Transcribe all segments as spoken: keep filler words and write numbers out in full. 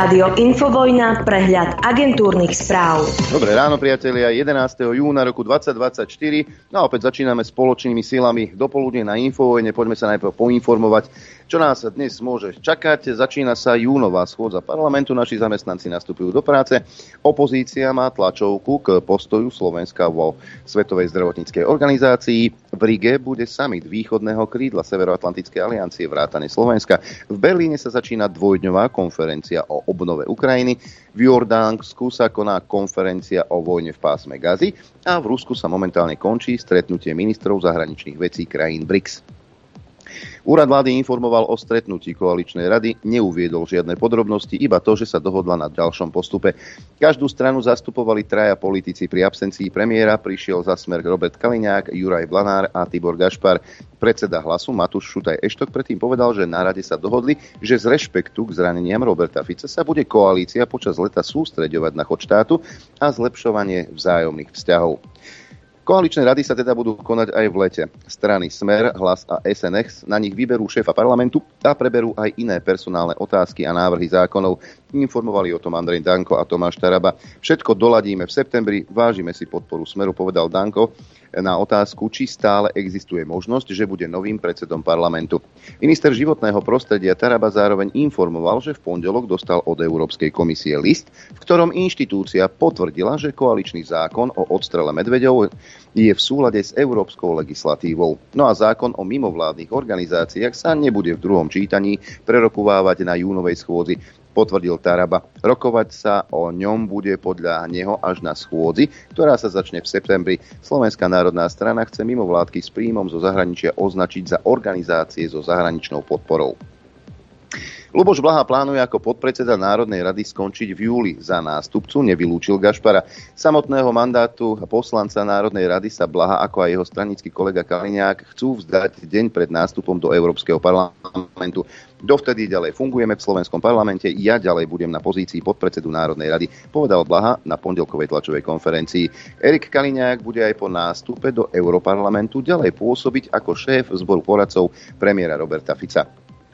Rádio Infovojna, prehľad agentúrnych správ. Dobré ráno, priatelia, jedenásteho júna roku dvetisícdvadsaťštyri. No a opäť začíname spoločnými silami dopoludne na Infovojne. Poďme sa najprv poinformovať, čo nás dnes môže čakať. Začína sa júnová schôdza parlamentu. Naši zamestnanci nastupujú do práce. Opozícia má tlačovku k postoju Slovenska vo Svetovej zdravotníckej organizácii. V Rige bude summit východného krídla Severoatlantickej aliancie vrátane Slovenska. V Berlíne sa začína dvojdňová konferencia o obnove Ukrajiny. V Jordánsku sa koná konferencia o vojne v pásme Gazy a v Rusku sa momentálne končí stretnutie ministrov zahraničných vecí krajín BRICS. Úrad vlády informoval o stretnutí koaličnej rady, neuviedol žiadne podrobnosti, iba to, že sa dohodla na ďalšom postupe. Každú stranu zastupovali traja politici. Pri absencii premiéra prišiel za Smer Robert Kaliňák, Juraj Blanár a Tibor Gašpar. Predseda Hlasu Matúš Šutaj Eštok predtým povedal, že na rade sa dohodli, že z rešpektu k zraneniam Roberta Fica sa bude koalícia počas leta sústreďovať na chod štátu a zlepšovanie vzájomných vzťahov. Koaličné rady sa teda budú konať aj v lete. Strany Smer, Hlas a es en es na nich vyberú šéfa parlamentu a preberú aj iné personálne otázky a návrhy zákonov. Informovali o tom Andrej Danko a Tomáš Taraba. Všetko doladíme v septembri, vážime si podporu Smeru, povedal Danko na otázku, či stále existuje možnosť, že bude novým predsedom parlamentu. Minister životného prostredia Taraba zároveň informoval, že v pondelok dostal od Európskej komisie list, v ktorom inštitúcia potvrdila, že koaličný zákon o odstrele medveďov je v súlade s európskou legislatívou. No a zákon o mimovládnych organizáciách sa nebude v druhom čítaní prerokuvávať na júnovej schôdzi, potvrdil Taraba. Rokovať sa o ňom bude podľa neho až na schôdzi, ktorá sa začne v septembri. Slovenská národná strana chce mimovládky s príjmom zo zahraničia označiť za organizácie so zahraničnou podporou. Ľuboš Blaha plánuje ako podpredseda Národnej rady skončiť v júli. Za nástupcu nevylúčil Gašpara. Samotného mandátu poslanca Národnej rady sa Blaha ako aj jeho stranický kolega Kaliňák chcú vzdať deň pred nástupom do Európskeho parlamentu. Dovtedy ďalej fungujeme v slovenskom parlamente, ja ďalej budem na pozícii podpredsedu Národnej rady, povedal Blaha na pondelkovej tlačovej konferencii. Erik Kaliňák bude aj po nástupe do Europarlamentu ďalej pôsobiť ako šéf zboru poradcov premiéra Roberta Fica.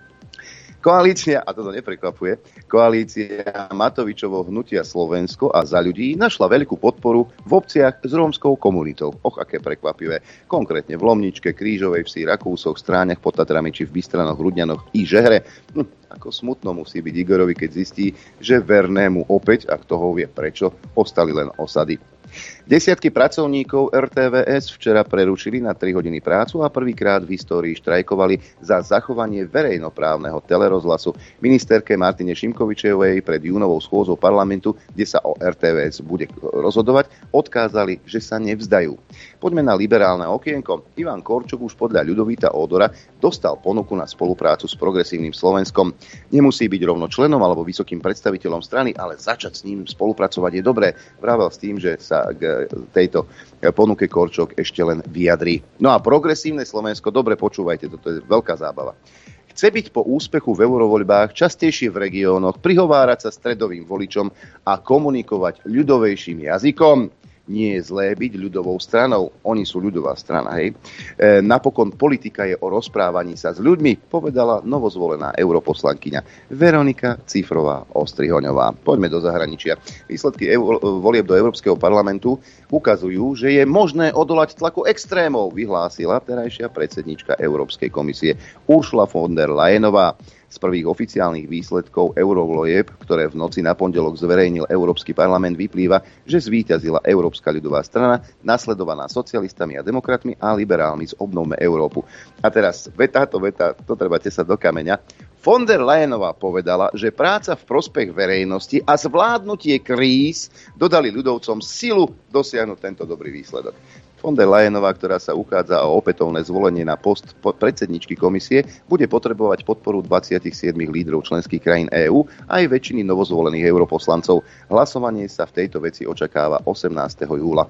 Koalícia, a toto neprekvapuje, koalícia Matovičovho hnutia Slovensko a Za ľudí našla veľkú podporu v obciach s rómskou komunitou. Och, aké prekvapivé. Konkrétne v Lomničke, Krížovej Vsi, Rakúsoch, Stráňach pod Tatrami či v Bystranoch, Rudňanoch i Žehre. Hm, ako smutno musí byť Igorovi, keď zistí, že vernému opäť, a kto ho vie prečo, ostali len osady. Desiatky pracovníkov er té vé es včera prerušili na tri hodiny prácu a prvýkrát v histórii štrajkovali za zachovanie verejnoprávneho telerozhlasu. Ministerke Martine Šimkovičovej pred júnovou schôdzou parlamentu, kde sa o er té vé es bude rozhodovať, odkázali, že sa nevzdajú. Poďme na liberálne okienko. Ivan Korčok už podľa Ľudovíta Ódora dostal ponuku na spoluprácu s Progresívnym Slovenskom. Nemusí byť rovno členom alebo vysokým predstaviteľom strany, ale začať s ním spolupracovať je dobré. Vravel s tým, že sa k tejto ponuke Korčok ešte len vyjadrí. No a Progresívne Slovensko, dobre počúvajte, toto je veľká zábava. Chce byť po úspechu v eurovoľbách častejšie v regiónoch, prihovárať sa stredovým voličom a komunikovať ľudovejším jazykom. Nie je zlé byť ľudovou stranou. Oni sú ľudová strana, hej. E, napokon politika je o rozprávaní sa s ľuďmi, povedala novozvolená europoslankyňa Veronika Cifrová-Ostrihoňová. Poďme do zahraničia. Výsledky evo- volieb do Európskeho parlamentu ukazujú, že je možné odolať tlaku extrémov, vyhlásila terajšia predsednička Európskej komisie Ursula von der Leyenová. Z prvých oficiálnych výsledkov eurovolieb, ktoré v noci na pondelok zverejnil Európsky parlament, vyplýva, že zvíťazila Európska ľudová strana, nasledovaná socialistami a demokratmi a liberálmi z Obnovme Európu. A teraz táto veta, to treba tesať do kameňa. Von der Leyenová povedala, že práca v prospech verejnosti a zvládnutie kríz dodali ľudovcom silu dosiahnuť tento dobrý výsledok. Von der Leyenová, ktorá sa uchádza o opätovné zvolenie na post predsedničky komisie, bude potrebovať podporu dvadsaťsedem lídrov členských krajín EÚ a aj väčšiny novozvolených europoslancov. Hlasovanie sa v tejto veci očakáva osemnásteho júla.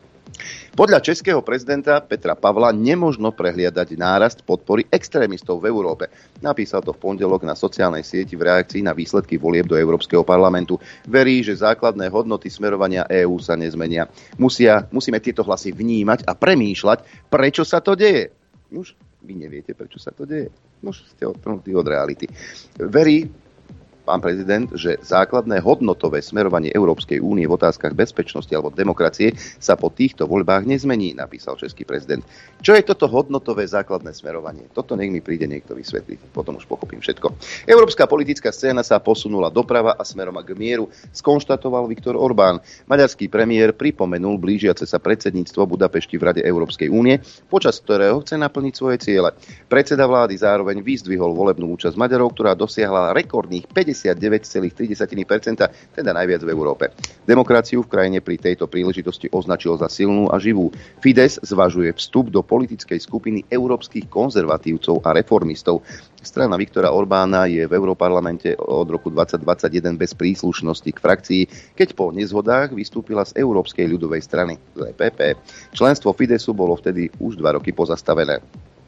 Podľa českého prezidenta Petra Pavla nemožno prehliadať nárast podpory extrémistov v Európe. Napísal to v pondelok na sociálnej sieti v reakcii na výsledky volieb do Európskeho parlamentu. Verí, že základné hodnoty smerovania EÚ sa nezmenia. Musia, musíme tieto hlasy vnímať a premýšľať, prečo sa to deje. Už vy neviete, prečo sa to deje. Už ste odtrhnutí od reality. Verí, pán prezident, že základné hodnotové smerovanie Európskej únie v otázkach bezpečnosti alebo demokracie sa po týchto voľbách nezmení, napísal český prezident. Čo je toto hodnotové základné smerovanie? Toto nech mi príde niekto vysvetliť, potom už pochopím všetko. Európska politická scéna sa posunula doprava a smerom k mieru, skonštatoval Viktor Orbán. Maďarský premiér pripomenul blížiace sa predsedníctvo Budapešti v Rade Európskej únie, počas ktorého chce naplniť svoje ciele. Predseda vlády zároveň vyzdvihol volebnú účasť Maďarov, ktorá dosiahla rekordných päťdesiatdeväť celá tri percenta, teda najviac v Európe. Demokraciu v krajine pri tejto príležitosti označil za silnú a živú. Fides zvažuje vstup do politickej skupiny európskych konzervatívcov a reformistov. Strana Viktora Orbána je v Európarlamente od roku dvadsať dvadsaťjeden bez príslušnosti k frakcii, keď po nezhodách vystúpila z Európskej ľudovej strany z é pé pé. Členstvo Fidesu bolo vtedy už dva roky pozastavené.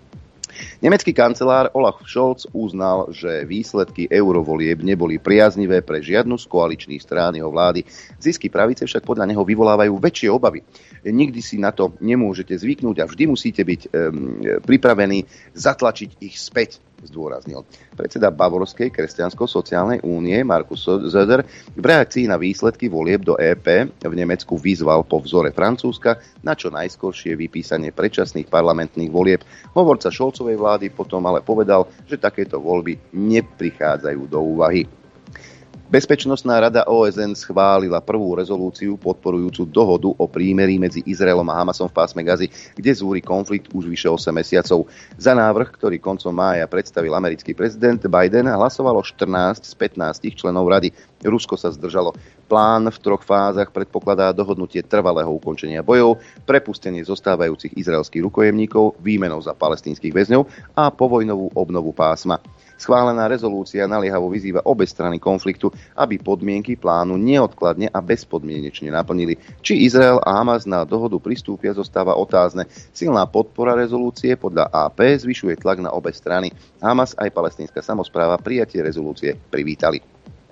Nemecký kancelár Olaf Scholz uznal, že výsledky eurovolieb neboli priaznivé pre žiadnu z koaličných strán jeho vlády. Zisky pravice však podľa neho vyvolávajú väčšie obavy. Nikdy si na to nemôžete zvyknúť a vždy musíte byť um, pripravení zatlačiť ich späť, zdôraznil. Predseda Bavorskej kresťansko-sociálnej únie Markus Söder v reakcii na výsledky volieb do é pé v Nemecku vyzval po vzore Francúzska na čo najskoršie vypísanie predčasných parlamentných volieb. Hovorca Scholzovej vlády potom ale povedal, že takéto voľby neprichádzajú do úvahy. Bezpečnostná rada ó es en schválila prvú rezolúciu podporujúcu dohodu o prímerí medzi Izraelom a Hamasom v pásme Gazy, kde zúri konflikt už vyše osem mesiacov. Za návrh, ktorý koncom mája predstavil americký prezident Biden, hlasovalo štrnásť z pätnástich členov rady. Rusko sa zdržalo. Plán v troch fázach predpokladá dohodnutie trvalého ukončenia bojov, prepustenie zostávajúcich izraelských rukojemníkov, výmenou za palestínskych väzňov a povojnovú obnovu pásma. Schválená rezolúcia naliehavo vyzýva obe strany konfliktu, aby podmienky plánu neodkladne a bezpodmienečne naplnili. Či Izrael a Hamas na dohodu pristúpia, zostáva otázne. Silná podpora rezolúcie podľa á pé zvyšuje tlak na obe strany. Hamas aj palestínska samospráva prijatie rezolúcie privítali.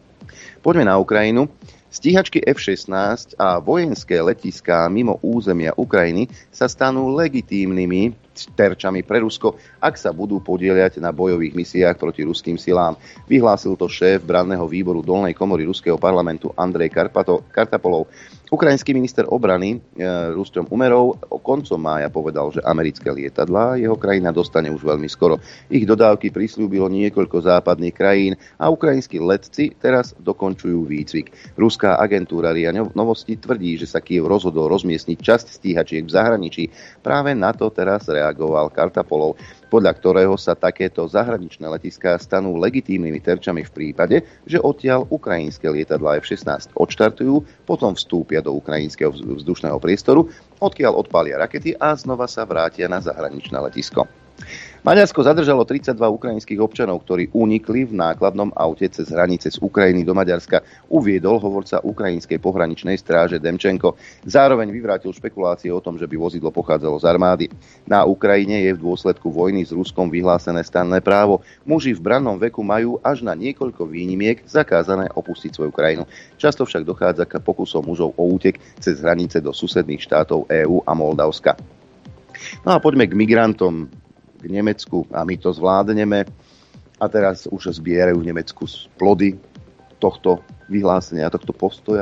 Poďme na Ukrajinu. Stíhačky ef šestnásť a vojenské letiská mimo územia Ukrajiny sa stanú legitímnymi terčami pre Rusko, ak sa budú podieľať na bojových misiách proti ruským silám. Vyhlásil to šéf branného výboru dolnej komory ruského parlamentu Andrej Karpato, Kartapolov. Ukrajinský minister obrany e, Rustom Umerov koncom mája povedal, že americké lietadlá jeho krajina dostane už veľmi skoro. Ich dodávky prisľúbilo niekoľko západných krajín a ukrajinskí letci teraz dokončujú výcvik. Ruská agentúra er í á Novosti tvrdí, že sa Kyjev rozhodol rozmiestniť časť stíhačiek v zahraničí. Práve na to teraz reagoval Kartapolov, podľa ktorého sa takéto zahraničné letiská stanú legitímnymi terčami v prípade, že odtiaľ ukrajinské lietadlá ef šestnásť odštartujú, potom vstúpia do ukrajinského vzdušného priestoru, odkiaľ odpália rakety a znova sa vrátia na zahraničné letisko. Maďarsko zadržalo tridsaťdva ukrajinských občanov, ktorí unikli v nákladnom aute cez hranice z Ukrajiny do Maďarska, uviedol hovorca ukrajinskej pohraničnej stráže Demčenko. Zároveň vyvrátil špekulácie o tom, že by vozidlo pochádzalo z armády. Na Ukrajine je v dôsledku vojny s Ruskom vyhlásené stanné právo. Muži v brannom veku majú až na niekoľko výnimiek zakázané opustiť svoju krajinu. Často však dochádza k pokusom mužov o útek cez hranice do susedných štátov EÚ a Moldavska. No a poďme k migrantom, k Nemecku a my to zvládneme. A teraz už zbierajú v Nemecku plody tohto vyhlásenia, tohto postoja.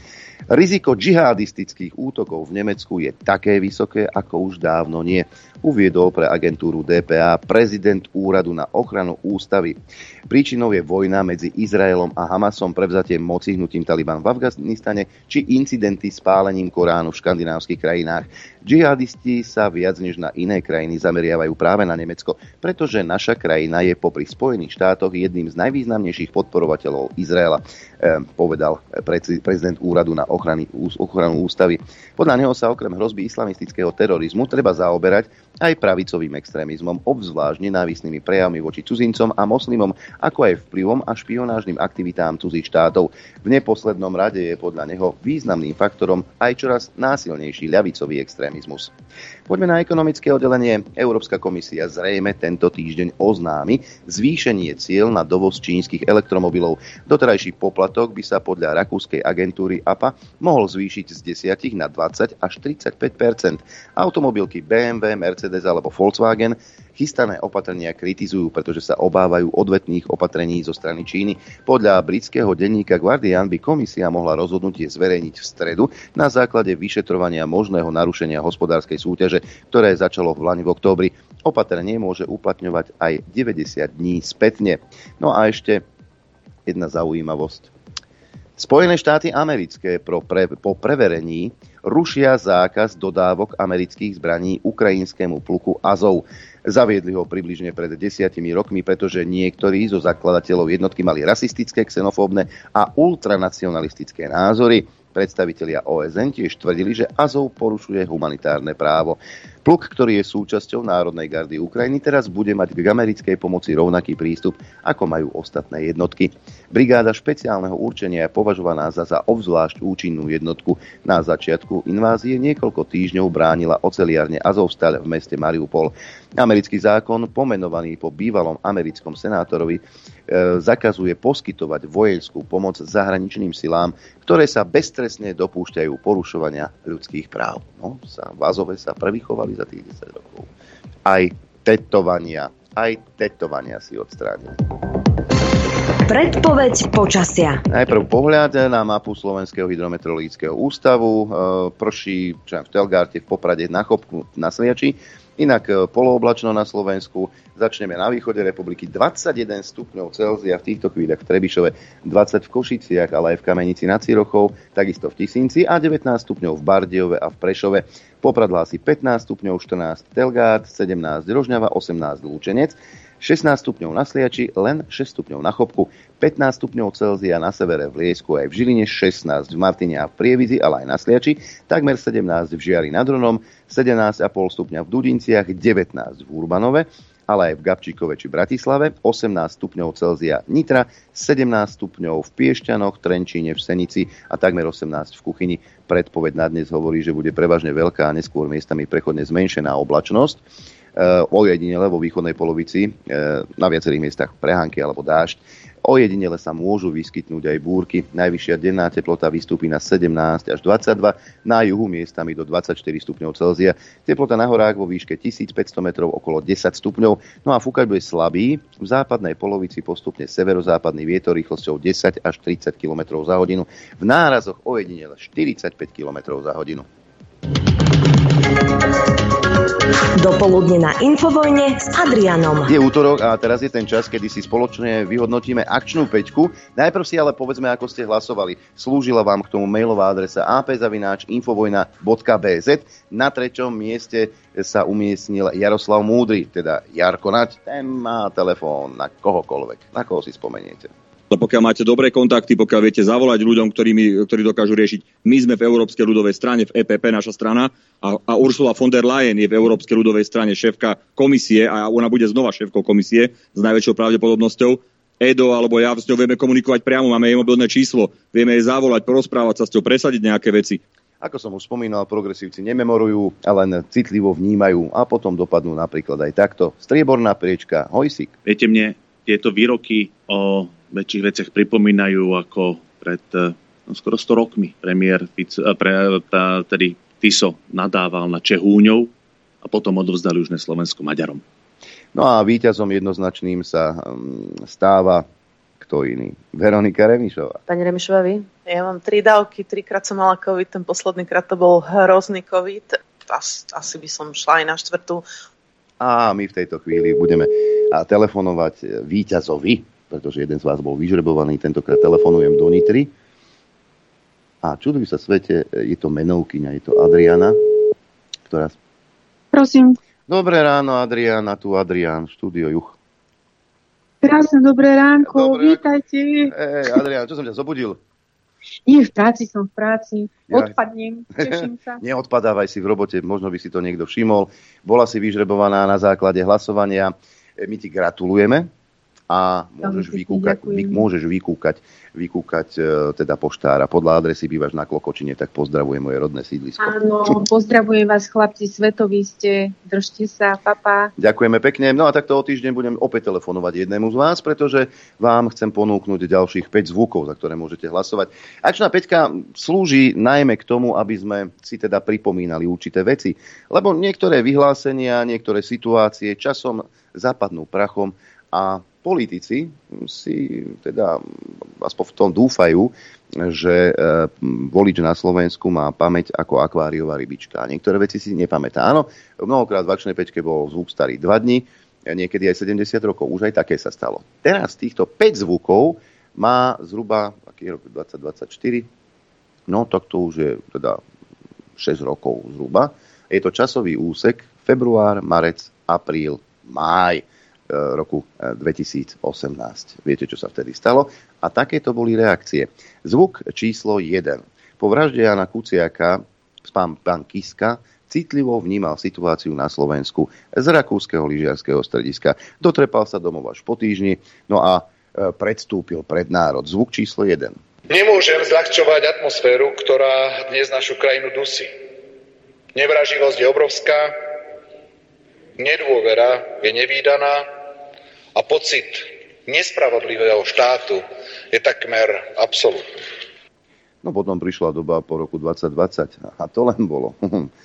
Riziko džihadistických útokov v Nemecku je také vysoké, ako už dávno nie, uviedol pre agentúru dé pé á prezident Úradu na ochranu ústavy. Príčinou je vojna medzi Izraelom a Hamasom, prevzatie moci hnutím Taliban v Afganistane či incidenty s pálením Koránu v škandinávskych krajinách. Džihadisti sa viac než na iné krajiny zameriavajú práve na Nemecko, pretože naša krajina je popri Spojených štátoch jedným z najvýznamnejších podporovateľov Izraela, eh, povedal prezident Úradu na ochrany, ochranu ústavy. Podľa neho sa okrem hrozby islamistického terorizmu treba zaoberať aj pravicovým extrémizmom, obzvlášť nenávisnými prejavmi voči cudzincom a moslimom, ako aj vplyvom a špionážnym aktivitám cudzích štátov. V neposlednom rade je podľa neho významným faktorom aj čoraz násilnejší ľavicový extrémizmus. Poďme na ekonomické oddelenie. Európska komisia zrejme tento týždeň oznámi zvýšenie cieľ na dovoz čínskych elektromobilov. Doterajší poplatok by sa podľa rakúskej agentúry á pé á mohol zvýšiť z desať na dvadsať až tridsaťpäť percent. Automobilky bé em vé, Mercedes Mercedes alebo Volkswagen chystané opatrenia kritizujú, pretože sa obávajú odvetných opatrení zo strany Číny. Podľa britského denníka Guardian by komisia mohla rozhodnutie zverejniť v stredu na základe vyšetrovania možného narušenia hospodárskej súťaže, ktoré začalo v lani v októbri. Opatrenie môže uplatňovať aj deväťdesiat dní spätne. No a ešte jedna zaujímavosť. Spojené štáty americké pro pre, po preverení rušia zákaz dodávok amerických zbraní ukrajinskému pluku Azov. Zaviedli ho približne pred desiatimi rokmi, pretože niektorí zo zakladateľov jednotky mali rasistické, xenofóbne a ultranacionalistické názory. Predstavitelia ó es en tiež tvrdili, že Azov porušuje humanitárne právo. Pluk, ktorý je súčasťou Národnej gardy Ukrajiny, teraz bude mať k americkej pomoci rovnaký prístup, ako majú ostatné jednotky. Brigáda špeciálneho určenia je považovaná za, za obzvlášť účinnú jednotku. Na začiatku invázie niekoľko týždňov bránila oceliarne Azovstal v meste Mariupol. Americký zákon, pomenovaný po bývalom americkom senátorovi, e, zakazuje poskytovať vojenskú pomoc zahraničným silám, ktoré sa beztrestne dopúšťajú porušovania ľudských práv. No, sa, v Azove sa prevychovali za tých desať rokov. Aj tetovania, aj tetovania si odstránili. Predpoveď počasia. Najprv pohľad na mapu Slovenského hydrometeorologického ústavu. E, prší v Telgarte, v Poprade, na Chopku, na Sliači. Inak polooblačno na Slovensku. Začneme na východe republiky. dvadsaťjeden stupňov Celzia v týchto chvíľach v Trebišove, dvadsať v Košiciach, ale aj v Kamenici nad Cirochou, takisto v Tisínci a devätnásť stupňov v Bardejove a v Prešove. Poprad hlási pätnásť stupňov, štrnásť Telgát, sedemnásť Rožňava, osemnásť Lučenec, šestnásť stupňov na Sliači, len šesť stupňov na Chopku, pätnásť stupňov Celzia na severe v Liesku aj v Žiline, šestnásť v Martine a v Prievidzi, ale aj na Sliači, takmer sedemnásť v Žiari nad Hronom, sedemnásť celá päť stupňa v Dudinciach, devätnásť v Urbanove, ale aj v Gabčíkove či Bratislave, osemnásť stupňov Celzia Nitra, sedemnásť stupňov v Piešťanoch, Trenčíne, v Senici a takmer osemnásť v Kuchyni. Predpoveď na dnes hovorí, že bude prevažne veľká a neskôr miestami prechodne zmenšená oblačnosť. Ojedinele vo východnej polovici, na viacerých miestach prehánky alebo dážď. Ojedinele sa môžu vyskytnúť aj búrky. Najvyššia denná teplota vystúpi na sedemnásť až dvadsaťdva, na juhu miestami do dvadsaťštyri stupňov Celzia. Teplota na horách vo výške tisícpäťsto metrov okolo desať stupňov. No a fúkať bude slabý, v západnej polovici postupne severozápadný vietor rýchlosťou desať až tridsať kilometrov za hodinu. V nárazoch ojedinele štyridsaťpäť kilometrov za hodinu. Dopoludne na Infovojne s Adrianom. Je útorok a teraz je ten čas, kedy si spoločne vyhodnotíme akčnú peťku. Najprv si ale povedzme, ako ste hlasovali. Slúžila vám k tomu mailová adresa á pé zavináč infovojna bodka bé zet. Na treťom mieste sa umiestnil Jaroslav Múdry, teda Jarko Nať. Ten má telefón na kohokoľvek. Na koho si spomeniete? Pokiaľ máte dobré kontakty, pokiaľ viete zavolať ľuďom, ktorými, ktorí dokážu riešiť. My sme v Európskej ľudovej strane, v é pé pé, naša strana, a, a Ursula von der Leyen je v Európskej ľudovej strane šéfka komisie a ona bude znova šéfkou komisie s najväčšou pravdepodobnosťou. Edo alebo ja s ňou vieme komunikovať priamo, máme jej mobilné číslo, vieme jej zavolať, porozprávať sa s ňou, presadiť nejaké veci. Ako som už spomínal, progresívci nememorujú, ale len citlivo vnímajú a potom dopadnú napríklad aj takto. Strieborná priečka, hojsík. Viete, mne tieto výroky o väčších veciach pripomínajú ako pred no, skoro sto rokmi premiér Fico, pre, tá, tedy Tiso nadával na Čehúňov a potom odovzdali už na Slovensko Maďarom. No a víťazom jednoznačným sa um, stáva kto iný? Veronika Remišová. Pani Remišová, vy? Ja mám tri dávky, trikrát som mala COVID, ten posledný krát to bol hrozný COVID. As, asi by som šla aj na štvrtú. A my v tejto chvíli budeme telefonovať víťazovi, pretože jeden z vás bol vyžrebovaný, tentokrát telefonujem do Nitry. A čuduj sa svete, je to menovkyňa, je to Adriana, ktorá... Prosím. Dobré ráno, Adriana, tu Adrián, štúdio Juch. Krásne dobré ránko, dobré, vítajte. Ej, Adrián, čo som ťa zobudil? Nie, v práci som, v práci. Odpadnem, teším sa. Neodpadávaj si v robote, možno by si to niekto všimol. Bola si vyžrebovaná na základe hlasovania. My ti gratulujeme. a môžeš vykúkať, vy, môžeš vykúkať, vykúkať e, teda poštára. Podľa adresy bývaš na Klokočine, tak pozdravujem moje rodné sídlisko. Áno, pozdravujem vás chlapci, svetoví ste, držte sa, papa. Ďakujeme pekne. No a takto o týždeň budem opäť telefonovať jednému z vás, pretože vám chcem ponúknuť ďalších päť zvukov, za ktoré môžete hlasovať. Akčná päťka slúži najmä k tomu, aby sme si teda pripomínali určité veci, lebo niektoré vyhlásenia, niektoré situácie časom zapadnú prachom a politici si teda aspoň v tom dúfajú, že e, volič na Slovensku má pamäť ako akváriová rybička. A niektoré veci si nepamätá. Áno, mnohokrát v akčnej päťke bol zvuk starý dva dni, niekedy aj sedemdesiat rokov. Už aj také sa stalo. Teraz týchto päť zvukov má zhruba aký rok dvadsať dvadsaťštyri. No, tak to už je teda šesť rokov zhruba. Je to časový úsek február, marec, apríl, máj roku dvetisícosemnásť. Viete, čo sa vtedy stalo? A takéto boli reakcie. Zvuk číslo jeden. Po vražde Jana Kuciaka pán, pán Kiska citlivo vnímal situáciu na Slovensku z rakúskeho lyžiarskeho strediska. Dotrepal sa domov až po týždni, no a predstúpil pred národ. Zvuk číslo jeden. Nemôžem zľahčovať atmosféru, ktorá dnes našu krajinu dusí. Nevraživosť je obrovská, nedôvera je nevídaná a pocit nespravodlivého štátu je takmer absolútny. No potom prišla doba po roku dvadsať dvadsať a to len bolo.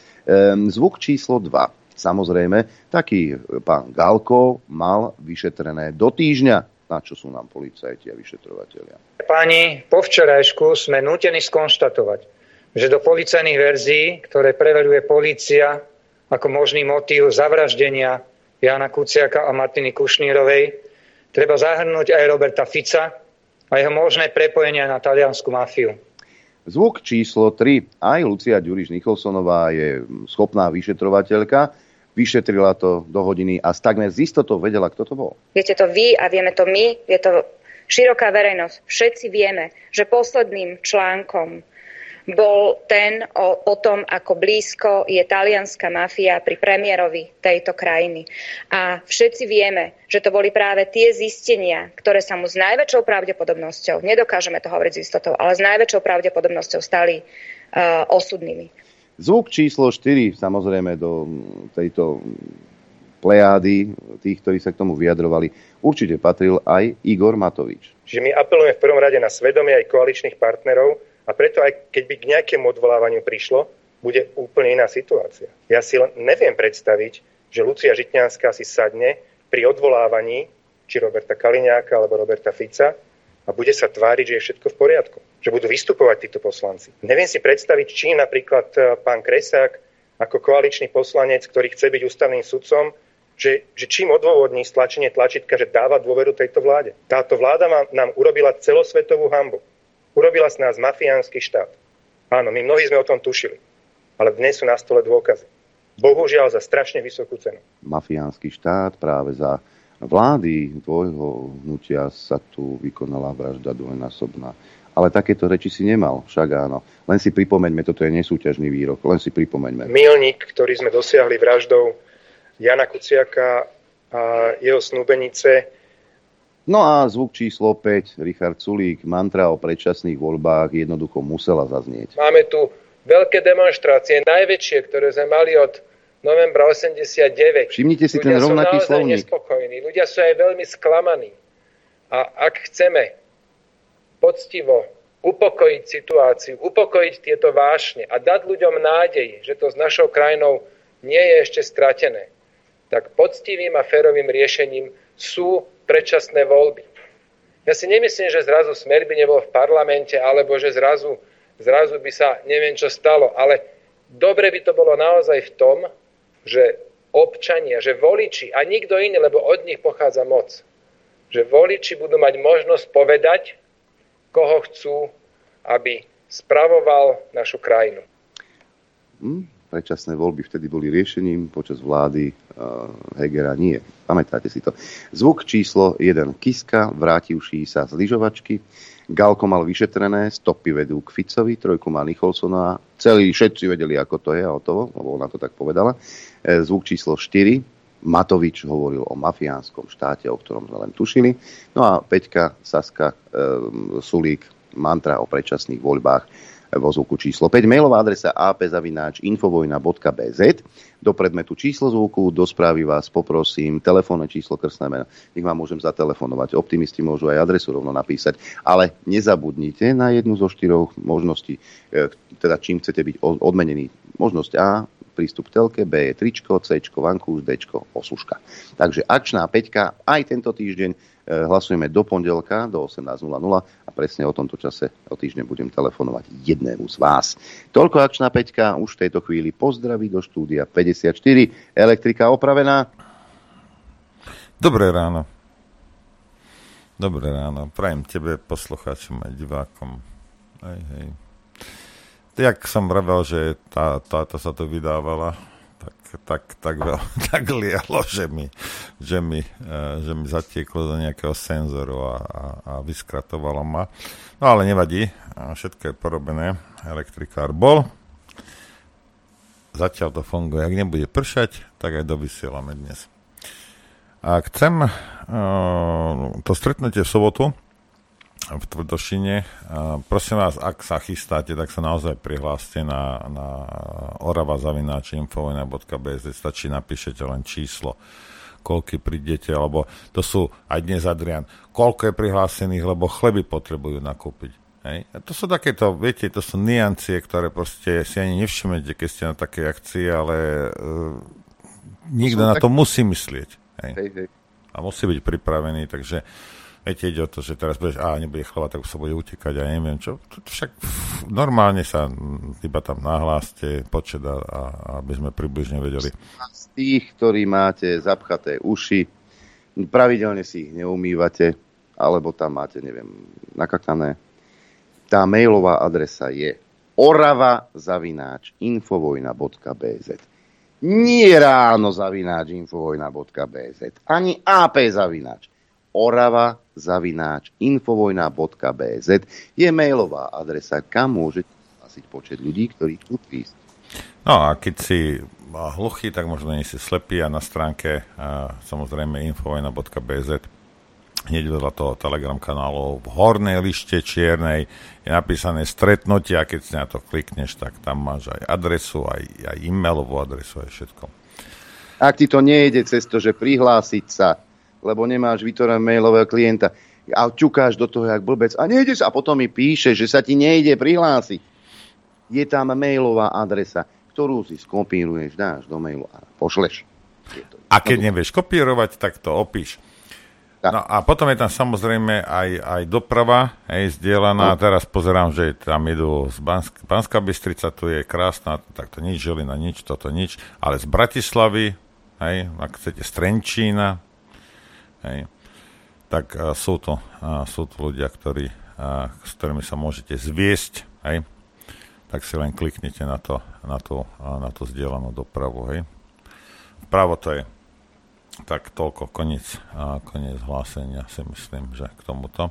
Zvuk číslo dva. Samozrejme, taký pán Galko mal vyšetrené do týždňa. Na čo sú nám policajti a vyšetrovatelia? Páni, po včerajšku sme nútení skonštatovať, že do policajných verzií, ktoré preveruje polícia ako možný motív zavraždenia Jana Kuciaka a Martiny Kušnírovej, treba zahrnúť aj Roberta Fica a jeho možné prepojenia na taliansku mafiu. Zvuk číslo tri. Aj Lucia Ďuriš-Nicholsonová je schopná vyšetrovateľka. Vyšetrila to do hodiny a takmer z istotou vedela, kto to bol. Viete to vy a vieme to my, je to široká verejnosť. Všetci vieme, že posledným článkom bol ten o, o tom, ako blízko je talianská mafia pri premiérovi tejto krajiny. A všetci vieme, že to boli práve tie zistenia, ktoré sa mu s najväčšou pravdepodobnosťou, nedokážeme to hovoriť s istotou, ale s najväčšou pravdepodobnosťou stali uh, osudnými. Zvuk číslo štyri, samozrejme do tejto plejády tých, ktorí sa k tomu vyjadrovali, určite patril aj Igor Matovič. Že my apelujeme v prvom rade na svedomie aj koaličných partnerov, a preto aj keď by k nejakému odvolávaniu prišlo, bude úplne iná situácia. Ja si len neviem predstaviť, že Lucia Žitňanská si sadne pri odvolávaní či Roberta Kaliňáka alebo Roberta Fica a bude sa tváriť, že je všetko v poriadku. Že budú vystupovať títo poslanci. Neviem si predstaviť, či napríklad pán Kresák ako koaličný poslanec, ktorý chce byť ústavným sudcom, že, že čím odôvodní stlačenie tlačítka, že dáva dôveru tejto vláde. Táto vláda nám urobila celosvetovú hanbu. Urobila z nás mafiánsky štát. Áno, my mnohí sme o tom tušili. Ale dnes sú na stole dôkazy. Bohužiaľ za strašne vysokú cenu. Mafiánsky štát, práve za vlády tvojho hnutia sa tu vykonala vražda dvojnásobná. Ale takéto reči si nemal, však áno. Len si pripomeňme, toto je nesúťažný výrok, len si pripomeňme. Milník, ktorý sme dosiahli vraždou Jana Kuciaka a jeho snúbenice. No a zvuk číslo päť, Richard Sulík, mantra o predčasných voľbách jednoducho musela zaznieť. Máme tu veľké demonštrácie, najväčšie, ktoré sme mali od novembra osemdesiatdeväť. Všimnite si ten rovnaký slovník. Ľudia sú naozaj nespokojní, ľudia sú aj veľmi sklamaní. A ak chceme poctivo upokojiť situáciu, upokojiť tieto vášne a dať ľuďom nádej, že to s našou krajinou nie je ešte stratené, tak poctivým a férovým riešením sú predčasné voľby. Ja si nemyslím, že zrazu Smer by nebol v parlamente, alebo že zrazu, zrazu by sa neviem čo stalo, ale dobre by to bolo naozaj v tom, že občania, že voliči a nikto iný, lebo od nich pochádza moc, že voliči budú mať možnosť povedať, koho chcú, aby spravoval našu krajinu. Hmm. Predčasné voľby vtedy boli riešením, počas vlády uh, Hegera nie. Pamätáte si to. Zvuk číslo jeden. Kiska, vrátivší sa z lyžovačky. Galko mal vyšetrené, stopy vedú k Ficovi, trojku má Nicholsonová. Celí všetci vedeli, ako to je, a hotovo, lebo ona to tak povedala. E, zvuk číslo štyri. Matovič hovoril o mafiánskom štáte, o ktorom sme len tušili. No a Peťka, Saska, e, Sulík, mantra o predčasných voľbách vo zvuku číslo päť. Mailová adresa á pé zavináč infovojna bodka bé zet. Do predmetu číslo zvuku, do správy vás poprosím telefónne číslo, krstné meno. Nech vám môžem zatelefonovať. Optimisti môžu aj adresu rovno napísať. Ale nezabudnite na jednu zo štyroch možností, e, teda čím chcete byť odmenení. Možnosť A, prístup k telke, B je tričko, C vankúš, D osuška. Takže akčná Peťka aj tento týždeň e, hlasujeme do pondelka do osemnásť nula nula a presne o tomto čase o týždeň budem telefonovať jednému z vás. Toľko akčná Peťka, už v tejto chvíli pozdraví do štúdia päťdesiatštyri. Elektrika opravená. Dobré ráno. Dobré ráno. Prajem tebe, poslucháčom aj divákom. Hej, hej. Jak som vravel, že tá, táto sa to vydávala, tak, tak, tak, tak, tak lialo, že mi, že mi, že mi zatieklo do nejakého senzoru a, a, a vyskratovalo ma. No ale nevadí, všetko je porobené, elektrikár bol. Zatiaľ to funguje, ak nebude pršať, tak aj dovysielame dnes. A chcem uh, to stretnutie v sobotu v Tvrdošine. Prosím vás, ak sa chystáte, tak sa naozaj prihláste na, na orava zavináč infovojna bodka bé zet. Stačí napíšete len číslo, koľky prídete, alebo to sú aj dnes Adrian, koľko je prihlásených, lebo chleby potrebujú nakúpiť. Hej? A to sú takéto, viete, to sú niancie, ktoré proste si ani nevšimnete, keď ste na takej akcii, ale uh, nikto na tak... to musí myslieť. Hej? Hej, hej. A musí byť pripravený, takže viete, ide o to, že teraz budeš, á, nebude chleba, tak sa bude utekať a neviem čo. Však normálne sa iba tam nahláste, počet, a, a aby sme približne vedeli. Z tých, ktorí máte zapchaté uši, pravidelne si ich neumývate, alebo tam máte, neviem, nakakané. Tá mailová adresa je orava zavináč infovojna bodka bé zet. Nie ráno zavináč infovojna bodka bé zet, ani á pé zavináč. orava zavináč infovojna bodka bé zet je mailová adresa, kam môžete hlásiť počet ľudí, ktorí chcú prísť. No a keď si hluchý, tak možno nie si slepý a na stránke a, samozrejme infovojna bodka bé zet hneď vedľa toho Telegram kanálu v hornej lište čiernej je napísané stretnutie a keď si na to klikneš, tak tam máš aj adresu, aj, aj e-mailovú adresu, aj všetko. Ak ti to nejde cez to, že prihlásiť sa, lebo nemáš vytvoreného mailového klienta a ťukáš do toho jak blbec a nejde sa a potom mi píše, že sa ti nejde prihlásiť. Je tam mailová adresa, ktorú si skopíruješ, dáš do mailu a pošleš. A keď nevieš kopírovať, tak to opíš. Tak. No a potom je tam samozrejme aj, aj doprava, hej, zdieľaná. No. Teraz pozerám, že tam idú z Bansk- Banská Bystrica, tu je krásna, tak to nič, Žilina, nič, toto nič, ale z Bratislavy, hej, ak chcete z Trenčína, hej, tak uh, sú, to, uh, sú to ľudia, ktorí, uh, s ktorými sa môžete zviesť, hej, tak si len kliknite na, to, na, tú, uh, na tú zdieľanú dopravu, hej. Vpravo to je. Tak toľko, koniec, uh, koniec hlásenia, si myslím, že k tomuto.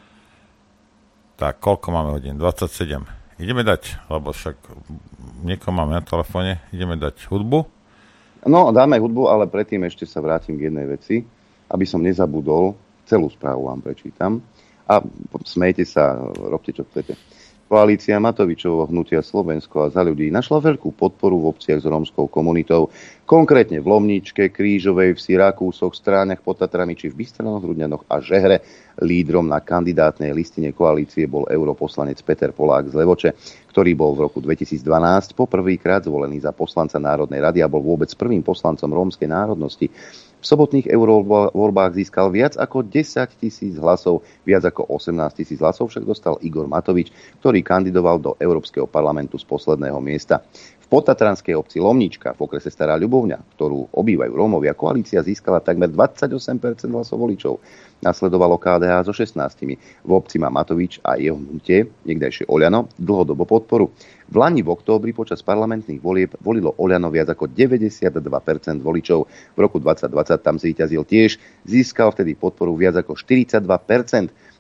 Tak, koľko máme hodín? dvadsaťsedem. Ideme dať, lebo však niekoho máme na telefóne, ideme dať hudbu? No, dáme hudbu, ale predtým ešte sa vrátim k jednej veci, aby som nezabudol, celú správu vám prečítam. A smejte sa, robte čo chcete. Koalícia Matovičovho hnutia Slovensko a Za ľudí našla veľkú podporu v obciach s rómskou komunitou, konkrétne v Lomničke, Krížovej Vsi, Rakúsoch, Stráňach pod Tatrami či v Bystranoch, Hrudňanoch a Žehre. Lídrom na kandidátnej listine koalície bol europoslanec Peter Polák z Levoče, ktorý bol v roku dvetisícdvanásť poprvýkrát zvolený za poslanca Národnej rady a bol vôbec prvým poslancom rómskej národnosti. V sobotných eurovoľbách získal viac ako desaťtisíc hlasov, viac ako osemnásť tisíc hlasov však dostal Igor Matovič, ktorý kandidoval do Európskeho parlamentu z posledného miesta. V podtatranskej obci Lomnička v okrese Stará Ľubovňa, ktorú obývajú Rómovia, koalícia získala takmer dvadsaťosem percent hlasov voličov. Nasledovalo ká dé há so šestnástimi. V obci má Matovič a jeho hnutie, niekdajšie Oľano, dlhodobo podporu. V lani v októbri počas parlamentných volieb volilo Oľano viac ako deväťdesiatdva percent voličov. V roku dvetisícdvadsať tam zvíťazil tiež, získal vtedy podporu viac ako štyridsaťdva percent.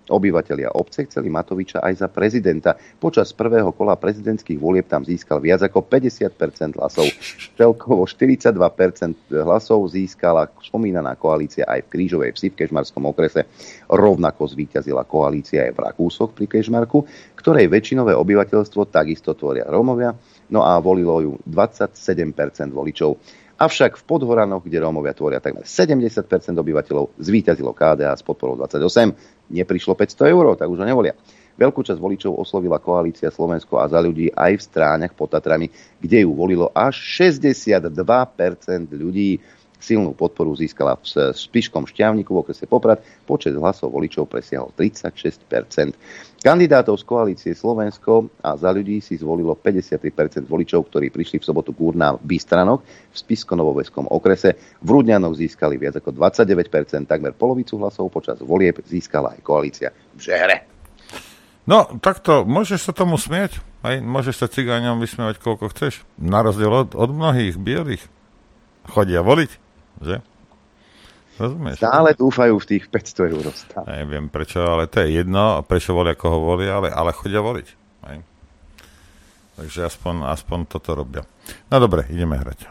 Obyvatelia obce chceli Matoviča aj za prezidenta. Počas prvého kola prezidentských volieb tam získal viac ako päťdesiat percent hlasov. Celkovo štyridsaťdva percent hlasov získala spomínaná koalícia aj v Krížovej Vsi v Kežmarskom okrese. Rovnako zvíťazila koalícia aj v Rakúsoch pri Kežmarku, ktorej väčšinové obyvateľstvo takisto tvoria Rómovia, no a volilo ju dvadsaťsedem percent voličov. Avšak v Podhoranoch, kde Rómovia tvoria takmer sedemdesiat percent obyvateľov, zvíťazilo ká dé á s podporou dvadsaťosem. Neprišlo päťsto eur, tak už ho nevolia. Veľkú časť voličov oslovila koalícia Slovensko a Za ľudí aj v Stráňach pod Tatrami, kde ju volilo až šesťdesiatdva percent ľudí. Silnú podporu získala v Spišskom Šťavniku v okrese Poprad. Počet hlasov voličov presiahol tridsaťšesť percent. Kandidátov z koalície Slovensko a Za ľudí si zvolilo päťdesiattri percent voličov, ktorí prišli v sobotu k urnám v Bystranoch v Spišsko-Novoveskom okrese. V Rudňanoch získali viac ako dvadsaťdeväť percent, takmer polovicu hlasov počas volieb získala aj koalícia v Žehre. No, takto, môžeš sa tomu smieť, aj môžeš sa cigáňom vysmievať koľko chceš. Na rozdiel od, od mnohých bielých chodia voliť. Že? Rozumieš? Stále dúfajú v tých päťsto eur. Neviem prečo, ale to je jedno, prečo volia, koho volia, ale, ale chodia voliť. Aj. Takže aspoň, aspoň toto robia. No dobre, ideme hrať.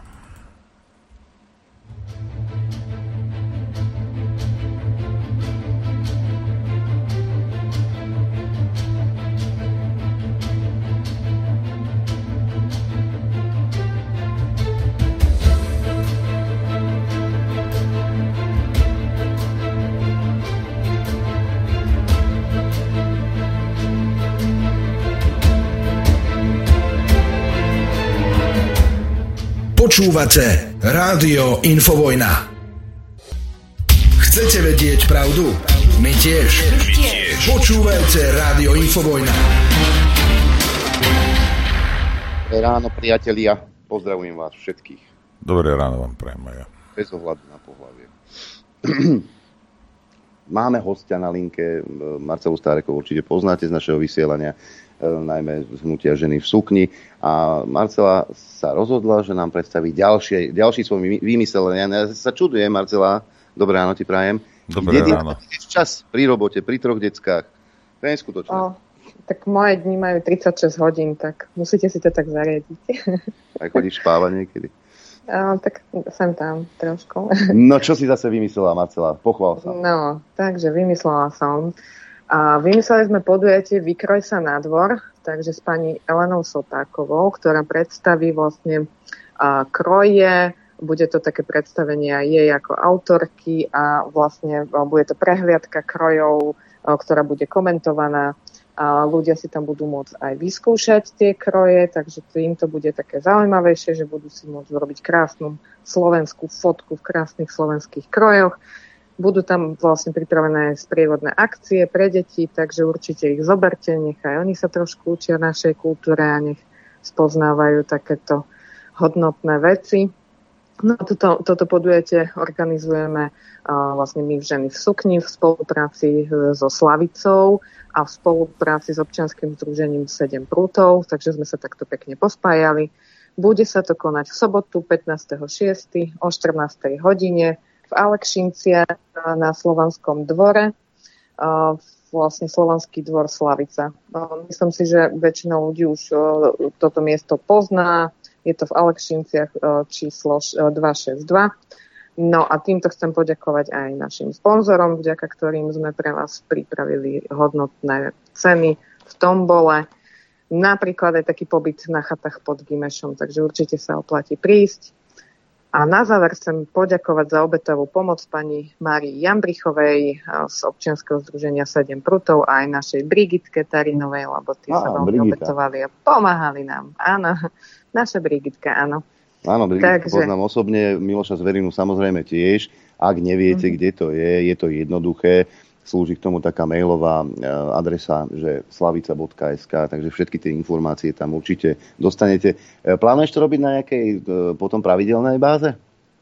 Počúvate Rádio Infovojna. Chcete vedieť pravdu? My tiež. My tiež. Počúvajte Rádio Infovojna. Dobré ráno, priatelia. Pozdravujem vás všetkých. Dobré ráno vám prajem aj ja. Bez ohľadu na pohlavie. Máme hostia na linke. Marcelu Stárekovú určite poznáte z našeho vysielania, najmä z hnutia Ženy v sukni. A Marcela sa rozhodla, že nám predstaví ďalšie, ďalší svoj vymysel. Ja sa čudujem, Marcela. Dobré ráno ti prajem. Dobré ráno. Čas pri robote, pri troch deckách. To je skutočné. O, tak moje dni majú tridsaťšesť hodín, tak musíte si to tak zariadiť. Aj chodíš špávať niekedy? O, tak sem tam trošku. No čo si zase vymyslela, Marcela? Pochvál sa. No, takže vymyslela som. A vymysleli sme podujatie Vykroj sa na dvor, takže s pani Elenou Sotákovou, ktorá predstaví vlastne a, kroje. Bude to také predstavenie aj jej ako autorky a vlastne bude to prehliadka krojov, a, ktorá bude komentovaná. A ľudia si tam budú môcť aj vyskúšať tie kroje, takže tým to bude také zaujímavejšie, že budú si môcť urobiť krásnu slovenskú fotku v krásnych slovenských krojoch. Budú tam vlastne pripravené sprievodné akcie pre deti, takže určite ich zoberte, nechaj oni sa trošku učia našej kultúre a nech spoznávajú takéto hodnotné veci. No a toto, toto podujatie organizujeme uh, vlastne my v Ženy v sukni v spolupráci so Slavicou a v spolupráci s občianskym združením sedem prútov, takže sme sa takto pekne pospájali. Bude sa to konať v sobotu pätnásteho šiesteho o štrnástej hodine v Alekšinciach na Slovanskom dvore, vlastne Slovanský dvor Slavica. Myslím si, že väčšina ľudí už toto miesto pozná. Je to v Alekšinciach číslo dvestošesťdesiatdva. No a týmto chcem poďakovať aj našim sponzorom, vďaka ktorým sme pre vás pripravili hodnotné ceny v tombole. Napríklad aj taký pobyt na chatách pod Gimešom, takže určite sa oplatí prísť. A na záver chcem poďakovať za obetovú pomoc pani Márii Jambrichovej z občianskeho združenia sedem prútov a aj našej Brigitke Tarinovej, lebo tí sa veľmi obetovali a pomáhali nám. Áno, naša Brigitka, áno. Áno, Brigitku Takže... poznám osobne, Miloša Zverinu samozrejme tiež. Ak neviete, mm-hmm. kde to je, je to jednoduché. Slúži k tomu taká mailová adresa, že slavica bodka es ká, takže všetky tie informácie tam určite dostanete. Plánuješ to robiť na nejakej potom pravidelnej báze?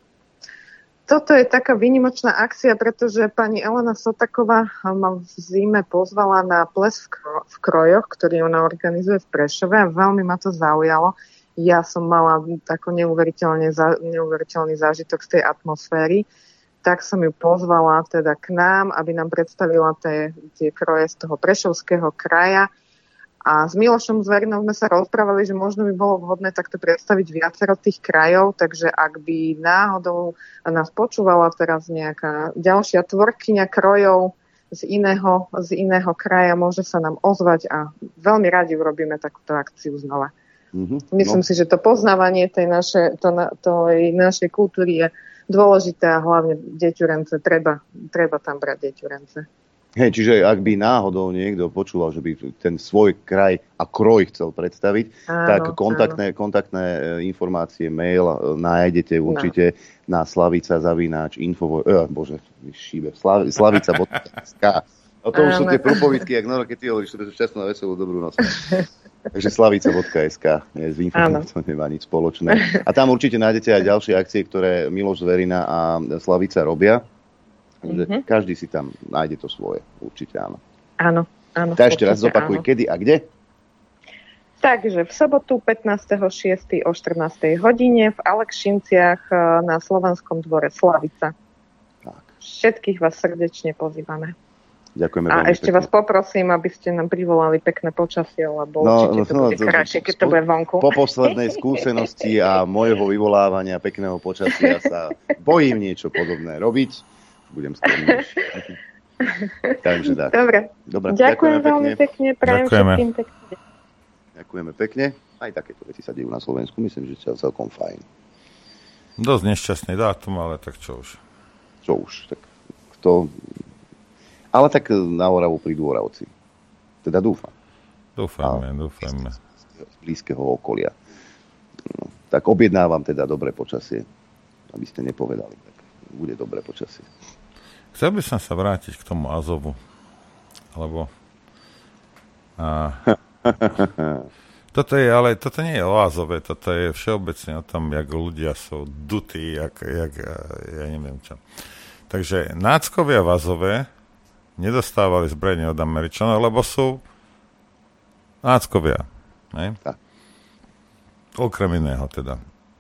Toto je taká výnimočná akcia, pretože pani Elena Sotáková ma v zime pozvala na ples v, kro- v krojoch, ktorý ona organizuje v Prešove a veľmi ma to zaujalo. Ja som mala tako neuveriteľne za- neuveriteľný zážitok z tej atmosféry. tak som ju pozvala teda k nám, aby nám predstavila tie, tie kroje z toho Prešovského kraja. A s Milošom Zverinou sme sa rozprávali, že možno by bolo vhodné takto predstaviť viacero tých krajov, takže ak by náhodou nás počúvala teraz nejaká ďalšia tvorkyňa krojov z iného, z iného kraja, môže sa nám ozvať a veľmi radi urobíme takúto akciu znova. Mm-hmm. Myslím no. si, že to poznávanie tej naše, to, tej našej kultúry je dôležité a hlavne deťurence, treba, treba tam brať deťurence. Hej, čiže ak by náhodou niekto počúval, že by ten svoj kraj a kroj chcel predstaviť, áno, tak kontaktné, kontaktné informácie, mail nájdete určite no. na slavica zavináč info, eh, bože, šíbe, slav, slavica bodka es ká. A to už sú tie prúpovidky, jak Noro, keď ty hovoríš, že šťastnú a veselú dobrú noc. Takže slavica bodka es ká je z informáciou, nemá nič spoločné. A tam určite nájdete aj ďalšie akcie, ktoré Miloš Zverina a Slavica robia. Mm-hmm. Každý si tam nájde to svoje, určite áno. Áno, áno. Tak ešte raz zopakuj, áno. Kedy a kde? Takže v sobotu pätnásteho šiesteho o štrnástej hodine v Alekšinciach na Slovenskom dvore Slavica. Tak. Všetkých vás srdečne pozývame. Ďakujeme a ešte pekne. Vás poprosím, aby ste nám privolali pekné počasie, lebo no, určite to no, bude no, krajšie, keď to bude vonku. Po poslednej skúsenosti a môjho vyvolávania pekného počasia sa bojím niečo podobné robiť. Budem skromnejší. Takže tak. Dobre. Dobre. Ďakujem veľmi pekne. Prajem všetkým pekne. Ďakujeme pekne. Aj takéto veci sa dejú na Slovensku. Myslím, že to je celkom fajn. Dosť nešťastný dátum, ale tak čo už. Čo už. Tak kto... Ale tak na Oravu prídu Oravci. Teda dúfam. Dúfajme, dúfajme. Z blízkeho okolia. No, tak objednávam teda dobré počasie. Aby ste nepovedali. Tak bude dobré počasie. Chcel by som sa vrátiť k tomu Azovu. Lebo... A... Toto je, ale toto nie je o Azove, toto je všeobecne o tom, jak ľudia sú dutí, jak, jak ja neviem čo. Takže náckovia v Azove nedostávali zbranie od Američanov, lebo sú náckovia. Ne? Okrem iného teda.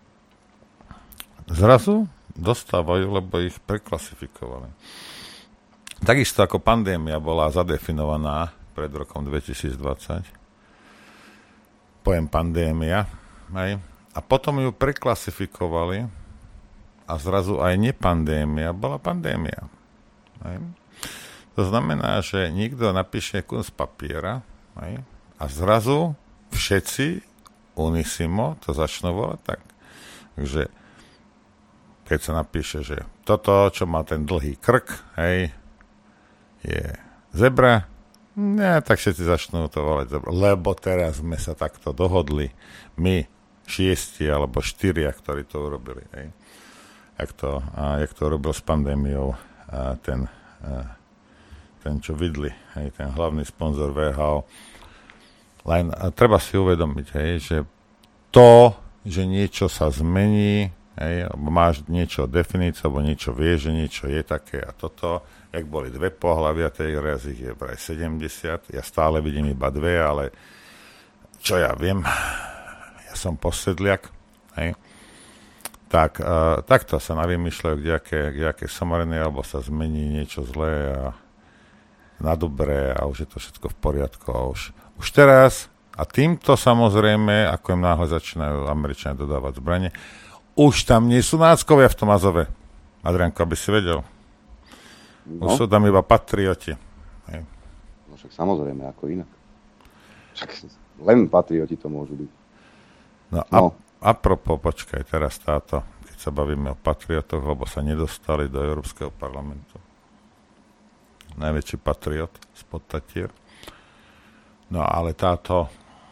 Zrazu dostávajú, lebo ich preklasifikovali. Takisto ako pandémia bola zadefinovaná pred rokom dvetisícdvadsať, pojem pandémia, hej? A potom ju preklasifikovali a zrazu aj nepandémia bola pandémia. Hej? To znamená, že niekto napíše kus papiera, hej? A zrazu všetci unisimo to začnú volať tak. Takže keď sa napíše, že toto, čo má ten dlhý krk, hej, je zebra, ne, tak všetci začnú to volať zebra. Lebo teraz sme sa takto dohodli, my šiesti alebo štyria, ktorí to urobili. Hej. Jak to, a, jak to urobil s pandémiou a ten, a, ten, čo vidli, hej, ten hlavný sponzor vé há ó. Len a treba si uvedomiť, hej, že to, že niečo sa zmení, hej, alebo máš niečo definíciu, alebo niečo vieš, že niečo je také a toto, jak boli dve pohlavia, teraz ich je vraj sedemdesiat, ja stále vidím iba dve, ale čo ja viem, ja som posedliak, hej, tak uh, takto sa navymýšľajú kdejaké, kdejaké somariny, alebo sa zmení niečo zlé a na dobré a už je to všetko v poriadku a už, už teraz a týmto samozrejme, ako im náhle začínajú Američania dodávať zbranie, už tam nie sú náckovia v tom Azove. Adrianko, aby si vedel. No. Už sú tam iba patrioti. Hej. No však samozrejme, ako inak. Však len patrioti to môžu byť. No, no. A, apropo, počkaj, teraz táto, keď sa bavíme o patriotoch, lebo sa nedostali do Európskeho parlamentu. Najväčší patriot spod Tatier. No, ale táto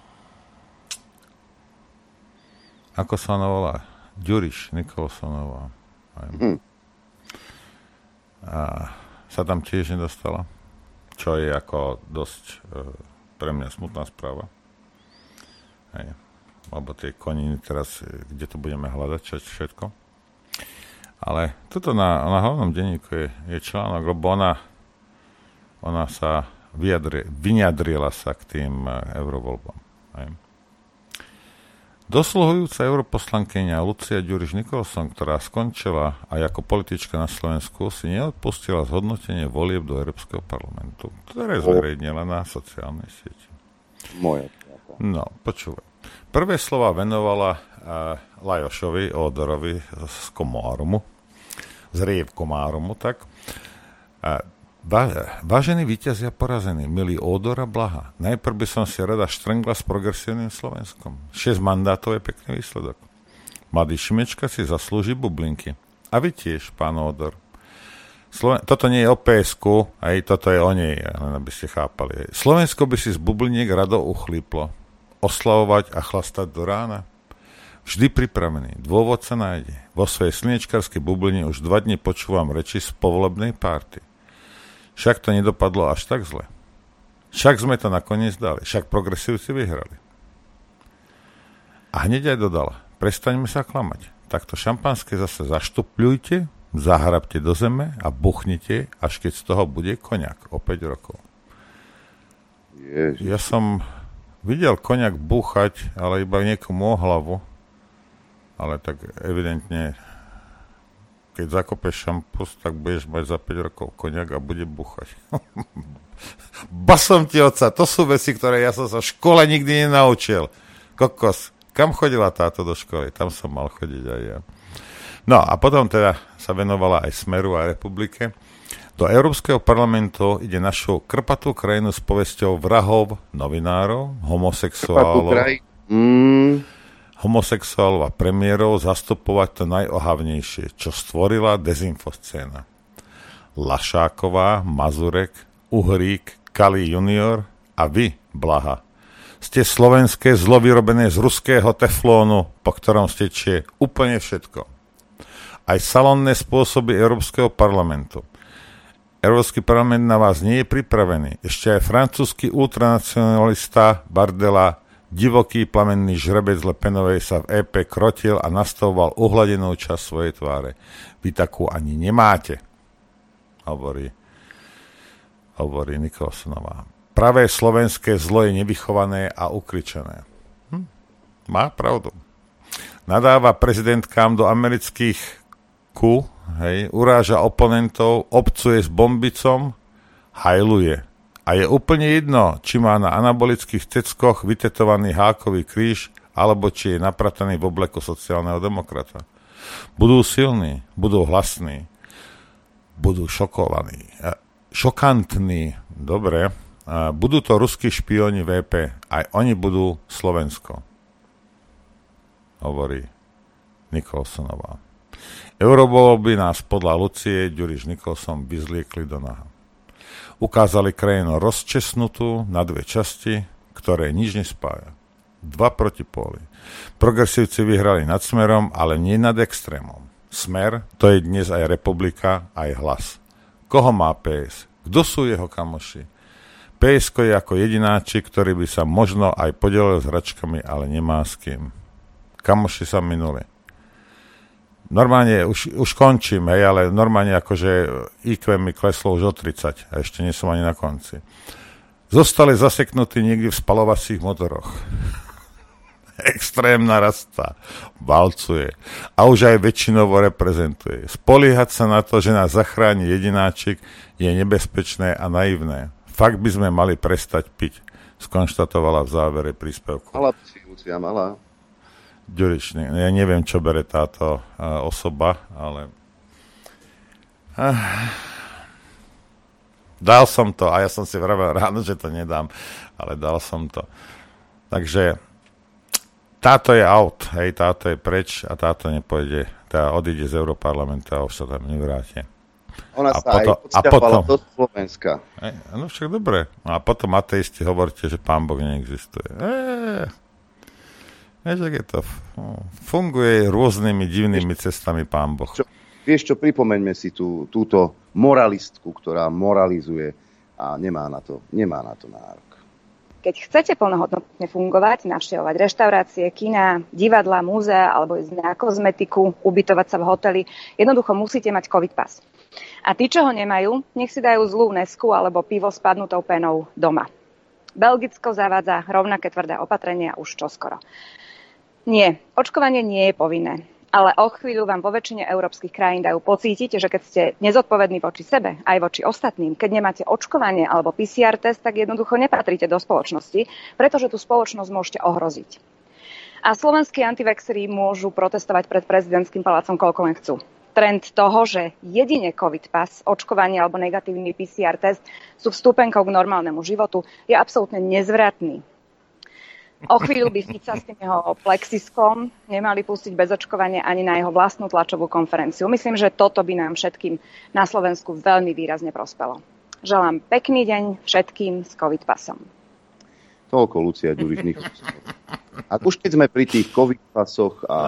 ako sa ona volá? Ďuriš Nikolsonová. Hmm. A sa tam tiež nedostala, čo je ako dosť e, pre mňa smutná správa. Hej. Lebo tie koniny teraz, kde to budeme hľadať, čo, všetko. Ale toto na, na hlavnom denníku je, je článok, lebo ona, ona sa vyjadri, vyjadrila sa k tým e, eurovoľbám. Hej. Dosluhujúca europoslankyňa Lucia Ďuriš-Nikolson, ktorá skončila aj ako politička na Slovensku, si neodpustila zhodnotenie volieb do Európskeho parlamentu, ktoré zverejnila na sociálnej sieti. Moje. No, počúvaj. Prvé slova venovala uh, Lajošovi Ódorovi z Komárumu, z Riev Komárumu, tak. Uh, Vá, vážení víťazia porazení, milí Ódor a Blaha, najprv by som si rada štrngla s progresívnym Slovenskom. šesť mandátov je pekný výsledok. Mladý Šimečka si zaslúži bublinky. A vy tiež, pán Ódor. Sloven- toto nie je o pé esku, aj toto je o nej, len aby ste chápali. Slovensko by si z bubliniek rado uchlíplo. Oslavovať a chlastať do rána. Vždy pripravený, dôvod sa nájde. Vo svojej slnečkarskej bubline už dva dni počúvam reči z povolebnej párty. Však to nedopadlo až tak zle. Však sme to nakoniec dali. Však progresívci vyhrali. A hneď aj dodala. Prestaňme sa klamať. Takto šampanské zase zaštupľujte, zahrabte do zeme a buchnite, až keď z toho bude koniak o päť rokov. Ježiš. Ja som videl koniak búchať, ale iba niekomu o hlavu. Ale tak evidentne... Keď zakopeš šampus, tak budeš mať za päť rokov koniak a bude búchať. Basom ti oca, to sú veci, ktoré ja som sa v škole nikdy nenaučil. Kokos, kam chodila táto do školy? Tam som mal chodiť aj ja. No a potom teda sa venovala aj Smeru a Republike. Do Európskeho parlamentu ide našu krpatú krajinu s povesťou vrahov, novinárov, homosexuálov. Mm. homosexuálov a premiérov zastupovať to najohavnejšie, čo stvorila dezinfoscéna. Lašáková, Mazurek, Uhrík, Kali junior a vy, Blaha. Ste slovenské zlo vyrobené z ruského teflónu, po ktorom stečie úplne všetko. Aj salónne spôsoby Európskeho parlamentu. Európsky parlament na vás nie je pripravený. Ešte aj francúzsky ultranacionalista Bardella, divoký plamenný žrebec Le Penovej sa v é pé krotil a nastavoval uhladenú časť svojej tváre. Vy takú ani nemáte, hovorí, hovorí Nikolsonová. Pravé slovenské zlo je nevychované a ukričené. Hm? Má pravdu. Nadáva prezidentkám do amerických ku, hej, uráža oponentov, obcuje s bombicom, hajluje. A je úplne jedno, či má na anabolických ceckoch vytetovaný hákový kríž, alebo či je naprataný v obleku sociálneho demokrata. Budú silní, budú hlasní, budú šokovaní, šokantní, dobre, budú to ruskí špioni vé pé, aj oni budú Slovensko, hovorí Nikolsonová. Eurovoľby nás podľa Lucie Ďuriš-Nikolson vyzliekli do naha. Ukázali krajinu rozčesnutú na dve časti, ktoré nič nespája. Dva protipóly. Progresívci vyhrali nad Smerom, ale nie nad extrémom. Smer, to je dnes aj Republika, aj Hlas. Koho má pé es? Kto sú jeho kamoši? pé esko je ako jedináčik, ktorý by sa možno aj podelil s hračkami, ale nemá s kým. Kamoši sa minuli. Normálne, už, už končím, hej, ale normálne akože í kvé mi kleslo už o tridsať a ešte nie som ani na konci. Zostali zaseknutí niekde v spalovacích motoroch. Extrém narastá, valcuje a už aj väčšinovo reprezentuje. Spoliehať sa na to, že nás zachráni jedináčik, je nebezpečné a naivné. Fakt by sme mali prestať piť, skonštatovala v závere príspevku. Malá psychúcia, malá. Ďuriš, ja neviem, čo bere táto uh, osoba, ale uh, dal som to a ja som si vravel ráno, že to nedám, ale dal som to. Takže táto je out, hej, táto je preč a táto nepôjde, tá odíde z Europarlamentu a už sa tam nevráti. Ona a sa potom, aj podsťahovala do Slovenska. Hej, no však dobre. A potom ateisti hovoríte, že Pán Boh neexistuje. Eee. Vieš, je to funguje rôznymi divnými cestami Pán Boh. Čo, vieš čo, pripomeňme si tú, túto moralistku, ktorá moralizuje a nemá na to, nemá na to nárok. Keď chcete plnohodnotne fungovať, navštevovať reštaurácie, kina, divadla, múzea alebo ísť na kozmetiku, ubytovať sa v hoteli, jednoducho musíte mať COVID pas. A tí, čo ho nemajú, nech si dajú zlú nesku alebo pivo s padnutou penou doma. Belgicko zavádza rovnaké tvrdé opatrenia už čoskoro. Nie, očkovanie nie je povinné. Ale o chvíľu vám vo väčšine európskych krajín dajú pocítiť, že keď ste nezodpovední voči sebe, aj voči ostatným, keď nemáte očkovanie alebo pé cé er test, tak jednoducho nepatríte do spoločnosti, pretože tú spoločnosť môžete ohroziť. A slovenskí antivaxeri môžu protestovať pred prezidentským palácom koľko len chcú. Trend toho, že jedine COVID pas, očkovanie alebo negatívny pé cé er test sú vstupenkou k normálnemu životu, je absolútne nezvratný. O chvíľu by Fica s tým jeho plexiskom nemali pustiť bez očkovania ani na jeho vlastnú tlačovú konferenciu. Myslím, že toto by nám všetkým na Slovensku veľmi výrazne prospelo. Želám pekný deň všetkým s COVID pasom. Toľko Lucia Ďuriš. Ak už keď sme pri tých COVID pasoch a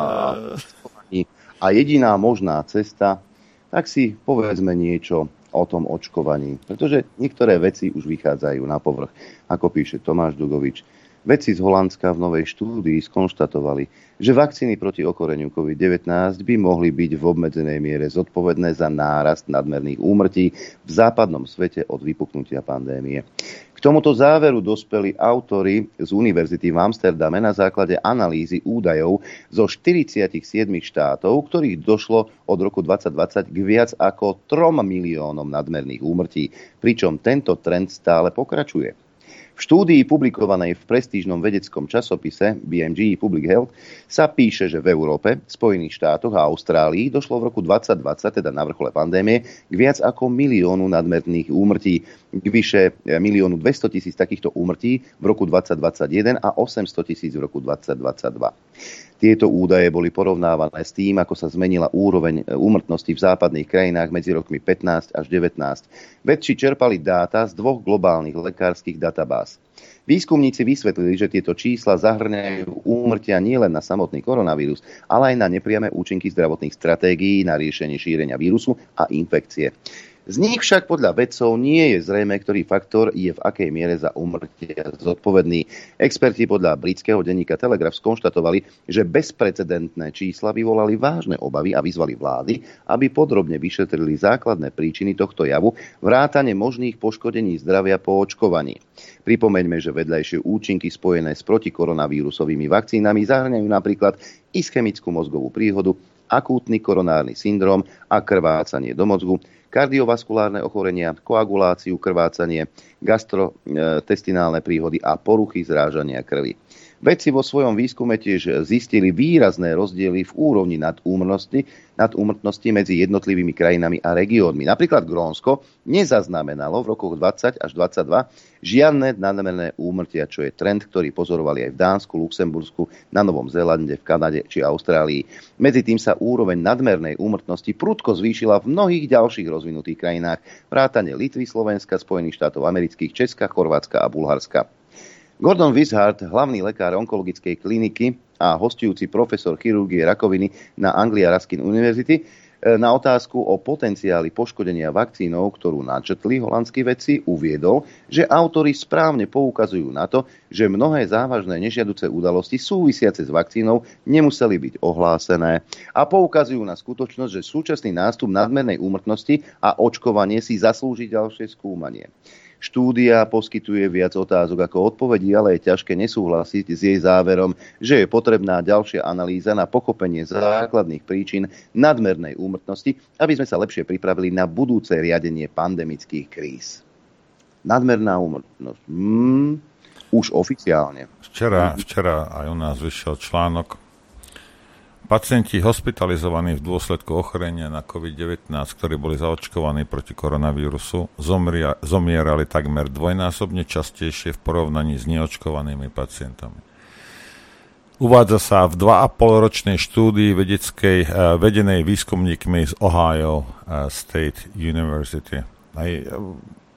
a jediná možná cesta, tak si povedzme niečo o tom očkovaní. Pretože niektoré veci už vychádzajú na povrch. Ako píše Tomáš Dugovič, vedci z Holandska v novej štúdii skonštatovali, že vakcíny proti ochoreniu COVID devätnásť by mohli byť v obmedzenej miere zodpovedné za nárast nadmerných úmrtí v západnom svete od vypuknutia pandémie. K tomuto záveru dospeli autori z Univerzity v Amsterdame na základe analýzy údajov zo štyridsaťsedem štátov, ktorých došlo od roku dvadsať dvadsať k viac ako trom miliónom nadmerných úmrtí, pričom tento trend stále pokračuje. V štúdii publikovanej v prestížnom vedeckom časopise bé em gé Public Health sa píše, že v Európe, Spojených štátoch a Austrálii došlo v roku dvadsať dvadsať, teda na vrchole pandémie, k viac ako miliónu nadmerných úmrtí, k vyše miliónu dvestotisíc takýchto úmrtí v roku dvadsať dvadsaťjeden a osemstotisíc v roku dvadsať dvadsaťdva. Tieto údaje boli porovnávané s tým, ako sa zmenila úroveň úmrtnosti v západných krajinách medzi rokmi pätnásť až devätnásť. Vedci čerpali dáta z dvoch globálnych lekárskych databáz. Výskumníci vysvetlili, že tieto čísla zahrňajú úmrtia nielen na samotný koronavírus, ale aj na nepriame účinky zdravotných stratégií na riešenie šírenia vírusu a infekcie. Z nich však podľa vedcov nie je zrejmé, ktorý faktor je v akej miere za úmrtia zodpovedný. Experti podľa britského denníka Telegraph skonštatovali, že bezprecedentné čísla vyvolali vážne obavy a vyzvali vlády, aby podrobne vyšetrili základné príčiny tohto javu, vrátane možných poškodení zdravia po očkovaní. Pripomeňme, že vedľajšie účinky spojené s protikoronavírusovými vakcínami zahŕňajú napríklad ischemickú mozgovú príhodu, akútny koronárny syndrom a krvácanie do mozgu, kardiovaskulárne ochorenia, koaguláciu, krvácanie, gastrointestinálne príhody a poruchy zrážania krvi. Vedci vo svojom výskume tiež zistili výrazné rozdiely v úrovni nadúmrtnosti, nadúmrtnosti medzi jednotlivými krajinami a regiónmi. Napríklad Grónsko nezaznamenalo v rokoch dvadsať až dvadsaťdva žiadne nadmerné úmrtia, čo je trend, ktorý pozorovali aj v Dánsku, Luxembursku, na Novom Zélande, v Kanade či Austrálii. Medzi tým sa úroveň nadmernej úmrtnosti prudko zvýšila v mnohých ďalších rozvinutých krajinách, vrátane Litvy, Slovenska, Spojených štátov amerických, Česka, Chorvátska a Bulharska. Gordon Wishart, hlavný lekár onkologickej kliniky a hostujúci profesor chirurgie rakoviny na Anglia Ruskin University, na otázku o potenciáli poškodenia vakcínou, ktorú načetli holandskí vedci, uviedol, že autori správne poukazujú na to, že mnohé závažné nežiaduce udalosti súvisiace s vakcínou nemuseli byť ohlásené a poukazujú na skutočnosť, že súčasný nástup nadmernej úmrtnosti a očkovanie si zaslúži ďalšie skúmanie. Štúdia poskytuje viac otázok ako odpovedí, ale je ťažké nesúhlasiť s jej záverom, že je potrebná ďalšia analýza na pochopenie základných príčin nadmernej úmrtnosti, aby sme sa lepšie pripravili na budúce riadenie pandemických kríz. Nadmerná úmrtnosť. Hmm, už oficiálne. Včera, včera aj u nás vyšiel článok. Pacienti hospitalizovaní v dôsledku ochorenia na COVID devätnásť, ktorí boli zaočkovaní proti koronavírusu, zomria, zomierali takmer dvojnásobne častejšie v porovnaní s neočkovanými pacientami. Uvádza sa v dva a pol ročnej štúdii vedeckej, uh, vedenej výskumníkmi z Ohio uh, State University. Aj, uh,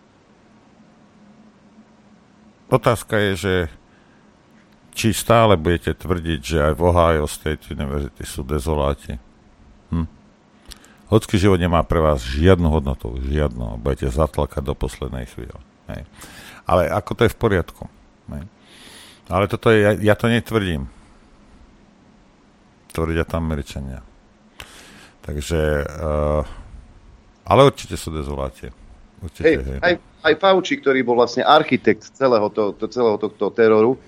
otázka je, že či stále budete tvrdiť, že aj v Ohio State University sú dezoláti. Hm? Ľudský život nemá pre vás žiadnu hodnotu, žiadnu. Budete zatlakať do poslednej chvíle. Hej. Ale ako to je v poriadku? Hej. Ale toto je, ja, ja to netvrdím. Tvrdia tam Američania. Takže, uh, ale určite sú dezoláti. Určite, hej, hej. Aj, aj Fauci, ktorý bol vlastne architekt celého, to, to, celého tohto teroru,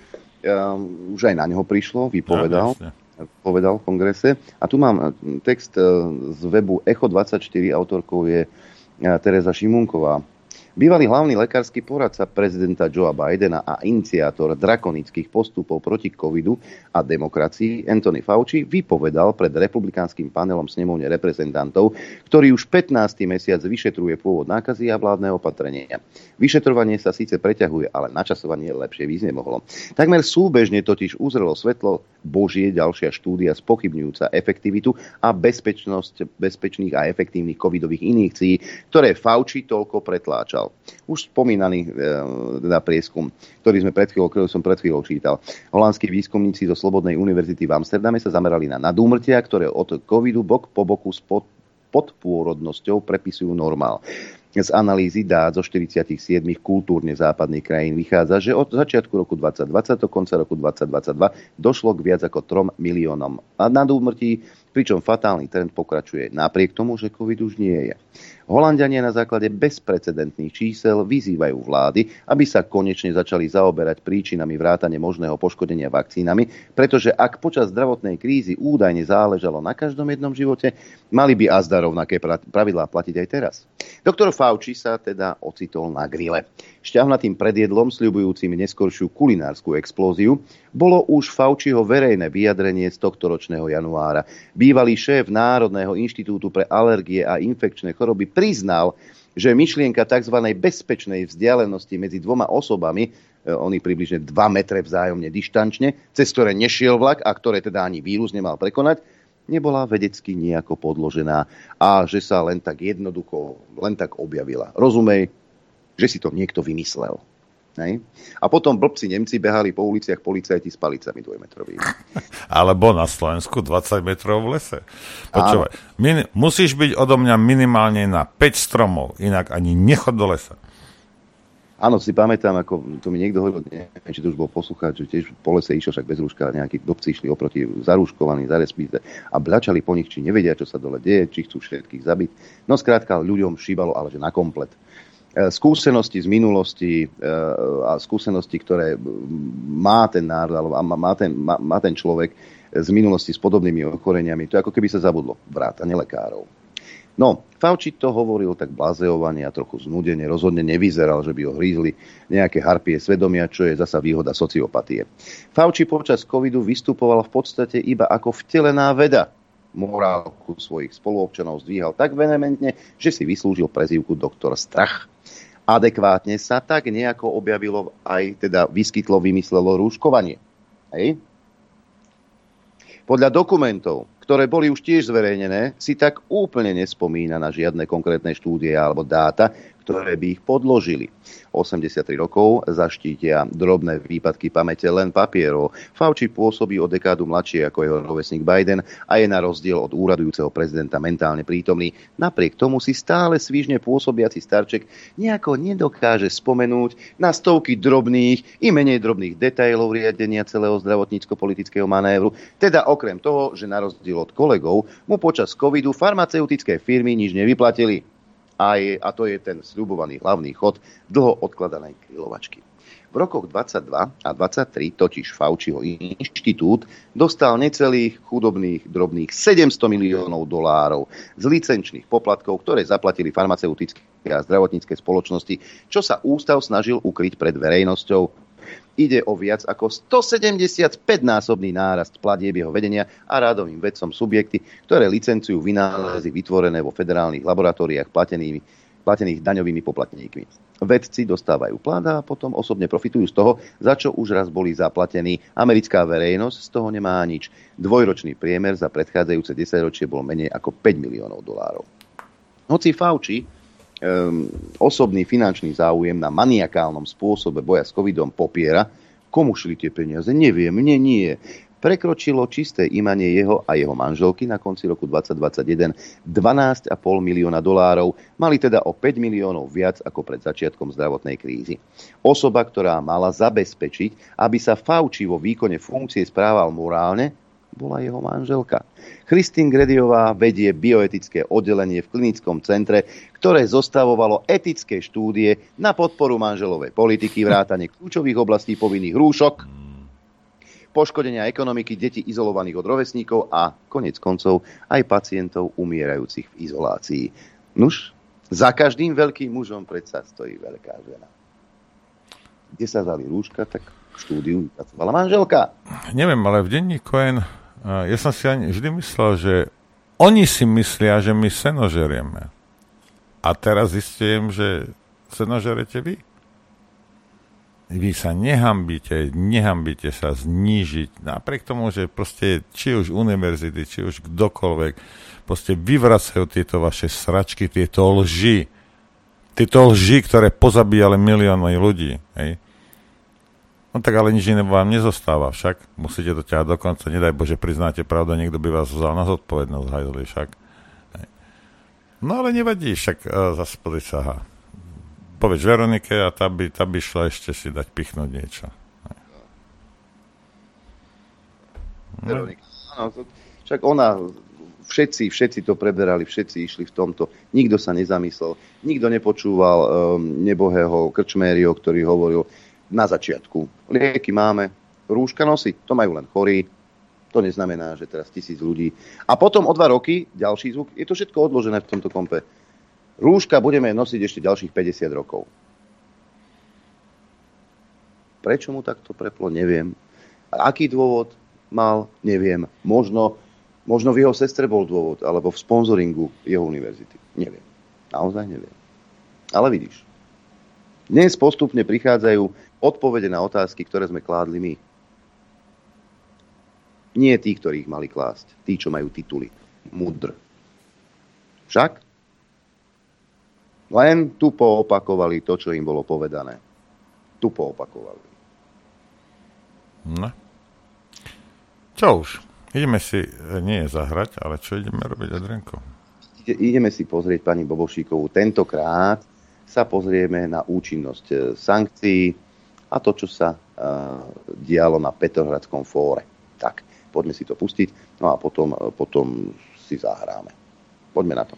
už aj na neho prišlo, vypovedal. Ja, povedal v kongrese. A tu mám text z webu Echo dvadsaťštyri, autorkou je Tereza Šimunková. Bývalý hlavný lekársky poradca prezidenta Joea Bidena a iniciátor drakonických postupov proti covidu a demokracii Anthony Fauci vypovedal pred republikánskym panelom snemovne reprezentantov, ktorý už pätnásty mesiac vyšetruje pôvod nákazy a vládne opatrenia. Vyšetrovanie sa síce preťahuje, ale načasovanie lepšie výsť nemohlo. Takmer súbežne totiž uzrelo svetlo Božie ďalšia štúdia spochybňujúca efektivitu a bezpečnosť bezpečných a efektívnych covidových injekcií, ktoré Fauci toľko pretláčal. Už spomínaný e, teda prieskum, ktorý sme pred chvíľou, ktorý som pred chvíľou čítal. Holandskí výskumníci zo Slobodnej univerzity v Amsterdame sa zamerali na nadúmrtia, ktoré od covidu bok po boku s pod, podpôrodnosťou prepisujú normál. Z analýzy dát zo štyridsaťsedem kultúrne západných krajín vychádza, že od začiatku roku dvadsať dvadsať do konca roku dvadsať dvadsaťdva došlo k viac ako trom miliónom nadúmrtí, pričom fatálny trend pokračuje napriek tomu, že COVID už nie je. Holanďania na základe bezprecedentných čísel vyzývajú vlády, aby sa konečne začali zaoberať príčinami vrátane možného poškodenia vakcínami, pretože ak počas zdravotnej krízy údajne záležalo na každom jednom živote, mali by azda rovnaké pravidlá platiť aj teraz. Doktor Fauci sa teda ocitol na grille. Šťavnatým predjedlom, sľubujúcim neskoršiu kulinárskú explóziu, bolo už Fauciho verejné vyjadrenie z tohtoročného januára. Bývalý šéf Národného inštitútu pre alergie a infekčné choroby priznal, že myšlienka tzv. Bezpečnej vzdialenosti medzi dvoma osobami, oni približne dva metre vzájomne dištančne, cez ktoré nešiel vlak a ktoré teda ani vírus nemal prekonať, nebola vedecky nejako podložená a že sa len tak jednoducho, len tak objavila. Rozumej, že si to niekto vymyslel. Nej? A potom blbci Nemci behali po uliciach policajti s palicami dvojmetrovými. Alebo na Slovensku dvadsať metrov v lese. Počúvaj, min- musíš byť odo mňa minimálne na päť stromov, inak ani nechod do lesa. Áno, si pamätám, ako to mi niekto hovoril, neviem, či to už bol poslucháč, že tiež po lese išiel však bez rúška, nejakí blbci išli oproti zarúškovaní, zarespíte a blačali po nich, či nevedia, čo sa dole deje, či chcú všetkých zabiť. No skrátka, ľuďom šíbalo, ale že na komplet. Skúsenosti z minulosti a skúsenosti, ktoré má ten národ, alebo má ten, má, má ten človek z minulosti s podobnými ochoreniami, to je ako keby sa zabudlo, vrátane lekárov. No, Fauci to hovoril tak blazeovane a trochu znudene, rozhodne nevyzeral, že by ho hrízli nejaké harpie svedomia, čo je zasa výhoda sociopatie. Fauci počas covidu vystupoval v podstate iba ako vtelená veda. Morálku svojich spoluobčanov zdvíhal tak vehementne, že si vyslúžil prezývku doktor Strach. Adekvátne sa tak nejako objavilo aj teda vyskytlo, vymyslelo rúškovanie. Hej? Podľa dokumentov, ktoré boli už tiež zverejnené, si tak úplne nespomína na žiadne konkrétne štúdie alebo dáta, ktoré by ich podložili. osemdesiattri rokov zaštítia drobné výpadky pamäte len papierov. Fauci pôsobí o dekádu mladšie ako jeho rovesník Biden a je na rozdiel od úradujúceho prezidenta mentálne prítomný. Napriek tomu si stále svižne pôsobiaci starček nejako nedokáže spomenúť na stovky drobných i menej drobných detailov riadenia celého zdravotnícko-politického manévru. Teda okrem toho, že na rozdiel od kolegov mu počas covidu farmaceutické firmy nič nevyplatili. A, je, a to je ten sľubovaný hlavný chod dlho odkladanej krylovačky. V rokoch dvadsaťdva a dvadsaťtri totiž Fauciho inštitút dostal necelých chudobných drobných sedemsto miliónov dolárov z licenčných poplatkov, ktoré zaplatili farmaceutické a zdravotnícke spoločnosti, čo sa ústav snažil ukryť pred verejnosťou. Ide o viac ako stosedemdesiatpäťnásobný nárast platieb jeho vedenia a rádovým vedcom subjekty, ktoré licencujú vynálezy vytvorené vo federálnych laboratóriách platenými, platených daňovými poplatníkmi. Vedci dostávajú plat a potom osobne profitujú z toho, za čo už raz boli zaplatení. Americká verejnosť z toho nemá nič. Dvojročný priemer za predchádzajúce desaťročie bol menej ako päť miliónov dolárov. Hoci Fauci Um, osobný finančný záujem na maniakálnom spôsobe boja s covidom popiera, komu šli tie peniaze, neviem, mne nie. Prekročilo čisté imanie jeho a jeho manželky na konci roku dvadsať dvadsaťjeden dvanásť celá päť milióna dolárov, mali teda o päť miliónov viac ako pred začiatkom zdravotnej krízy. Osoba, ktorá mala zabezpečiť, aby sa Fauci vo výkone funkcie správal morálne, bola jeho manželka. Christine Grediová vedie bioetické oddelenie v klinickom centre, ktoré zostavovalo etické štúdie na podporu manželovej politiky, vrátane kľúčových oblastí povinných rúšok poškodenia ekonomiky, detí izolovaných od rovesníkov a koniec koncov aj pacientov umierajúcich v izolácii. Nuž, za každým veľkým mužom predsa stojí veľká žena. Kde sa vzali rúška, tak v štúdiu pracovala manželka. Neviem, ale v denníku N, ja som si ani vždy myslel, že oni si myslia, že my seno žerieme. A teraz zistujem, že seno žerete vy. Vy sa nehambíte, nehambíte sa znížiť. Napriek tomu, že proste či už univerzity, či už kdokoľvek, proste vyvracajú tieto vaše sračky, tieto lži. Tieto lži, ktoré pozabíjali milióny ľudí. Hej. No tak ale nič iné vám nezostáva však. Musíte to ťahať dokonca. Nedaj Bože, priznáte pravdu, niekto by vás vzal na zodpovednosť, hajzli však. Hej. No ale nevadí, však uh, zase podľa sa ha. Povedz Veronike a tá by, tá by šla ešte si dať pichnúť niečo. Veronika, áno, však ona, všetci, všetci to preberali, všetci išli v tomto. Nikto sa nezamyslel, nikto nepočúval um, nebohého krčmériho, ktorý hovoril na začiatku. Lieky máme, rúška nosiť, to majú len chorí, to neznamená, že teraz tisíc ľudí. A potom o dva roky, ďalší zvuk, je to všetko odložené v tomto kompe. Rúška budeme nosiť ešte ďalších päťdesiat rokov. Prečo mu takto preplo, neviem. A aký dôvod mal, neviem. Možno, možno v jeho sestre bol dôvod, alebo v sponzoringu jeho univerzity. Neviem. Naozaj neviem. Ale vidíš. Dnes postupne prichádzajú odpovede na otázky, ktoré sme kládli my. Nie tí, ktorých mali klásť. Tí, čo majú tituly. Mudr. Však? Len tupo opakovali to, čo im bolo povedané. Tupo opakovali. No. Čo už? Ideme si, nie zahrať, ale čo ideme robiť, Adrianko? Ideme si pozrieť pani Bobošíkovú. Tentokrát sa pozrieme na účinnosť sankcií a to, čo sa uh, dialo na Petrohradskom fóre. Tak, poďme si to pustiť, no a potom, potom si zahráme. Poďme na to.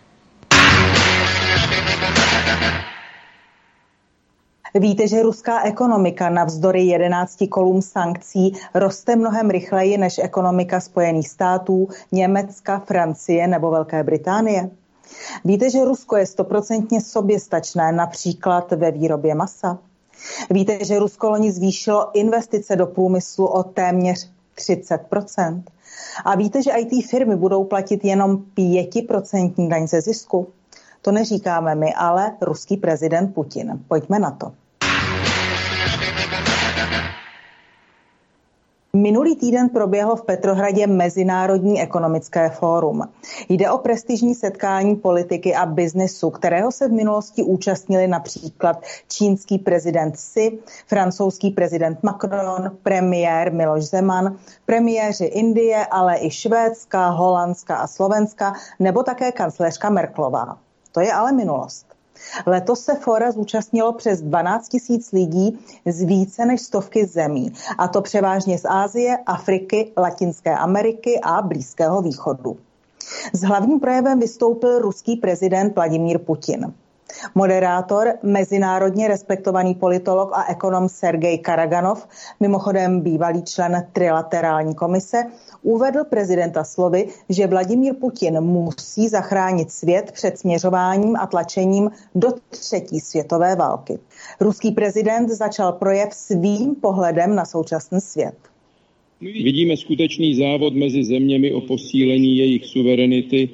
Víte, že ruská ekonomika navzdory jedenácti kolům sankcí roste mnohem rychleji než ekonomika Spojených států, Německa, Francie nebo Velké Británie? Víte, že Rusko je stoprocentně soběstačné například ve výrobě masa? Víte, že Rusko loni zvýšilo investice do průmyslu o téměř třicet procent? A víte, že í té firmy budou platit jenom pět procent daň ze zisku? To neříkáme my, ale ruský prezident Putin. Pojďme na to. Minulý týden proběhlo v Petrohradě Mezinárodní ekonomické fórum. Jde o prestižní setkání politiky a biznesu, kterého se v minulosti účastnili například čínský prezident Xi, francouzský prezident Macron, premiér Miloš Zeman, premiéři Indie, ale i Švédska, Holandska a Slovenska, nebo také kancléřka Merkelová. To je ale minulost. Letos se fóra zúčastnilo přes dvanáct tisíc lidí z více než stovky zemí, a to převážně z Asie, Afriky, Latinské Ameriky a Blízkého východu. S hlavním projevem vystoupil ruský prezident Vladimír Putin. Moderátor, mezinárodně respektovaný politolog a ekonom Sergej Karaganov, mimochodem bývalý člen trilaterální komise, uvedl prezidenta slovy, že Vladimír Putin musí zachránit svět před směřováním a tlačením do třetí světové války. Ruský prezident začal projev svým pohledem na současný svět. Vidíme skutečný závod mezi zeměmi o posílení jejich suverenity,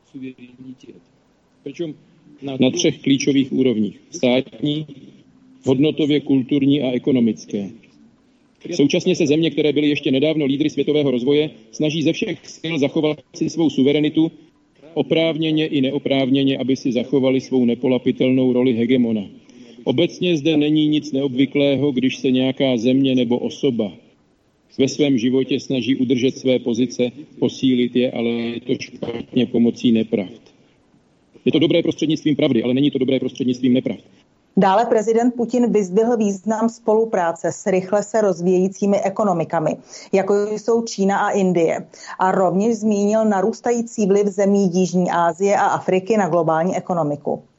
pričom na třech klíčových úrovních. Státní, hodnotově kulturní a ekonomické. Současně se země, které byly ještě nedávno lídry světového rozvoje, snaží ze všech sil zachovat si svou suverenitu, oprávněně i neoprávněně, aby si zachovali svou nepolapitelnou roli hegemona. Obecně zde není nic neobvyklého, když se nějaká země nebo osoba ve svém životě snaží udržet své pozice, posílit je, ale je to špatně pomocí nepravd. Je to dobré prostřednictvím pravdy, ale není to dobré prostřednictvím nepravd. Dále prezident Putin vyzdvihl význam spolupráce s rychle se rozvíjejícími ekonomikami, jako jsou Čína a Indie, a rovněž zmínil narůstající vliv zemí Jižní Asie a Afriky na globální ekonomiku.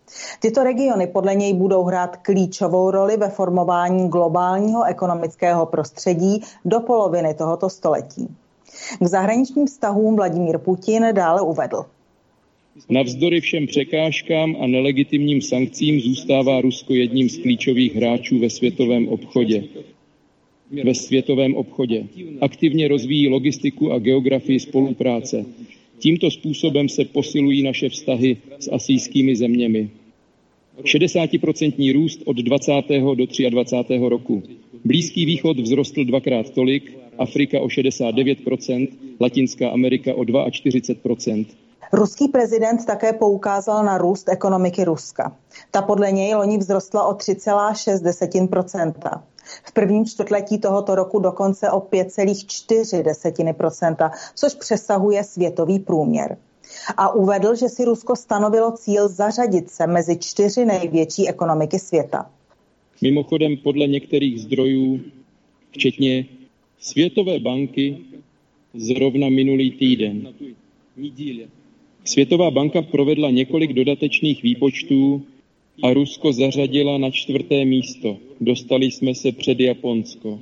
Tyto regiony podle něj budou hrát klíčovou roli ve formování globálního ekonomického prostředí do poloviny tohoto století. K zahraničním vztahům Vladimír Putin dále uvedl. Navzdory všem překážkám a nelegitimním sankcím zůstává Rusko jedním z klíčových hráčů ve světovém obchodě. Ve světovém obchodě. Aktivně rozvíjí logistiku a geografii spolupráce. Tímto způsobem se posilují naše vztahy s asijskými zeměmi. šedesátiprocentní růst od dvacátého do dvacátého třetího roku. Blízký východ vzrostl dvakrát tolik, Afrika o šedesát devět procent, Latinská Amerika o čtyřicet dva procent. Ruský prezident také poukázal na růst ekonomiky Ruska. Ta podle něj loni vzrostla o tři celá šest procenta. V prvním čtvrtletí tohoto roku dokonce o pět celá čtyři procenta, což přesahuje světový průměr. A uvedl, že si Rusko stanovilo cíl zařadit se mezi čtyři největší ekonomiky světa. Mimochodem podle některých zdrojů, včetně Světové banky, zrovna minulý týden. Světová banka provedla několik dodatečných výpočtů a Rusko zařadila na čtvrté místo. Dostali jsme se před Japonsko.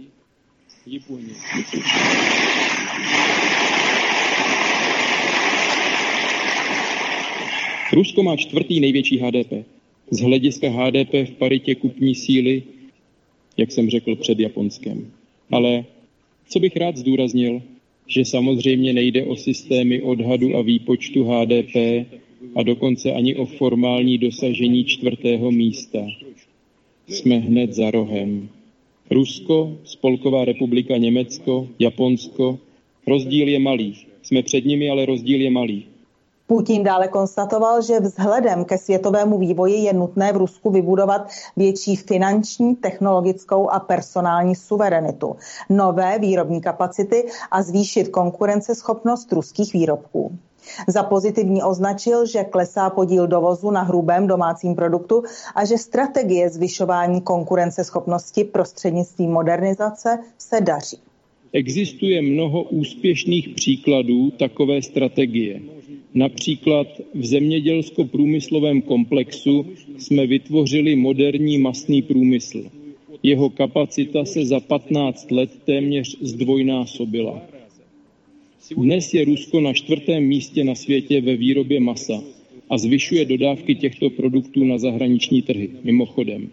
Rusko má čtvrtý největší H D P. Z hlediska H D P v paritě kupní síly, jak jsem řekl, před Japonskem. Ale co bych rád zdůraznil, že samozřejmě nejde o systémy odhadu a výpočtu H D P a dokonce ani o formální dosažení čtvrtého místa. Jsme hned za rohem. Rusko, Spolková republika Německo, Japonsko. Rozdíl je malý. Jsme před nimi, ale rozdíl je malý. Putin dále konstatoval, že vzhledem ke světovému vývoji je nutné v Rusku vybudovat větší finanční, technologickou a personální suverenitu, nové výrobní kapacity a zvýšit konkurenceschopnost ruských výrobků. Za pozitivní označil, že klesá podíl dovozu na hrubém domácím produktu a že strategie zvyšování konkurenceschopnosti prostřednictvím modernizace se daří. Existuje mnoho úspěšných příkladů takové strategie. Například v zemědělsko-průmyslovém komplexu jsme vytvořili moderní masný průmysl. Jeho kapacita se za patnáct let téměř zdvojnásobila. Dnes je Rusko na čtvrtém místě na světě ve výrobě masa a zvyšuje dodávky těchto produktů na zahraniční trhy. Mimochodem,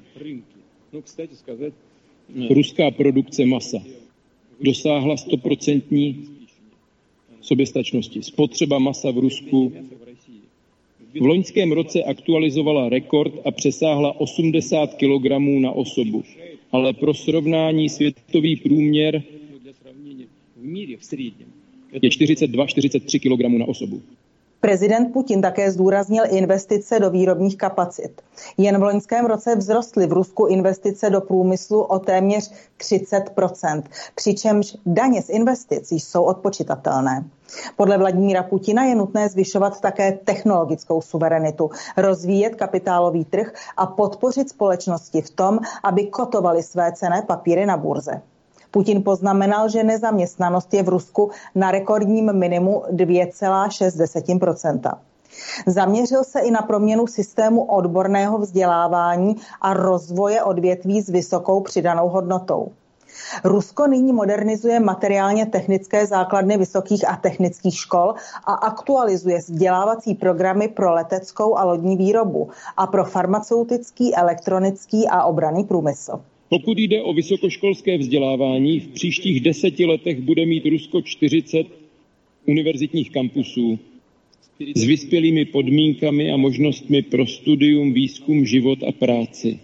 ruská produkce masa dosáhla stoprocentní soběstačnosti. Spotřeba masa v Rusku v loňském roce aktualizovala rekord a přesáhla osmdesát kilogramů na osobu. Ale pro srovnání světový průměr je čtyřicet dva až čtyřicet tři kilogramů na osobu. Prezident Putin také zdůraznil investice do výrobních kapacit. Jen v loňském roce vzrostly v Rusku investice do průmyslu o téměř třicet procent, přičemž daně z investic jsou odpočitatelné. Podle Vladimíra Putina je nutné zvyšovat také technologickou suverenitu, rozvíjet kapitálový trh a podpořit společnosti v tom, aby kotovaly své cenné papíry na burze. Putin poznamenal, že nezaměstnanost je v Rusku na rekordním minimu dvě celá šest procenta. Zaměřil se i na proměnu systému odborného vzdělávání a rozvoje odvětví s vysokou přidanou hodnotou. Rusko nyní modernizuje materiálně technické základny vysokých a technických škol a aktualizuje vzdělávací programy pro leteckou a lodní výrobu a pro farmaceutický, elektronický a obranný průmysl. Pokud jde o vysokoškolské vzdělávání, v příštích deseti letech bude mít Rusko čtyřicet univerzitních kampusů s vyspělými podmínkami a možnostmi pro studium, výzkum, život a práci.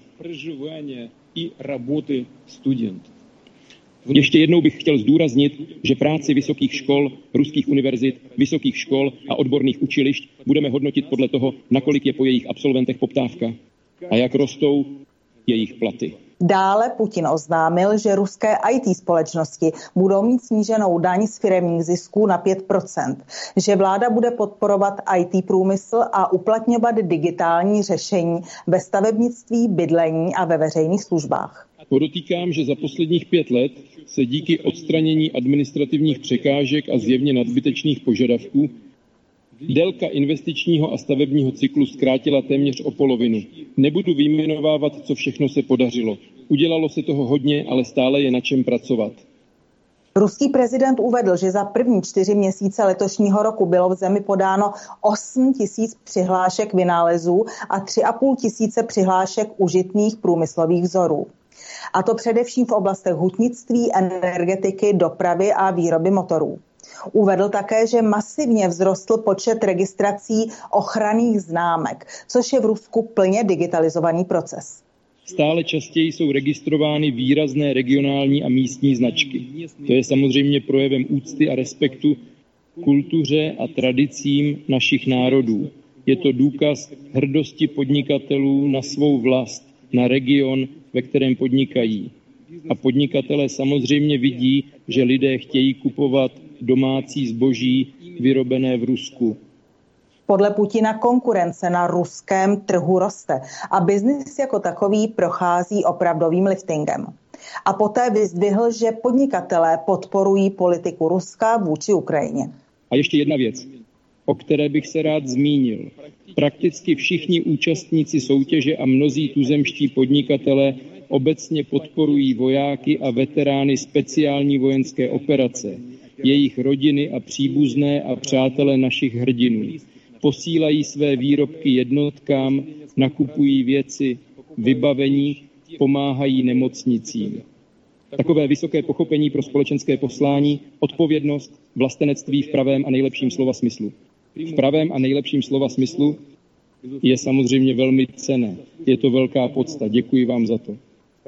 Ještě jednou bych chtěl zdůraznit, že práci vysokých škol, ruských univerzit, vysokých škol a odborných učilišť budeme hodnotit podle toho, nakolik je po jejich absolventech poptávka a jak rostou jejich platy. Dále Putin oznámil, že ruské í té společnosti budou mít sníženou daň z firemních zisků na pět procent, že vláda bude podporovat í té průmysl a uplatňovat digitální řešení ve stavebnictví, bydlení a ve veřejných službách. Podotýkám, že za posledních pět let se díky odstranění administrativních překážek a zjevně nadbytečných požadavků Délka investičního a stavebního cyklu zkrátila téměř o polovinu. Nebudu vyjmenovávat, co všechno se podařilo. Udělalo se toho hodně, ale stále je na čem pracovat. Ruský prezident uvedl, že za první čtyři měsíce letošního roku bylo v zemi podáno osm tisíc přihlášek vynálezů a tři a půl tisíce přihlášek užitných průmyslových vzorů. A to především v oblastech hutnictví, energetiky, dopravy a výroby motorů. Uvedl také, že masivně vzrostl počet registrací ochranných známek, což je v Rusku plně digitalizovaný proces. Stále častěji jsou registrovány výrazné regionální a místní značky. To je samozřejmě projevem úcty a respektu kultuře a tradicím našich národů. Je to důkaz hrdosti podnikatelů na svou vlast, na region, ve kterém podnikají. A podnikatelé samozřejmě vidí, že lidé chtějí kupovat domácí zboží vyrobené v Rusku. Podle Putina konkurence na ruském trhu roste a biznis jako takový prochází opravdovým liftingem. A poté vyzdvihl, že podnikatelé podporují politiku Ruska vůči Ukrajině. A ještě jedna věc, o které bych se rád zmínil. Prakticky všichni účastníci soutěže a mnozí tuzemští podnikatelé obecně podporují vojáky a veterány speciální vojenské operace, jejich rodiny a příbuzné a přátelé našich hrdinů. Posílají své výrobky jednotkám, nakupují věci, vybavení, pomáhají nemocnicím. Takové vysoké pochopení pro společenské poslání, odpovědnost, vlastenectví v pravém a nejlepším slova smyslu. V pravém a nejlepším slova smyslu je samozřejmě velmi cenné. Je to velká podsta. Děkuji vám za to.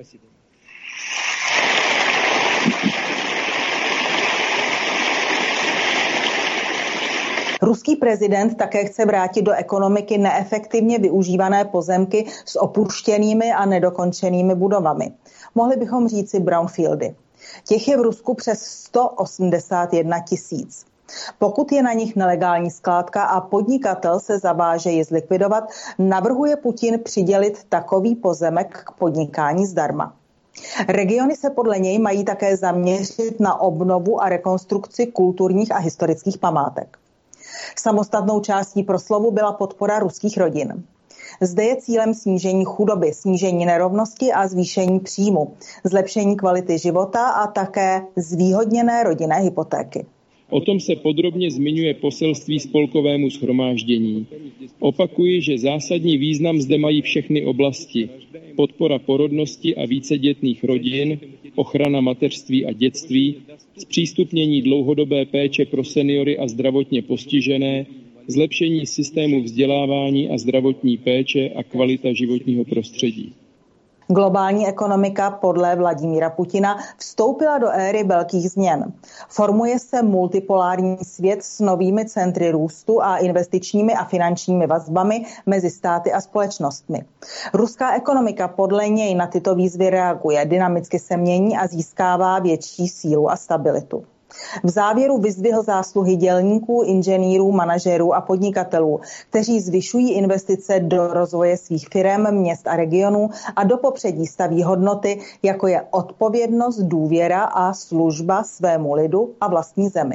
Ruský prezident také chce vrátit do ekonomiky neefektivně využívané pozemky s opuštěnými a nedokončenými budovami. Mohli bychom říci brownfieldy. Těch je v Rusku přes sto osmdesát jedna tisíc. Pokud je na nich nelegální skládka a podnikatel se zaváže ji zlikvidovat, navrhuje Putin přidělit takový pozemek k podnikání zdarma. Regiony se podle něj mají také zaměřit na obnovu a rekonstrukci kulturních a historických památek. Samostatnou částí proslovu byla podpora ruských rodin. Zde je cílem snížení chudoby, snížení nerovnosti a zvýšení příjmu, zlepšení kvality života a také zvýhodněné rodinné hypotéky. O tom se podrobně zmiňuje poselství spolkovému shromáždění. Opakuji, že zásadní význam zde mají všechny oblasti. Podpora porodnosti a vícedětných rodin, ochrana mateřství a dětství, zpřístupnění dlouhodobé péče pro seniory a zdravotně postižené, zlepšení systému vzdělávání a zdravotní péče a kvalita životního prostředí. Globální ekonomika podle Vladimíra Putina vstoupila do éry velkých změn. Formuje se multipolární svět s novými centry růstu a investičními a finančními vazbami mezi státy a společnostmi. Ruská ekonomika podle něj na tyto výzvy reaguje, dynamicky se mění a získává větší sílu a stabilitu. V závěru vyzdvihl zásluhy dělníků, inženýrů, manažerů a podnikatelů, kteří zvyšují investice do rozvoje svých firem, měst a regionů a do popředí staví hodnoty, jako je odpovědnost, důvěra a služba svému lidu a vlastní zemi.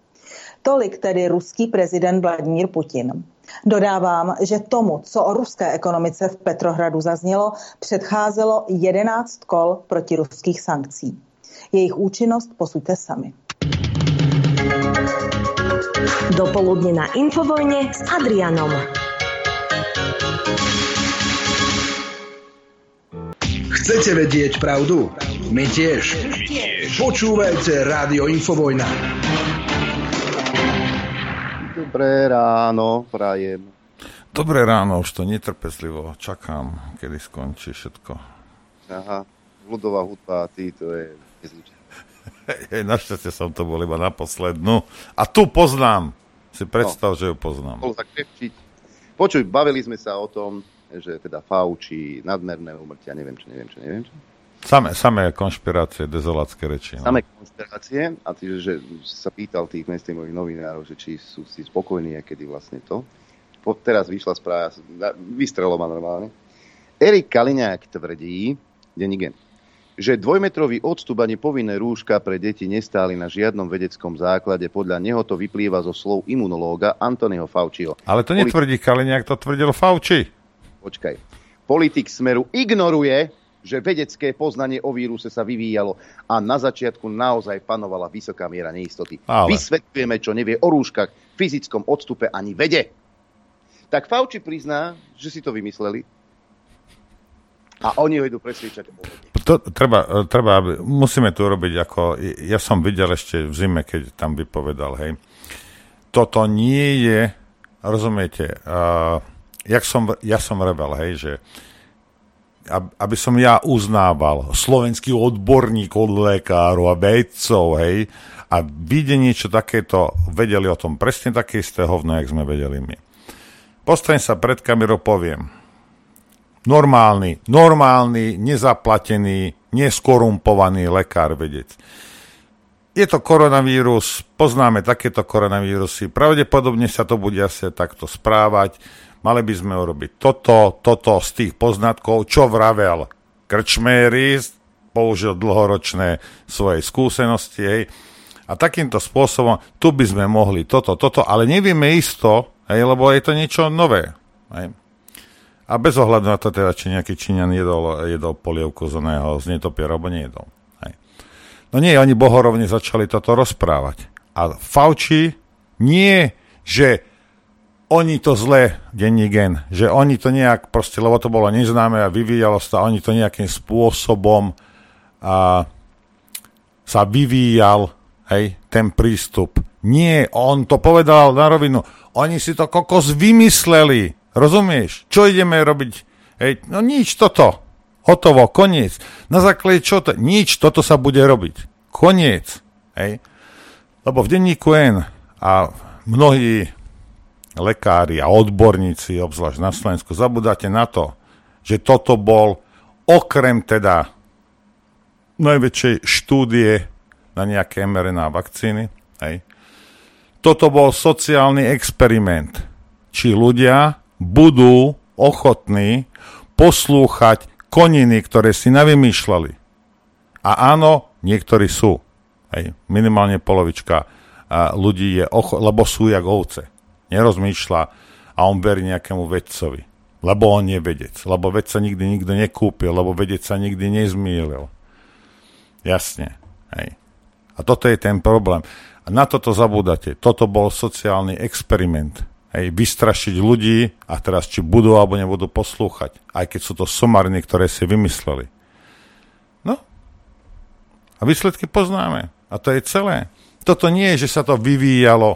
Tolik tedy ruský prezident Vladimír Putin. Dodávám, že tomu, co o ruské ekonomice v Petrohradu zaznělo, předcházelo jedenáct kol protiruských sankcí. Jejich účinnost posuďte sami. Dopoludne na Infovojne s Adrianom. Chcete vedieť pravdu? My tiež. Počúvajte Rádio Infovojna. Dobré ráno, prajem. Dobré ráno, už to netrpezlivo čakám, kedy skončí všetko. Aha, ľudová hudba, ty, to je nezvyčajné. Hej, našťastie som to bol iba na poslednú. A tu poznám. Si predstav, no, že ju poznám. Počuj, bavili sme sa o tom, že teda Fauci, nadmerné úmrtia, neviem čo, neviem čo, neviem čo. Samé, samé konšpirácie, dezolácké reči. No. Samé konšpirácie a ty, že, že sa pýtal tých mainstreamových novinárov, že či sú si spokojní, kedy vlastne to. Po, teraz vyšla správa, vystrelo ma normálne. Erik Kaliňák tvrdí, Denník N, že dvojmetrový odstup ani povinné rúška pre deti nestáli na žiadnom vedeckom základe. Podľa neho to vyplýva zo slov imunológa Anthonyho Fauciho. Ale to netvrdí Kaliňák, to tvrdil Fauci. Počkaj. Politik Smeru ignoruje, že vedecké poznanie o víruse sa vyvíjalo a na začiatku naozaj panovala vysoká miera neistoty. Ale. Vysvetľujeme, čo nevie o rúškach, fyzickom odstupe ani vede. Tak Fauci prizná, že si to vymysleli a oni ho idú presviečať. To, treba, treba, musíme to urobiť ako, ja som videl ešte v zime, keď tam vypovedal, hej. Toto nie je, rozumiete, uh, jak som, ja som rebel, hej, že aby som ja uznával slovenský odborník od lekárov a vedcov, hej, a vidie niečo takéto, vedeli o tom presne také isté hovno, jak sme vedeli my. Postavím sa pred kamerou, poviem, normálny, normálny, nezaplatený, neskorumpovaný lekár, vedec. Je to koronavírus, poznáme takéto koronavírusy, pravdepodobne sa to bude asi takto správať, mali by sme urobiť toto, toto z tých poznatkov, čo vravel Krčméry, použil dlhoročné svoje skúsenosti, hej, a takýmto spôsobom tu by sme mohli toto, toto, ale nevieme isto, hej, lebo je to niečo nové, hej. A bez ohľadu na to teda, či nejaký Číňan jedol, jedol polievku z oného, z netopiera, alebo nejedol. Hej. No nie, oni bohorovne začali toto rozprávať. A Fauci nie, že oni to zle, denní gen, že oni to nejak proste, lebo to bolo neznáme a vyvíjalo sa, oni to nejakým spôsobom a, sa vyvíjal, hej, ten prístup. Nie, on to povedal na rovinu. Oni si to kokos vymysleli. Rozumieš? Čo ideme robiť? Hej, no nič, toto. Hotovo, koniec. Na základe čo to? Nič, toto sa bude robiť. Koniec. Hej. Lebo v denníku N a mnohí lekári a odborníci, obzvlášť na Slovensku, zabudáte na to, že toto bol okrem teda najväčšej štúdie na nejaké em er en á vakcíny. Hej. Toto bol sociálny experiment. Či ľudia budú ochotní poslúchať koniny, ktoré si navymýšľali. A áno, niektorí sú. Hej, minimálne polovička a ľudí je ocho- lebo sú jak ovce. Nerozmýšľa a on verí nejakému vedcovi. Lebo on je vedec. Lebo vedca nikdy nikto nekúpil. Lebo vedec sa nikdy nezmýlil. Jasne. Hej. A toto je ten problém. A na toto zabúdate. Toto bol sociálny experiment. Hej, vystrašiť ľudí a teraz či budú alebo nebudú poslúchať. Aj keď sú to somariny, ktoré si vymysleli. No. A výsledky poznáme. A to je celé. Toto nie je, že sa to vyvíjalo.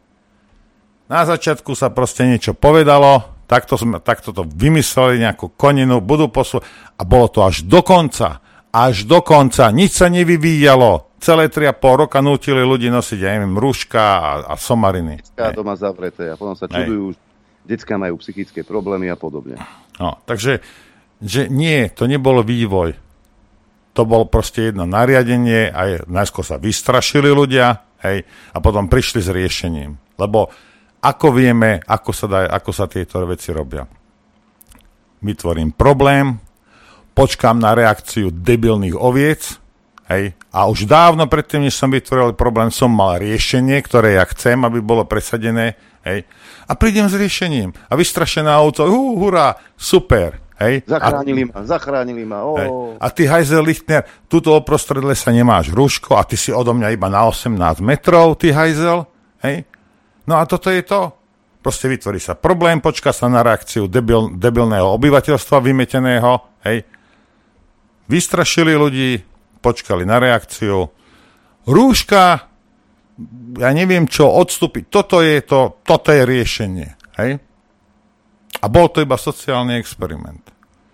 Na začiatku sa proste niečo povedalo, takto, sme, takto to vymysleli, nejakú koninu, budú poslúchať. A bolo to až do konca. Až do konca. Nič sa nevyvíjalo. Celé tri a pol roka nútili ľudí nosiť, ja neviem, rúška a, a somariny. Detská doma zavreté a potom sa čudujú, detská majú psychické problémy a podobne. No, takže že nie, to nebolo vývoj. To bolo proste jedno nariadenie a je, najskôr sa vystrašili ľudia, hej, a potom prišli s riešením. Lebo ako vieme, ako sa, dá, ako sa tieto veci robia. Vytvorím problém, počkám na reakciu debilných oviec, hej, a už dávno predtým, než som vytvoril problém, som mal riešenie, ktoré ja chcem, aby bolo presadené, hej, a prídem s riešením. A vystrašená ovca, hú, hurá, super, hej. Zachránili a, ma, zachránili ma, ó. Hej. A ty, hajzel Lichtner, tuto oprostred lesa nemáš rúško a ty si odo mňa iba na osemnásť metrov, ty hajzel, hej. No a toto je to. Proste vytvorí sa problém, počká sa na reakciu debil, debilného obyvateľstva vymeteného, hej. Vystrašili ľudí, počkali na reakciu. Rúška, ja neviem čo, odstúpiť. Toto je to, toto je riešenie. Hej? A bol to iba sociálny experiment.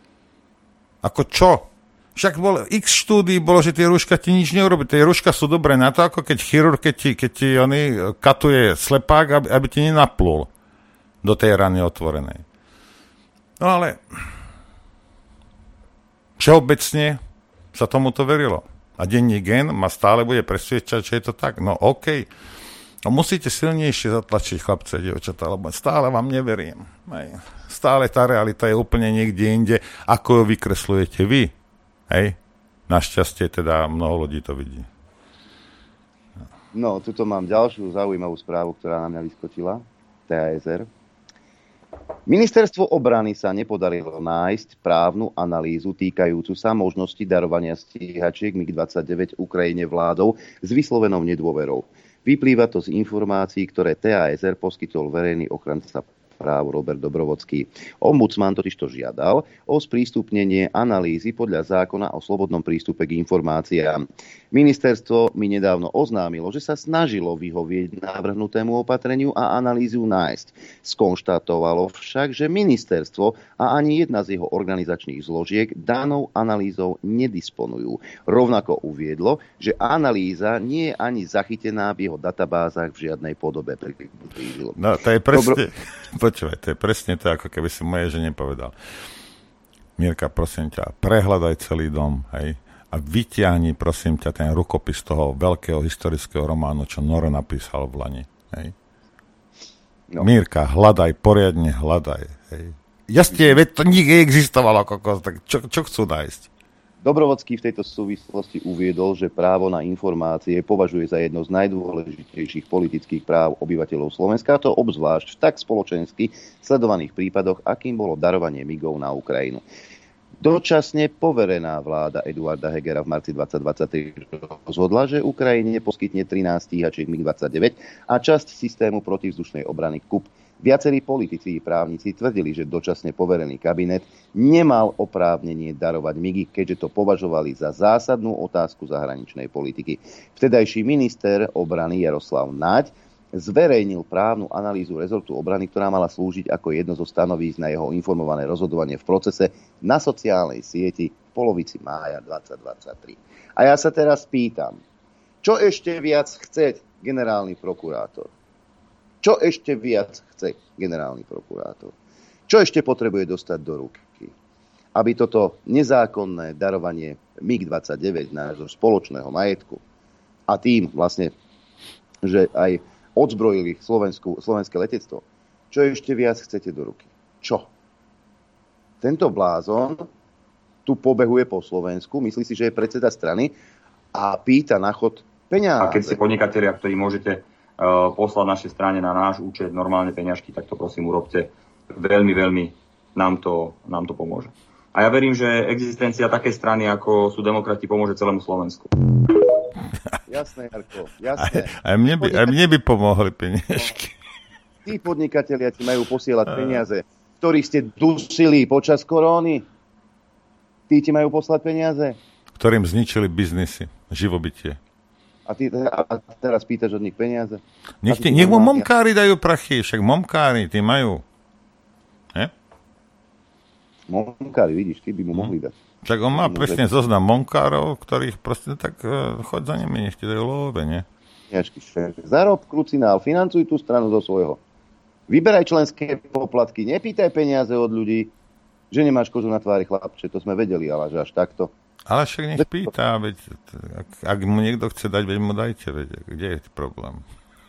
Ako čo? Však bol x štúdií, bolo, že tie rúška ti nič neurobí. Tie rúška sú dobré na to, ako keď chirurg, keď ti, keď ti oni, katuje slepák, aby, aby ti nenaplul do tej rany otvorenej. No ale všeobecne sa tomuto verilo. A denní gen ma stále bude presviečať, že je to tak. No okej. Okay. No musíte silnejšie zatlačiť, chlapce, dievčatá, lebo stále vám neverím. Hej. Stále tá realita je úplne niekde inde, ako ju vykreslujete vy. Hej. Našťastie teda mnoho ľudí to vidí. No, tuto mám ďalšiu zaujímavú správu, ktorá na mňa vyskočila. té á es er. Ministerstvo obrany sa nepodarilo nájsť právnu analýzu týkajúcu sa možnosti darovania stíhačiek mig dvadsaťdeväť Ukrajine vládou s vyslovenou nedôverou. Vyplýva to z informácií, ktoré té á es er poskytol verejný ochranca práv Robert Dobrovodský. Ombudsman totiž to žiadal o sprístupnenie analýzy podľa zákona o slobodnom prístupe k informáciám. Ministerstvo mi nedávno oznámilo, že sa snažilo vyhovieť navrhnutému opatreniu a analýzu nájsť. Skonštatovalo však, že ministerstvo a ani jedna z jeho organizačných zložiek danou analýzou nedisponujú. Rovnako uviedlo, že analýza nie je ani zachytená v jeho databázach v žiadnej podobe. No, to je presne... Dobro... Počúvaj, to je presne to, ako keby si moje žene povedal. Mirka, prosím ťa, prehľadaj celý dom, hej, a vyťahni, prosím ťa, ten rukopis toho veľkého historického románu, čo Noro napísal v Lani, hej. No. Mirka, hľadaj, poriadne hľadaj, hej. Jasne, veď to nikdy existovalo, kokos, tak čo, čo chcú nájsť? Dobrovodský v tejto súvislosti uviedol, že právo na informácie považuje za jedno z najdôležitejších politických práv obyvateľov Slovenska, a to obzvlášť v tak spoločensky sledovaných prípadoch, akým bolo darovanie migov na Ukrajinu. Dočasne poverená vláda Eduarda Hegera v marci dvetisícdvadsaťtri rozhodla, že Ukrajine poskytne trinásť stíhačiek mig dvadsaťdeväť a časť systému protivzdušnej obrany KUP. Viacerí politici i právnici tvrdili, že dočasne poverený kabinet nemal oprávnenie darovať migy, keďže to považovali za zásadnú otázku zahraničnej politiky. Vtedajší minister obrany Jaroslav Naď zverejnil právnu analýzu rezortu obrany, ktorá mala slúžiť ako jedno zo stanovísk na jeho informované rozhodovanie v procese na sociálnej sieti v polovici mája dvetisícdvadsaťtri. A ja sa teraz pýtam, čo ešte viac chce generálny prokurátor? Čo ešte viac chce generálny prokurátor? Čo ešte potrebuje dostať do ruky? Aby toto nezákonné darovanie mig dvadsaťdeväť nášho spoločného majetku a tým vlastne, že aj odzbrojili Slovensku, slovenské letectvo, čo ešte viac chcete do ruky? Čo? Tento blázon tu pobehuje po Slovensku, myslí si, že je predseda strany a pýta na chod peniaze. A keď ste podnikatelia, ktorí môžete poslať našej strane na náš účet normálne peňažky, tak to prosím urobte. Veľmi, veľmi nám to, nám to pomôže. A ja verím, že existencia takej strany, ako sú demokrati, pomôže celému Slovensku. Jasné, Jarko, jasné. Aj, aj, mne, by, aj mne by pomohli peniažky. Tí podnikatelia ti majú posielať peniaze, ktorých ste dusili počas koróny. Tí ti majú poslať peniaze. Ktorým zničili biznisy, živobytie. A ty a teraz pýtaš od nich peniaze? Nech, nech mu momkári dajú prachy, však momkári, tí majú. Ne? Momkári, vidíš, ty by mu mohli dať. Však on má presne zoznam momkárov, ktorých proste tak uh, choď za nimi, nech ti dajú love, nie? Jačky, zarob, krucinál, financuj tú stranu zo svojho. Vyberaj členské poplatky, nepýtaj peniaze od ľudí, že nemáš kožu na tvári, chlapče, to sme vedeli, ale že až takto. Ale však nech pýta, veď, ak, ak mu niekto chce dať, veď mu dajte, veď, kde je problém?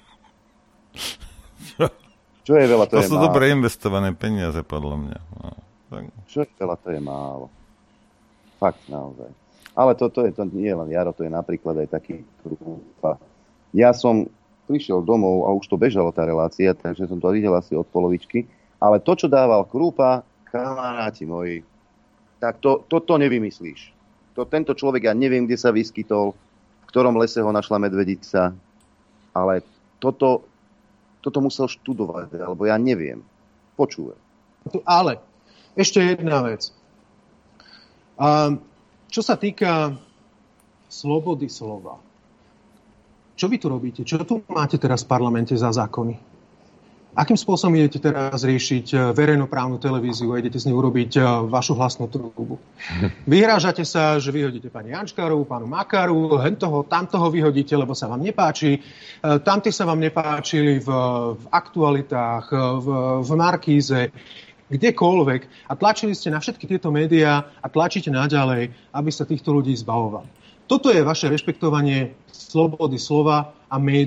Čo, Čo je veľa, to, to je sú málo. dobre investované peniaze, podľa mňa. No, tak. Čo je veľa, to je málo. Fakt, naozaj. Ale to, to, je, to nie je len Jaro, to je napríklad aj taký Krúpa. Ja som prišiel domov a už to bežalo tá relácia, takže som to videl asi od polovičky, ale to, čo dával Krúpa, kamaráti moji, tak to, to, to nevymyslíš. To, tento človek, ja neviem, kde sa vyskytol, v ktorom lese ho našla medvedica, ale toto, toto musel študovať, alebo ja neviem. Počúvaj. Ale ešte jedna vec. A čo sa týka slobody slova, čo vy tu robíte? Čo tu máte teraz v parlamente za zákony? Akým spôsobom idete teraz riešiť verejnoprávnu televíziu a idete z nej urobiť vašu hlasnú trúbu? Vyhrážate sa, že vyhodíte pani Jančkárovú, pánu Makaru, hentoho, tamtoho vyhodíte, lebo sa vám nepáči. Tamtí sa vám nepáčili v, v aktualitách, v, v Markíze, kdekoľvek. A tlačili ste na všetky tieto médiá a tlačíte naďalej, aby sa týchto ľudí zbavovali. Toto je vaše rešpektovanie slobody slova a médií.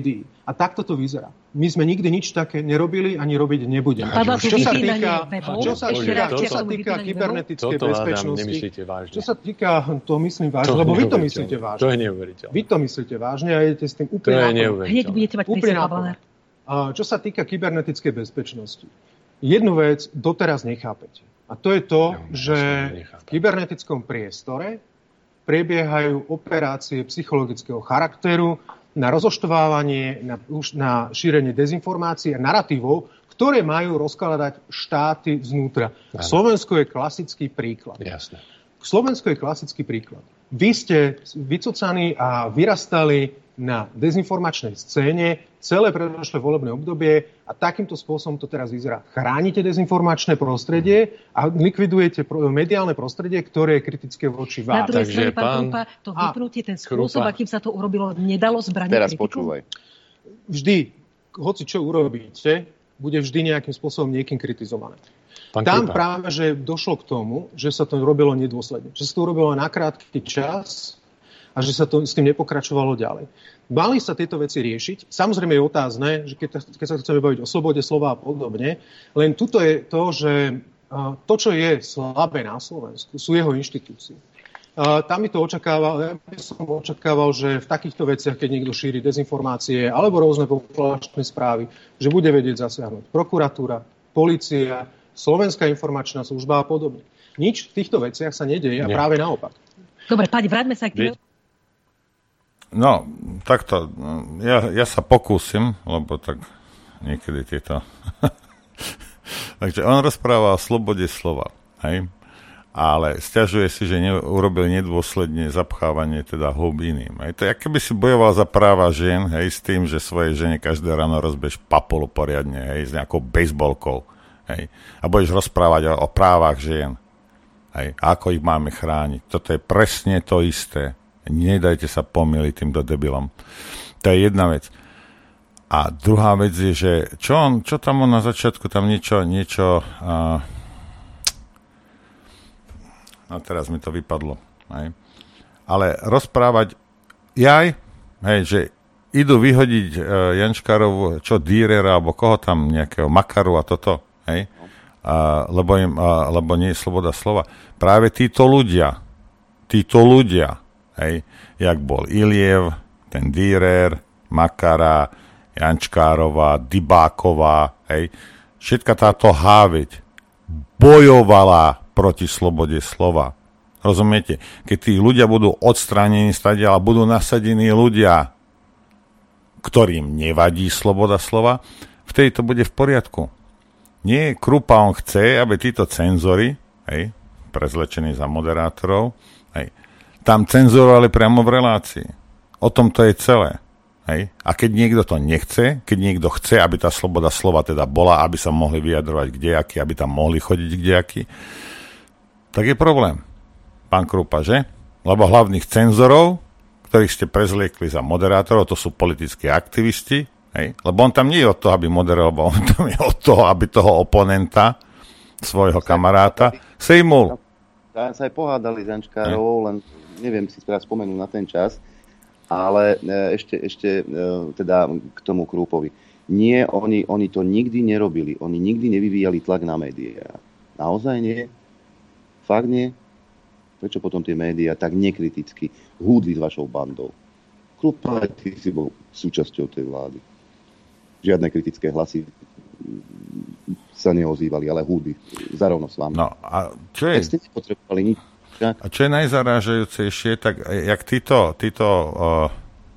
A takto to vyzerá. My sme nikdy nič také nerobili, ani robiť nebudeme. Čo sa týka, čo sa týka, čo sa týka kybernetickej bezpečnosti, čo sa týka, to myslím vážne, lebo vy to myslíte vážne. To je neuveriteľné. Vy to myslíte vážne a idete s tým úplne nápadom. Hneď budete mať prísah. Čo sa týka kybernetickej bezpečnosti, jednu vec doteraz nechápete. A to je to, že v kybernetickom priestore prebiehajú operácie psychologického charakteru na rozoštvávanie, na, na šírenie dezinformácií a naratívov, ktoré majú rozkladať štáty znútra. Ano. Slovensko je klasický príklad. Jasne. Slovensko je klasický príklad. Vy ste vycucaní a vyrastali na dezinformačnej scéne celé predošlé volebné obdobie a takýmto spôsobom to teraz vyzerá. Chránite dezinformačné prostredie a likvidujete mediálne prostredie, ktoré je kritické voči vám. Na druhej strane, pán Krupa, to vypnutie, ten spôsob, Krupa. Akým sa to urobilo, nedalo zbraniť teraz kritiku? Počúvaj. Vždy, hoci čo urobíte, bude vždy nejakým spôsobom niekým kritizované. Pán Tam Krupa. práve, že došlo k tomu, že sa to robilo nedôsledne. Že sa to urobilo na krátky čas a že sa to s tým nepokračovalo ďalej. Mali sa tieto veci riešiť. Samozrejme je otázne, že keď, keď sa chceme baviť o slobode slova a podobne, len tuto je to, že to, čo je slabé na Slovensku, sú jeho inštitúcie. Tam mi to očakával, ja by som očakával, že v takýchto veciach, keď niekto šíri dezinformácie alebo rôzne populačné správy, že bude vedieť zasiahnuť prokuratúra, polícia, Slovenská informačná služba a podobne. Nič v týchto veciach sa nedeje a práve naopak. Dobre, páni, vráťme sa k tým. No, takto, ja, ja sa pokúsim, lebo tak niekedy tieto... Takže on rozpráva o slobode slova, hej? Ale sťažuje si, že ne, urobil nedôsledne zapchávanie teda húb iným. Hej? To je, ako by si bojoval za práva žien, hej, s tým, že svojej žene každé ráno rozbiješ papolu poriadne, hej, s nejakou bejsbolkou, hej? A budeš rozprávať o, o právach žien, hej? A ako ich máme chrániť. Toto je presne to isté. Nedajte sa pomýliť týmto debilom. To je jedna vec. A druhá vec je, že čo, on, čo tam on na začiatku, tam niečo, niečo uh, a teraz mi to vypadlo. Hej. Ale rozprávať jaj, hej, že idú vyhodiť uh, Jančkárovu, čo Dírera, alebo koho tam, nejakého Makaru a toto, hej, uh, lebo, im, uh, lebo nie je sloboda slova. Práve títo ľudia, títo ľudia, hej, jak bol Iliev, ten Dürer, Makara, Jančkárová, Dybáková, hej, všetka táto háveť bojovala proti slobode slova. Rozumiete? Keď tí ľudia budú odstránení stadiaľ a budú nasadení ľudia, ktorým nevadí sloboda slova, vtedy to bude v poriadku. Nie, Krupa, on chce, aby títo cenzori, hej, prezlečení za moderátorov, hej, tam cenzurovali priamo v relácii. O tom to je celé. Hej? A keď niekto to nechce, keď niekto chce, aby tá sloboda slova teda bola, aby sa mohli vyjadrovať kdejaký, aby tam mohli chodiť kdejaký, tak je problém. Pán Krupa, že? Lebo hlavných cenzorov, ktorých ste prezliekli za moderátorov, to sú politickí aktivisti, hej? Lebo on tam nie je od toho, aby moderoval, on tam je od toho, aby toho oponenta, svojho kamaráta, sejmul. Tam sa aj pohádali s Jančkárovou, len neviem si teraz spomenúť na ten čas, ale ešte, ešte teda k tomu Krupovi. Nie, oni, oni to nikdy nerobili. Oni nikdy nevyvíjali tlak na médiá. Naozaj nie? Fakt nie? Prečo potom tie médiá tak nekriticky húdli s vašou bandou? Krupa, ty si bol súčasťou tej vlády. Žiadne kritické hlasy sa neozývali, ale húdli zarovno s vami. No a čo je... Tak ste nepotrebovali nič. A čo je najzarážajúcejšie, tak jak títo, títo uh,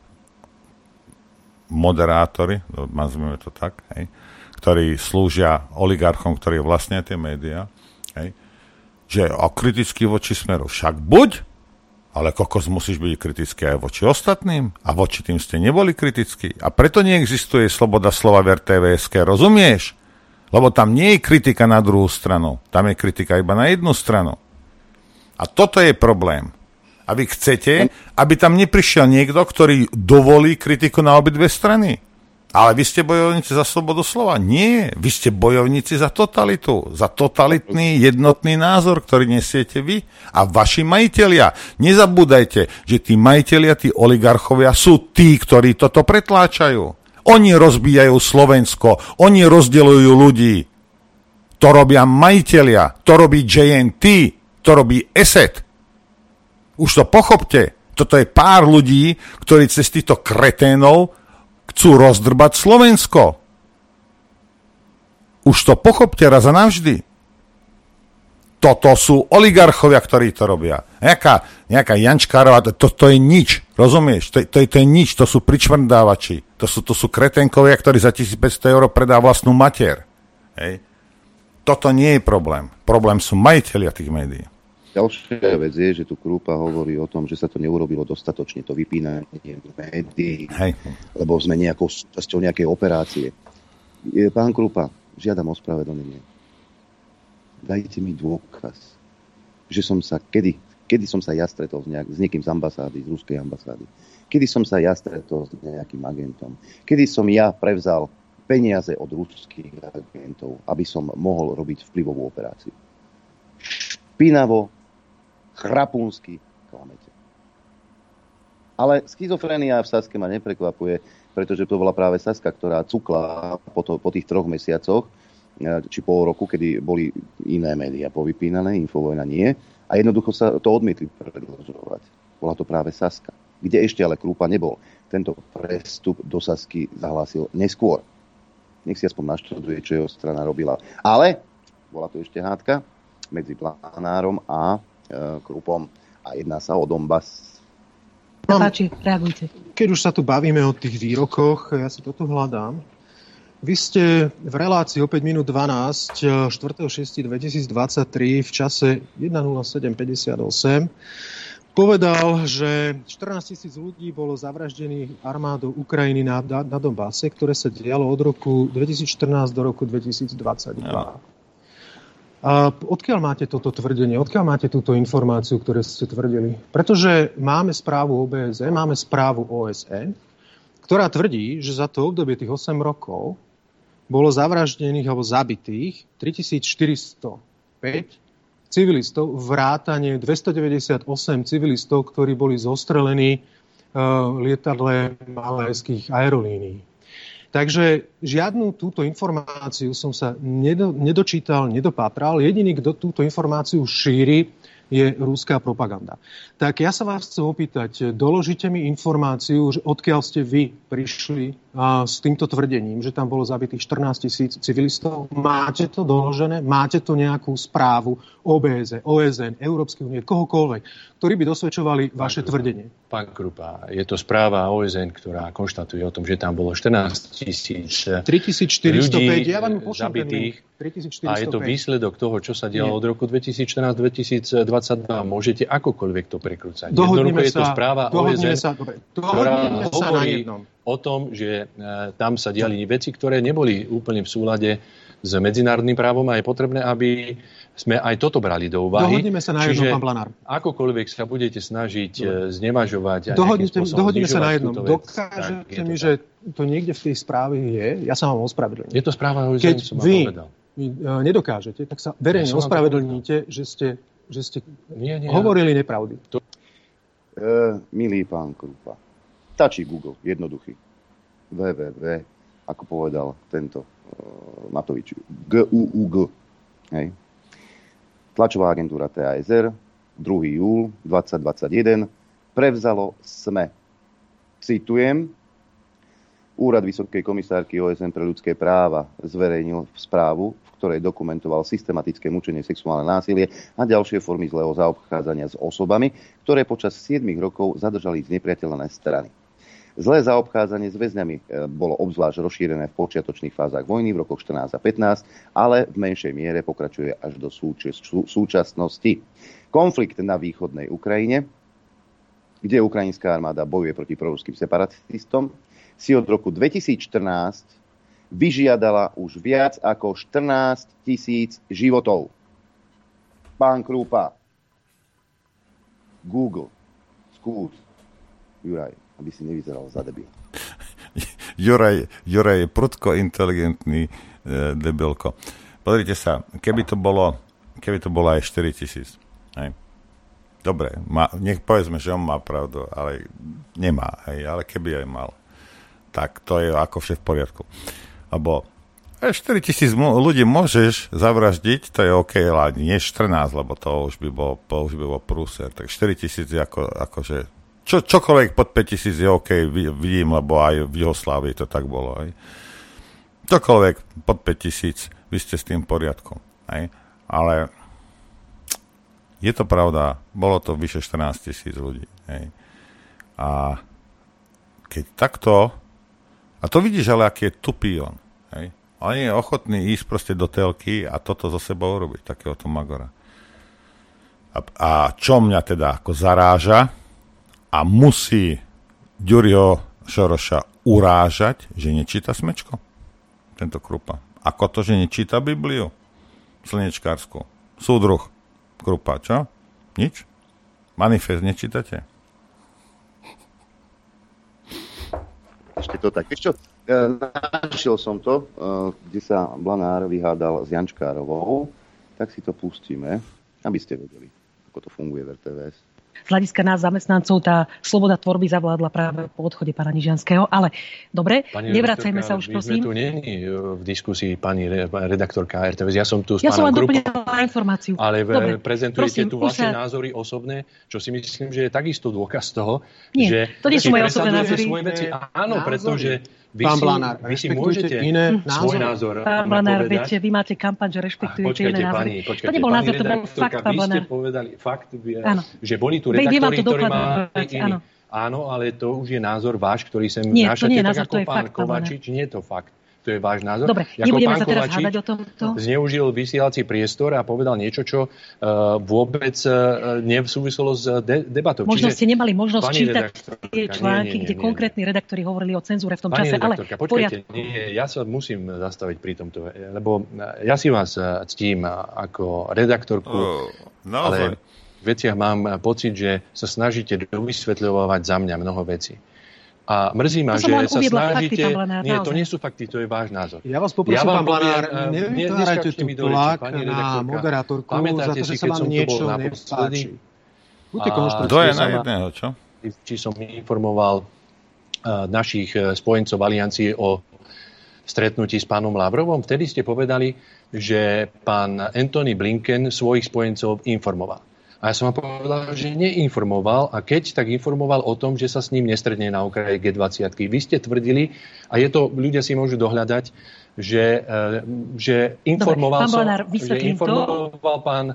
moderátori, nazvime to tak, hej, ktorí slúžia oligarchom, ktorí vlastnia tie médiá, hej, že o kritický voči Smeru. Však buď, ale kokos musíš byť kritický aj voči ostatným a voči tým ste neboli kritickí. A preto neexistuje sloboda slova v er té vé eske, rozumieš? Lebo tam nie je kritika na druhú stranu, tam je kritika iba na jednu stranu. A toto je problém. A vy chcete, aby tam neprišiel niekto, ktorý dovolí kritiku na obidve strany. Ale vy ste bojovníci za slobodu slova. Nie, vy ste bojovníci za totalitu. Za totalitný jednotný názor, ktorý nesiete vy a vaši majitelia. Nezabúdajte, že tí majitelia, tí oligarchovia sú tí, ktorí toto pretláčajú. Oni rozbíjajú Slovensko, oni rozdeľujú ľudí. To robia majitelia, to robí J N T, to robí E S E T. Už to pochopte. Toto je pár ľudí, ktorí cez týchto kreténov chcú rozdrbať Slovensko. Už to pochopte raz a navždy. Toto sú oligarchovia, ktorí to robia. Nejaká, nejaká Jančkárová, to, to je nič. Rozumieš? To, to, to je nič. To sú pričmrdávači. To sú, to sú kretenkovia, ktorí za tisícpäťsto eur predá vlastnú mater. Hej. Toto nie je problém. Problém sú majitelia tých médií. Ďalšia vec je, že tu Krúpa hovorí o tom, že sa to neurobilo dostatočne, to vypínanie médií, Hej. lebo sme nejakou súčasťou nejakej operácie. Pán Krúpa, žiadam ospravedlnenie. Dajte mi dôkaz, že som sa, kedy, kedy som sa ja stretol s, nejak, s niekým z ambasády, z ruskej ambasády. Kedy som sa ja stretol s nejakým agentom. Kedy som ja prevzal peniaze od ruských agentov, aby som mohol robiť vplyvovú operáciu. Špinavo, chrapúnsky klamete. Ale schizofrénia v Saske ma neprekvapuje, pretože to bola práve Saska, ktorá cukla po, to, po tých troch mesiacoch, či pol roku, kedy boli iné médiá povypínané, Infovojna nie, a jednoducho sa to odmietli predĺžovať. Bola to práve Saska, kde ešte ale Krúpa nebol. Tento prestup do Sasky zahlásil neskôr. Nech si aspoň naštuduje, čo jeho strana robila. Ale bola to ešte hádka medzi Planárom a e, Krúpom a jedná sa o Donbas. Páči, reagujte. Keď už sa tu bavíme o tých výrokoch, ja si toto hľadám. Vy ste v relácii o päť minút dvanásť štvrtého šiesteho dvetisícdvadsaťtri v čase jeden nula sedem päťdesiatosem povedal, že štrnásť tisíc ľudí bolo zavraždených armádou Ukrajiny na, na Donbase, ktoré sa dialo od roku dvetisícštrnásť do roku dvetisícdvadsaťdva. Ja. A odkiaľ máte toto tvrdenie? Odkiaľ máte túto informáciu, ktoré ste tvrdili? Pretože máme správu O B S E, máme správu O S N, ktorá tvrdí, že za to obdobie tých osem rokov bolo zavraždených alebo zabitých tritisícštyristopäť civilistov, vrátane dvestodeväťdesiatosem civilistov, ktorí boli zostrelení uh, lietadle malajských aerolínií. Takže žiadnu túto informáciu som sa nedo, nedočítal, nedopátral. Jediný, kto túto informáciu šíri, je ruská propaganda. Tak ja sa vás chcem opýtať, doložite mi informáciu, odkiaľ ste vy prišli a, s týmto tvrdením, že tam bolo zabitých štrnásť tisíc civilistov. Máte to doložené? Máte to nejakú správu O B S E, O S N, Európskej únie, kohokoľvek, ktorí by dosvedčovali vaše Krupa, tvrdenie? Pán Krupa, je to správa O S N, ktorá konštatuje o tom, že tam bolo štrnásť tisíc tritisícštyristopäť, ľudí ja vám zabitých. tritisícštyristopäť. A je to výsledok toho, čo sa dialo od roku dvetisícštrnásť dvetisícdvadsaťdva. Môžete akokoľvek to prekrúcať. Dohodneme je to sa, správa O S N, sa, dobre, ktorá sa na hovorí jednom. o tom, že e, tam sa diali veci, ktoré neboli úplne v súlade s medzinárodným právom a je potrebné, aby sme aj toto brali do úvahy. Dohodneme sa na jednom, Čiže pán Blanár. akokoľvek sa budete snažiť dobre. znevažovať a Dohodnite, nejakým spôsobom dohodneme sa na jednom. vec, Dokážete mi, že to niekde v tej správe je, ja sa vám ospravedlňujem. Je to správa O S N, Keď som vám vy povedal. nedokážete, tak sa verejne Ja ospravedlňujte, že ste, že ste nie, nie, hovorili nepravdy. E, milý pán Krupa, stačí Google, jednoduchý. w w w, ako povedal tento uh, Matovič, G U U G. Hej. Tlačová agentúra T A S R, druhého júla dvetisícdvadsaťjeden, prevzalo SME. Citujem, Úrad Vysokej komisárky O S N pre ľudské práva zverejnil správu, v ktorej dokumentoval systematické mučenie, sexuálne násilie a ďalšie formy zlého zaobchádzania s osobami, ktoré počas siedmich rokov zadržali znepriateľné strany. Zlé zaobchádzanie s väzňami bolo obzvlášť rozšírené v počiatočných fázach vojny v rokoch štrnásť a pätnásť, ale v menšej miere pokračuje až do súčasnosti. Konflikt na východnej Ukrajine, kde ukrajinská armáda bojuje proti proruským separatistom, si od roku dvetisícštrnásť vyžiadala už viac ako štrnásť tisíc životov. Pán Krúpa, Google, skús, Juraj, aby si nevyzeral za debil. Juraj, Juraj je prudko inteligentný e, debilko. Pozrite sa, keby to bolo, keby to bolo aj štyri tisíc. Hej. Dobre, má, nech povedzme, že on má pravdu, ale nemá. Hej, ale keby aj mal. tak to je ako vše v poriadku. Lebo štyri tisíc ľudí môžeš zavraždiť, to je OK, ale nie štrnásť, lebo to už by bol, už by bol prúser. Tak štyri tisíc je ako, akože, čo, čokoľvek pod päť tisíc je OK, vidím, lebo aj v Juhoslávii to tak bolo. Aj. Čokoľvek pod päť tisíc, vy ste s tým v poriadku. Aj. Ale je to pravda, bolo to vyše štrnásť tisíc ľudí. Aj. A keď takto, a to vidíš, ale aký je tupý on, hej. On je ochotný ísť proste do telky a toto zo sebou urobiť, takéhoto magora. A, a čo mňa teda ako zaráža a musí Ďuriho Šoroša urážať, že nečíta Smečko? Tento Krupa. Ako to, že nečíta Bibliu? Slnečkárskú. Súdruh Krupa, čo? Nič? Manifest nečítate? Ešte to tak. Ešte čo? Našiel som to, kde sa Blanár vyhádal s Jančkárovou, tak si to pustíme, aby ste vedeli, ako to funguje v er té vé es. Z hľadiska nás zamestnancov tá sloboda tvorby zavládla práve po odchode pána Nižanského, ale dobre, pani nevracajme sa už, prosím. My sme tu nie v diskusii pani redaktorka er té vé es, ja som tu s ja pánom Krupom. Ja som vám doplňala informáciu. Ale dobre, prezentujete prosím, tu vaše sa... názory osobné, čo si myslím, že je takisto dôkaz toho, nie, že to nie sú moje osobné názory. Svoje veci. Áno, pretože vy Pán si, Blanár, vy si môžete iné svoj názor Pán Blanár, viete, vy máte kampaň, že rešpektujete iné názory. Počkajte, to nebol názor, to bol fakt, pán Vy ste Blanár. povedali fakt, áno. že boli tu redaktori, ktorí mali iný. Áno, ale to už je názor váš, ktorý sem nie, nášate, nie tak názor, ako to je pán fakt, Kovačič. Nie je to fakt. To je váš názor. Dobre, ako nebudeme pán sa teraz Kovačič hádať o tomto. Zneužil vysielací priestor a povedal niečo, čo uh, vôbec uh, nesúviselo s de- debatou. Možno Čiže, ste nemali možnosť čítať tie články, nie, nie, kde nie, konkrétni redaktori hovorili o cenzúre v tom pani čase. Ale počkajte, nie, ja sa musím zastaviť pri tomto, lebo ja si vás ctím ako redaktorku, oh, no, ale v veciach mám pocit, že sa snažíte dovysvetľovať za mňa mnoho vecí. A mrzí ma, že sa snažíte... Fakty, Blanár, nie, naozaj. to nie sú fakty, to je váš názor. Ja vás poprosím, ja pán Blanár, nevytvárajte tu tlak na moderátorku za to, že sa vám niečo nepáči. Buďte konštruktívni. Kto je na jedného, čo? Či som informoval uh, našich spojencov v Aliancii o stretnutí s pánom Lavrovom. Vtedy ste povedali, že pán Antony Blinken svojich spojencov informoval. A ja som vám povedal, že neinformoval a keď, tak informoval o tom, že sa s ním nestretne na okraji gé dvadsať. Vy ste tvrdili, a je to, ľudia si môžu dohľadať, že, že informoval Dobre, som, Blanár, že informoval to. pán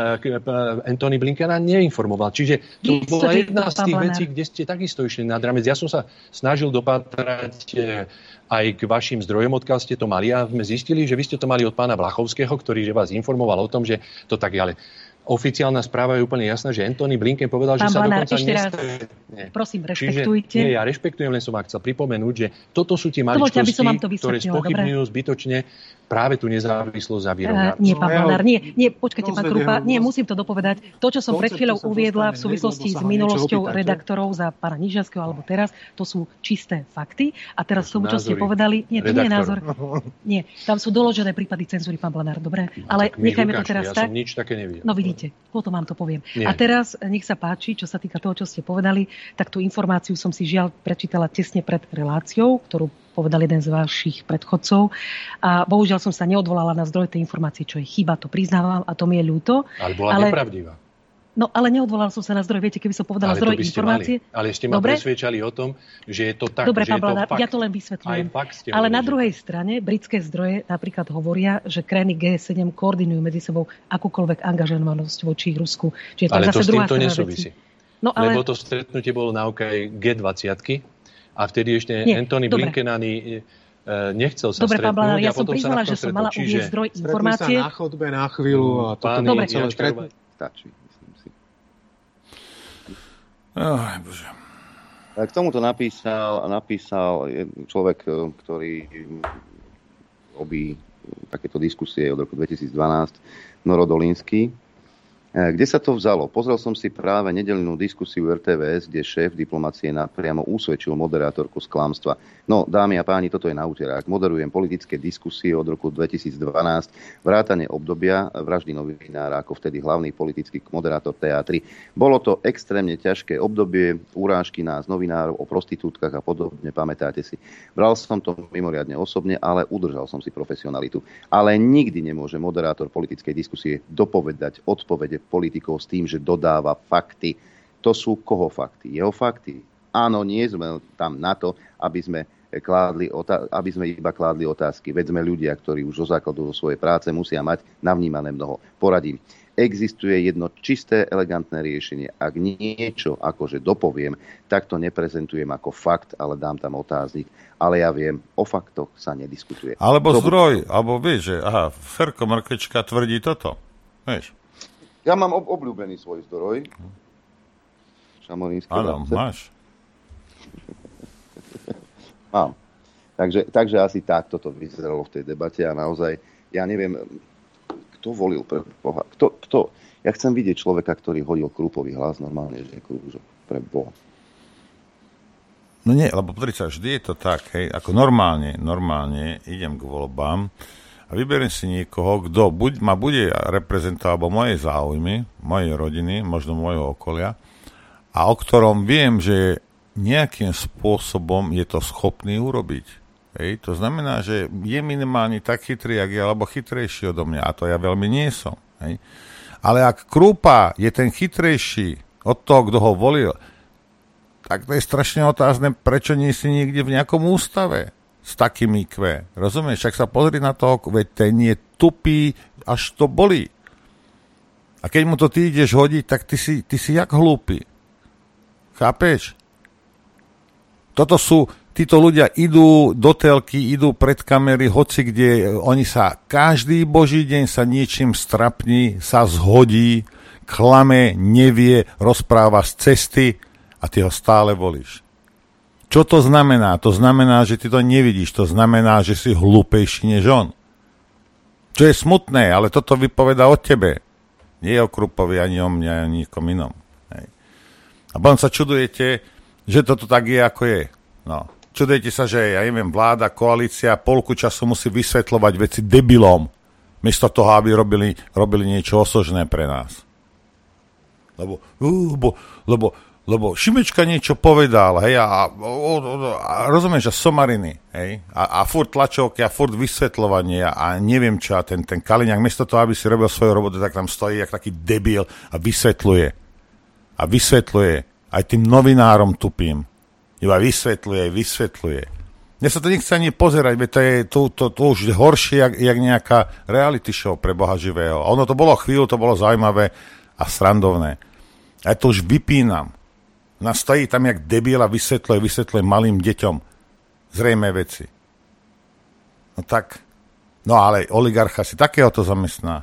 uh, Antony Blinken a neinformoval. Čiže to Vy bola jedna z tých vecí, kde ste takisto išli nad rámec. Ja som sa snažil dopatrať aj k vašim zdrojom, odkiaľ ste to mali a sme zistili, že vy ste to mali od pána Blachovského, ktorý že vás informoval o tom, že to tak je, ale oficiálna správa je úplne jasná, že Antony Blinken povedal, pán že sa Blanár, dokonca nestretne. Prosím, rešpektujte. Čiže, nie, ja rešpektujem, len som vám chcel pripomenúť, že toto sú tie maličkosti, ktoré spochybňujú zbytočne práve tú nezávislosť a vyrovnávosť. Uh, nie, pán Blanár, nie, nie, počkajte, pán Krupa, nie, musím to dopovedať. To, čo som pred chvíľou uviedla v súvislosti s minulosťou redaktorov za pána Nižanského alebo teraz, to sú čisté fakty. A teraz tomu, čo ste povedali, nie, to nie je názor. Nie, tam sú doložené prípady cenzúry, pán Blanár, dobre? Ale nechajme to teraz tak. Ja som nič také nevidel. No vidíte, potom vám to poviem. Nie. A teraz, nech sa páči, čo sa týka toho, čo ste povedali, tak tú informáciu som si žiaľ prečítala tesne pred reláciou, ktorú povedal jeden z vašich predchodcov. A bohužiaľ som sa neodvolala na zdroj tej informácie, čo je chyba, to priznávam a to mi je ľúto. Ale bola ale... nepravdivá. No, ale neodvolala som sa na zdroj. Viete, keby som povedala ale zdroj informácie... Mali. Ale ste ma Dobre? presviečali o tom, že je to tak, Dobre, že pán Blanár, je to fakt. Ja to len vysvetľujem. Ale na druhej strane britské zdroje napríklad hovoria, že krajiny gé sedem koordinujú medzi sebou akúkoľvek angažovanosť voči Rusku. Čiže ale to s týmto nesúvisí. No, ale... Lebo to stretnutie bolo na okraji gé dvadsať a vtedy ešte Nie, Antony dobre. Blinken ani nechcel sa Dobre, stretnúť. Pán Blanár, ja a som priznala, že som mala uvieť zdroj informácie. Stretli sa na chodbe na chvíľu a toto Dobre. celé stretnutie. Stačí, myslím si. Oh, bože. K tomuto napísal, napísal človek, ktorý robí takéto diskusie od roku dvetisícdvanásť, Noro Dolínsky. Kde sa to vzalo? Pozrel som si práve nedeľnú diskusiu er té vé es, kde šéf diplomacie napriamo usvedčil moderátorku z klamstva. No, dámy a páni, toto je na úterák. Moderujem politické diskusie od roku dvetisícdvanásť, vrátane obdobia vraždy novinára ako vtedy hlavný politický moderátor té á tri. Bolo to extrémne ťažké obdobie, urážky nás novinárov o prostitútkach a podobne, pamätáte si. Bral som to mimoriadne osobne, ale udržal som si profesionalitu. Ale nikdy nemôže moderátor politickej diskusie dopovedať odpovede politikov s tým, že dodáva fakty. To sú koho fakty? Jeho fakty. Áno, nie sme tam na to, aby sme, kládli otá- aby sme iba kládli otázky. Veď sme ľudia, ktorí už zo základu svojej práce musia mať navnímané mnoho. Poradím. Existuje jedno čisté, elegantné riešenie. Ak niečo akože dopoviem, tak to neprezentujem ako fakt, ale dám tam otáznik. Ale ja viem, o faktoch sa nediskutuje. Alebo to... zdroj, alebo vieš, že aha, Ferko Mrkvička tvrdí toto. Vieš. Ja mám ob- obľúbený svoj zdroj. Šamonínske Áno, máš. Mám. Takže, takže asi takto to vyzeralo v tej debate a naozaj, ja neviem, kto volil pre Boha. Kto, kto? Ja chcem vidieť človeka, ktorý hodil krúpový hlas normálne, že je krúžok pre Boha. No nie, lebo pozri sa, vždy je to tak, hej, ako normálne, normálne idem k voľbám a vyberiem si niekoho, kto buď, ma bude reprezentovať alebo moje záujmy, mojej rodiny, možno mojho okolia, a o ktorom viem, že nejakým spôsobom je to schopný urobiť. Hej, to znamená, že je minimálne tak chytrý, jak je, alebo chytrejší odo mňa, a to ja veľmi nie som. Hej. Ale ak Krupa je ten chytrejší od toho, kto ho volil, tak to je strašne otázne, prečo nie si niekde v nejakom ústave s takými kve. Rozumieš? Však sa pozri na toho, veď ten je tupý, až to bolí. A keď mu to ty ideš hodiť, tak ty si, ty si jak hlúpy. Chápeš? Toto sú, títo ľudia idú do telky, idú pred kamery, hoci kde oni sa každý boží deň sa niečím strapní, sa zhodí, klame, nevie, rozpráva z cesty a ty ho stále volíš. Čo to znamená? To znamená, že ty to nevidíš. To znamená, že si hlúpejší než on. Čo je smutné, ale toto vypoveda o tebe. Nie o Krupovi, ani o mňa, ani nikom inom. Hej. A potom sa čudujete, že toto tak je, ako je. No. Čudujete sa, že ja neviem, vláda, koalícia polku času musí vysvetľovať veci debilom, miesto toho, aby robili, robili niečo osožné pre nás. Lebo, uh, lebo, lebo Lebo Šimečka niečo povedal, hej, a, a, a rozumieš, a somariny, hej, a, a furt tlačovky, a furt vysvetľovanie, a neviem čo, a ten, ten Kaliňák, miesto toho, aby si robil svoju robotu, tak tam stojí jak taký debil a vysvetľuje. A vysvetľuje aj tým novinárom tupým. Iba vysvetľuje, vysvetľuje. Mne sa to nechce ani pozerať, veď to je to, to, to už horšie, jak, jak nejaká reality show pre Boha živého. A ono to bolo chvíľu, to bolo zaujímavé a srandovné. A ja to už vypínam. Nás stojí tam jak debil a vysvetľuje, vysvetľuje malým deťom zrejmé veci. No tak, no ale oligarcha si takéhoto zamestná.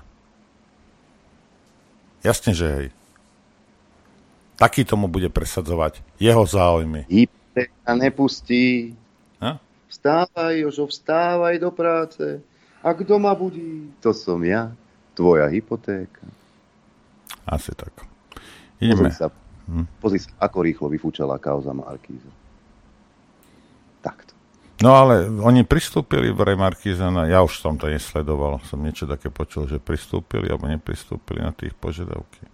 Jasne, že hej. Taký tomu bude presadzovať jeho záujmy. Hypotéka nepustí. Ha? Vstávaj, Jožo, vstávaj do práce. A kto ma budí? To som ja, tvoja hypotéka. Asi tak. Ideme. Pozri sa. Hm. Pozri sa, ako rýchlo vyfúčala kauza Markíza. Takto. No ale oni pristúpili v Markíza, na, ja už som to nesledoval, som niečo také počul, že pristúpili alebo nepristúpili na tých požiadavky.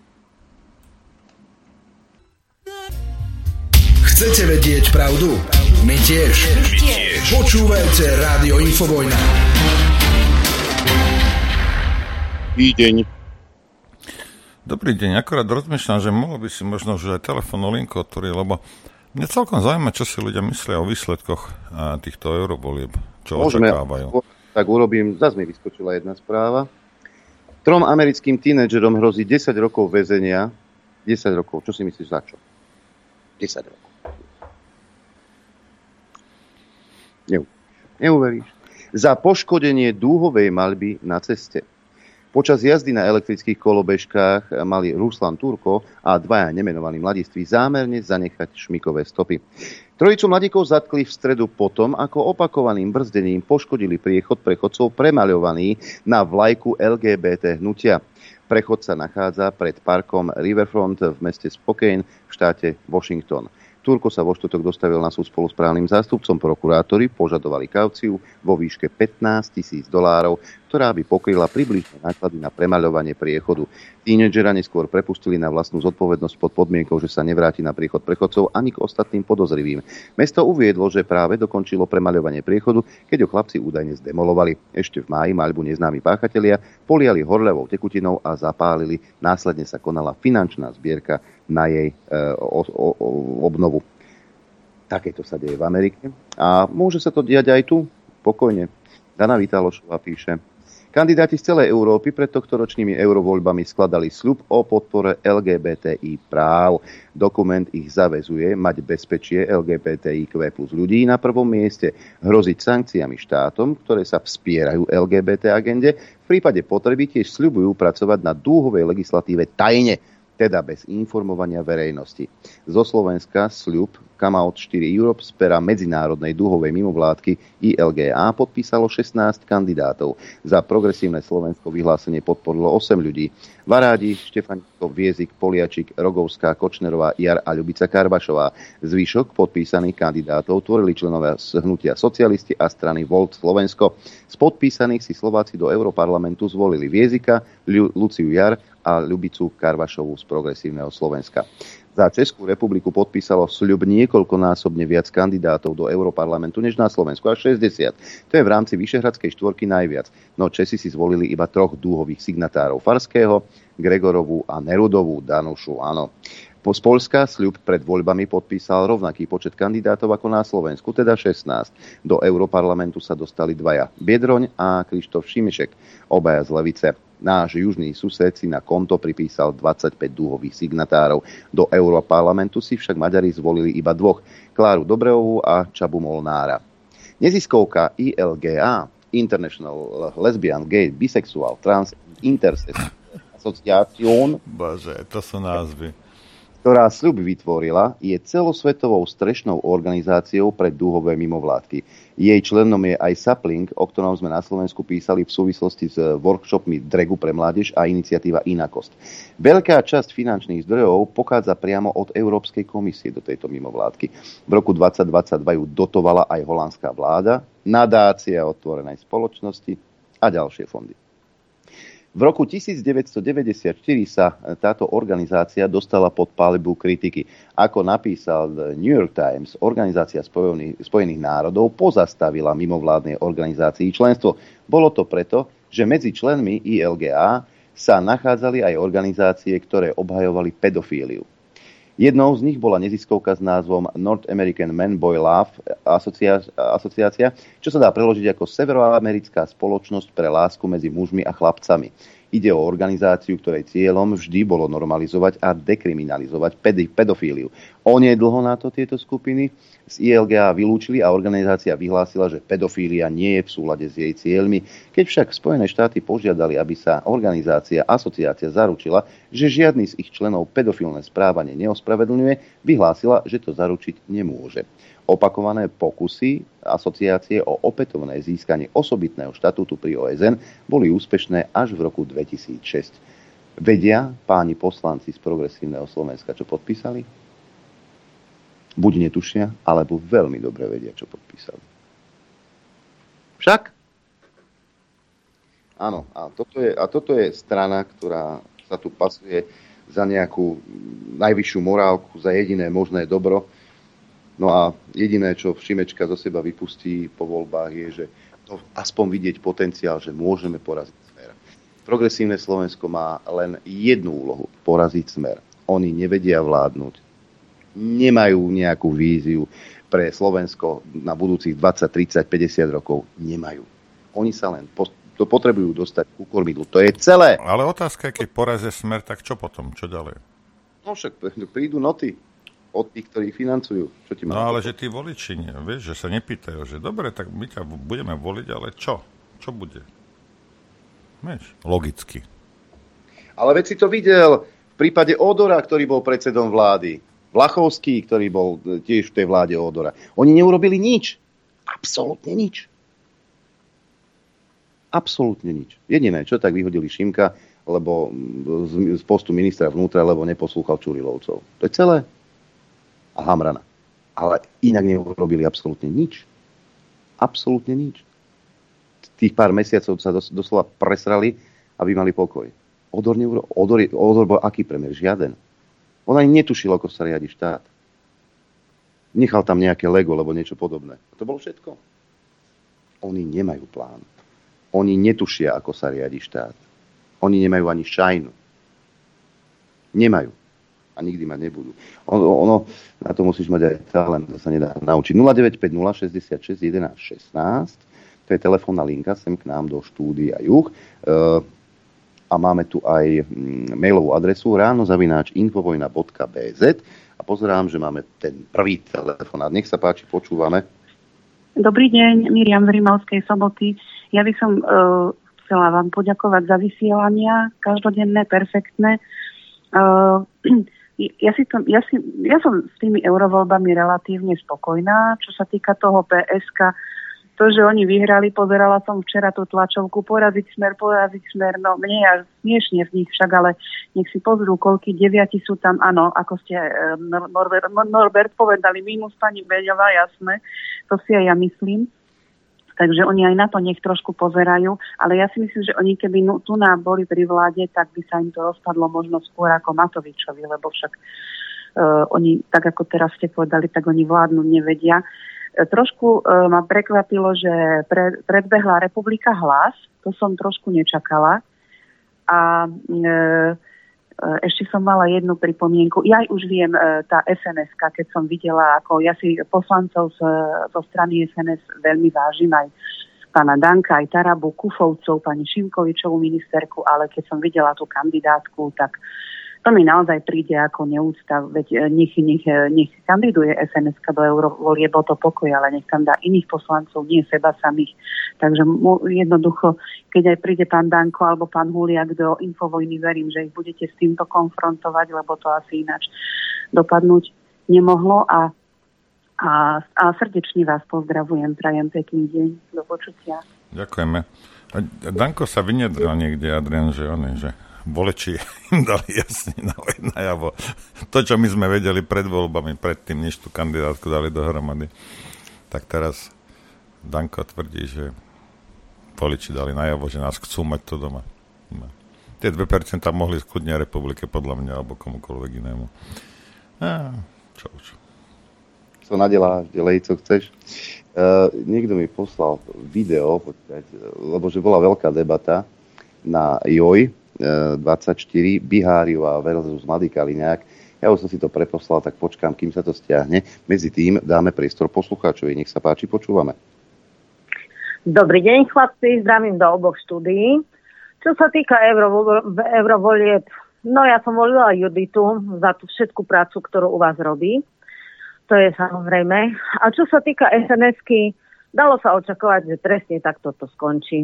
Chcete vedieť pravdu? My tiež. My tiež. Počúvajte Rádio Infovojna. Dobrý deň. Dobrý deň, akorát rozmýšľam, že mohol by si možno už aj telefónnu linku otvoriť, lebo mňa celkom zaujíma, čo si ľudia myslia o výsledkoch týchto eurovolieb, čo Môžeme, očakávajú. Tak urobím, zase mi vyskočila jedna správa. Trom americkým tínedžerom hrozí desať rokov väzenia. desať rokov, čo si myslíš za čo? desať rokov. Neuveríš. Za poškodenie dúhovej maľby na ceste. Počas jazdy na elektrických kolobežkách mali Ruslan Turko a dvaja nemenovaní mladiství zámerne zanechať šmykové stopy. Trojicu mladíkov zatkli v stredu potom, ako opakovaným brzdením poškodili priechod pre chodcov premaľovaný na vlajku el gé bé té hnutia. Prechod sa nachádza pred parkom Riverfront v meste Spokane v štáte Washington. Turko sa vo štvrtok dostavil na súd spolu s právnym zástupcom. Prokurátori požadovali kauciu vo výške pätnásť tisíc dolárov, ktorá by pokryla približné náklady na premaľovanie priechodu. Tínedžera neskôr prepustili na vlastnú zodpovednosť pod podmienkou, že sa nevráti na priechod prechodcov ani k ostatným podozrivým. Mesto uviedlo, že práve dokončilo premaľovanie priechodu, keď ho chlapci údajne zdemolovali. Ešte v máji maľbu neznámi páchatelia poliali horľavou tekutinou a zapálili. Následne sa konala finančná zbierka na jej e, o, o, o, obnovu. Takéto sa deje v Amerike a môže sa to diať aj tu, pokojne. Dana Vitálošová píše: kandidáti z celej Európy pred tohtoročnými eurovoľbami skladali sľub o podpore el gé bé té í práv. Dokument ich zaväzuje mať bezpečie el gé bé té í kvé plus ľudí na prvom mieste, hroziť sankciami štátom, ktoré sa vspierajú el gé bé té agende. V prípade potreby tiež sľubujú pracovať na dúhovej legislatíve tajne, teda bez informovania verejnosti. Zo Slovenska sľub Come Out štyri Europe z pera medzinárodnej dúhovej mimovládky í el gé á podpísalo šestnásť kandidátov. Za Progresívne Slovensko vyhlásenie podporilo osem ľudí. Varádi, Štefanko, Viezik, Poliačik, Rogovská, Kočnerová, Jar a Ľubica Karbašová. Zvyšok podpísaných kandidátov tvorili členovia z hnutia Socialisti a strany Volt Slovensko. Z podpísaných si Slováci do Europarlamentu zvolili Viezika, Ľu- Luciu Jar a Ľubicu Karvašovú z Progresívneho Slovenska. Za Českú republiku podpísalo sľub niekoľkonásobne viac kandidátov do Europarlamentu než na Slovensku, až šesťdesiat. To je v rámci Vyšehradskej štvorky najviac. No Česi si zvolili iba troch dúhových signatárov: Farského, Gregorovú a Nerudovú Danušu. Áno. Po z Poľska sľub pred voľbami podpísal rovnaký počet kandidátov ako na Slovensku, teda šestnásť. Do Europarlamentu sa dostali dvaja: Biedroň a Krištof Šimešek, obaja z Levice. Náš južný sused si na konto pripísal dvadsaťpäť dúhových signatárov. Do Europarlamentu si však Maďari zvolili iba dvoch: Kláru Dobrehovú a Čabu Molnára. Neziskovka í el gé á, International Lesbian, Gay, Bisexual, Trans, Intersex Association, Bože, to sú názvy, ktorá sľub vytvorila, je celosvetovou strešnou organizáciou pre dúhové mimovládky. Jej členom je aj Sapling, o ktorom sme na Slovensku písali v súvislosti s workshopmi Dregu pre mládež a iniciatíva Inakost. Veľká časť finančných zdrojov pochádza priamo od Európskej komisie do tejto mimovládky. V roku dvadsať dvadsaťdva ju dotovala aj holandská vláda, nadácia otvorenej spoločnosti a ďalšie fondy. V roku devätnásťstodeväťdesiatštyri sa táto organizácia dostala pod paľbu kritiky. Ako napísal The New York Times, Organizácia spojených, spojených národov pozastavila mimovládnej organizácii členstvo. Bolo to preto, že medzi členmi í el gé á sa nachádzali aj organizácie, ktoré obhajovali pedofíliu. Jednou z nich bola neziskovka s názvom North American Man Boy Love asociácia, čo sa dá preložiť ako Severoamerická spoločnosť pre lásku medzi mužmi a chlapcami. Ide o organizáciu, ktorej cieľom vždy bolo normalizovať a dekriminalizovať pedofíliu. Onedlho na to tieto skupiny z í el gé á vylúčili a organizácia vyhlásila, že pedofília nie je v súlade s jej cieľmi. Keď však Spojené štáty požiadali, aby sa organizácia asociácia zaručila, že žiadny z ich členov pedofilné správanie neospravedlňuje, vyhlásila, že to zaručiť nemôže. Opakované pokusy asociácie o opätovné získanie osobitného štatútu pri ó es en boli úspešné až v roku dvetisícšesť. Vedia páni poslanci z Progresívneho Slovenska, čo podpísali? Buď netušia, alebo veľmi dobre vedia, čo podpísali. Však? Áno, a toto je, a toto je strana, ktorá sa tu pasuje za nejakú najvyššiu morálku, za jediné možné dobro. No a jediné, čo Šimečka zo seba vypustí po voľbách, je, že to aspoň vidieť potenciál, že môžeme poraziť Smer. Progresívne Slovensko má len jednu úlohu: poraziť Smer. Oni nevedia vládnuť, nemajú nejakú víziu pre Slovensko na budúcich dvadsať, tridsať, päťdesiat rokov. Nemajú. Oni sa len post- to potrebujú dostať ku kormidlu. To je celé. Ale otázka je, keď porazia Smer, tak čo potom? Čo ďalej? No však prídu noty od tých, ktorí financujú. Čo ti má? No ale že tí voliči, nie, vieš, že sa nepýtajú, že dobre, tak my ťa budeme voliť, ale čo? Čo bude? Vieš, logicky. Ale veď si to videl v prípade Ódora, ktorý bol predsedom vlády. Vlachovský, ktorý bol tiež v tej vláde Ódora. Oni neurobili nič. Absolútne nič. Absolútne nič. Jediné, čo tak vyhodili Šimka, lebo z, z postu ministra vnútra, lebo neposlúchal Čurilovcov. To je celé. A Hamrana. Ale inak neurobili absolútne nič. Absolútne nič. Tých pár mesiacov sa dos, doslova presrali, aby mali pokoj. Odor, neuro, odor, odor bol aký premiér? Žiaden. On ani netušil, ako sa riadi štát. Nechal tam nejaké Lego, lebo niečo podobné. To bolo všetko. Oni nemajú plán. Oni netušia, ako sa riadi štát. Oni nemajú ani šajnu. Nemajú. A nikdy mať nebudú. Ono, ono, na to musíš mať aj talent, to sa nedá naučiť. nula deväť päť nula šesťdesiatšesť jedenásť šestnásť, to je telefónna linka sem k nám do štúdia Juh. E, a máme tu aj mailovú adresu ráno zavináč infovojna bodka bé zet a pozerám, že máme ten prvý telefonát. Nech sa páči, počúvame. Dobrý deň, Miriam z Rimavskej Soboty. Ja by som e, chcela vám poďakovať za vysielania, každodenné, perfektné. E, Ja, si to, ja, si, ja som s tými eurovoľbami relatívne spokojná. Čo sa týka toho pé es ká, to, že oni vyhrali, pozerala som včera tú tlačovku, poraziť Smer, poraziť Smer, no mne je smiešne v nich však, ale nech si pozrú, koľky deviati sú tam, áno, ako ste Norbert, Norbert povedali, mínus pani Beňová, jasné, to si aj ja myslím. Takže oni aj na to nech trošku pozerajú, ale ja si myslím, že oni keby tu nám boli pri vláde, tak by sa im to rozpadlo možno skôr ako Matovičovi, lebo však uh, oni, tak ako teraz ste povedali, tak oni vládnu nevedia. Uh, trošku uh, ma prekvapilo, že pre, predbehla Republika Hlas, to som trošku nečakala. A uh, ešte som mala jednu pripomienku. Ja už viem, tá es en es ká, keď som videla, ako ja si poslancov z, zo strany es en es veľmi vážim, aj pána Danka, aj Tarabu, Kufovcov, pani Šimkovičovú ministerku, ale keď som videla tú kandidátku, tak to mi naozaj príde ako neúcta, veď nech, nech, nech kandiduje es en es ká do eurovolieb, bol to pokoj, ale nech tam dá iných poslancov, nie seba samých. Takže mu, jednoducho, keď aj príde pán Danko alebo pán Huliak do Infovojny, verím, že ich budete s týmto konfrontovať, lebo to asi ináč dopadnúť nemohlo a, a, a srdečne vás pozdravujem, prajem pekný deň, do počutia. Ďakujeme. A Danko sa vynedril niekde, Adrian, že on je, že voleči im dali jasne najavo. To, čo my sme vedeli pred voľbami, predtým, než tú kandidátku dali dohromady. Tak teraz Danko tvrdí, že voliči dali najavo, že nás chcú mať to doma. No. Tie dve percentá mohli skudne republike, podľa mňa, alebo komukoľvek inému. Á, čo už. Co nadeláš, delej, co chceš. Uh, niekto mi poslal video, počkať, lebo že bola veľká debata na Joj, dvadsaťštyri, Biháriová versus Mladý Kaliňák. Ja už som si to preposlal, tak počkám, kým sa to stiahne. Medzi tým dáme priestor poslucháčovi. Nech sa páči, počúvame. Dobrý deň, chlapci, zdravím do oboch štúdií. Čo sa týka eurovolieb, no ja som volila Juditu za tú všetku prácu, ktorú u vás robí. To je samozrejme. A čo sa týka es en esky, dalo sa očakávať, že presne takto to skončí.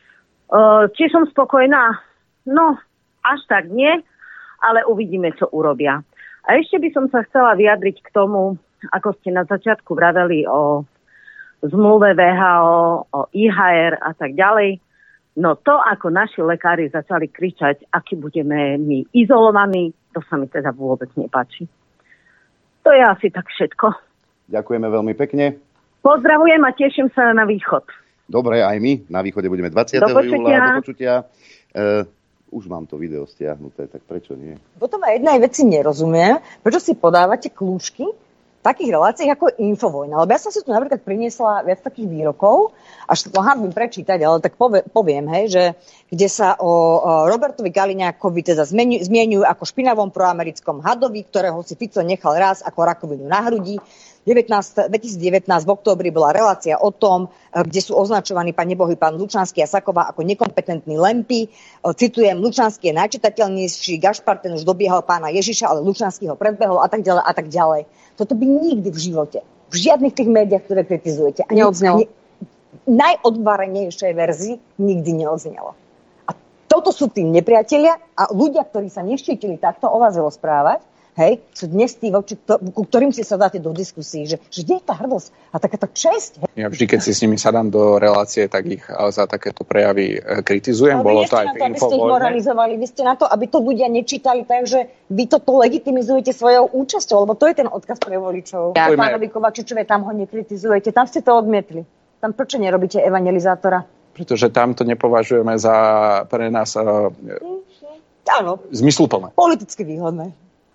Či som spokojná? No, až tak nie, ale uvidíme, čo urobia. A ešte by som sa chcela vyjadriť k tomu, ako ste na začiatku vraveli o zmluve vé há ó, o í há er a tak ďalej. No to, ako naši lekári začali kričať, aký budeme my izolovaní, to sa mi teda vôbec nepáči. To je asi tak všetko. Ďakujeme veľmi pekne. Pozdravujem a teším sa na východ. Dobre, aj my. Na východe budeme dvadsiateho júla. Do počutia. E- Už mám to video stiahnuté, tak prečo nie? Potom aj jednej veci nerozumiem, prečo si podávate kľúčky v takých reláciách ako Infovojna. Lebo ja som si tu napríklad priniesla viac takých výrokov, až to hádam prečítať, ale tak poviem, hej, že kde sa o, o Robertovi Kaliňákovi teda zmieňujú ako špinavom proamerickom hadovi, ktorého si Fico nechal raz ako rakovinu na hrudi. dvetisícdevätnásť v októbri bola relácia o tom, kde sú označovaní pán nebohý pán Lučanský a Saková ako nekompetentní lempy. Citujem, Lučanský je najčitateľnejší, Gašpar ten už dobiehal pána Ježiša, ale Lučanský ho predbehol a tak ďalej a tak ďalej. Toto by nikdy v živote, v žiadnych tých médiách, ktoré kritizujete, neodznelo. Najodvarenejšej verzii nikdy neodznelo. A toto sú tí nepriatelia a ľudia, ktorí sa neštítili takto o vás rozprávať, hej, sú dnes tí, voči, to, ku ktorým si sa dáte do diskusí, že, že kde je tá hrdosť a takáto česť. Hej. Ja vždy, keď si s nimi sadám do relácie, tak ich za takéto prejavy kritizujem. Bolo to aj v Infovojne. Vy ste ich moralizovali, vy ste na to, aby to ľudia nečítali, takže vy toto legitimizujete svojou účasťou, lebo to je ten odkaz pre voličov. Ja, pánovi Kovačičovi, tam ho nekritizujete, tam ste to odmietli. Tam prečo nerobíte evangelizátora? Pretože tam to nepovažujeme za pre nás uh, áno, zmysluplné. Politicky výhodné.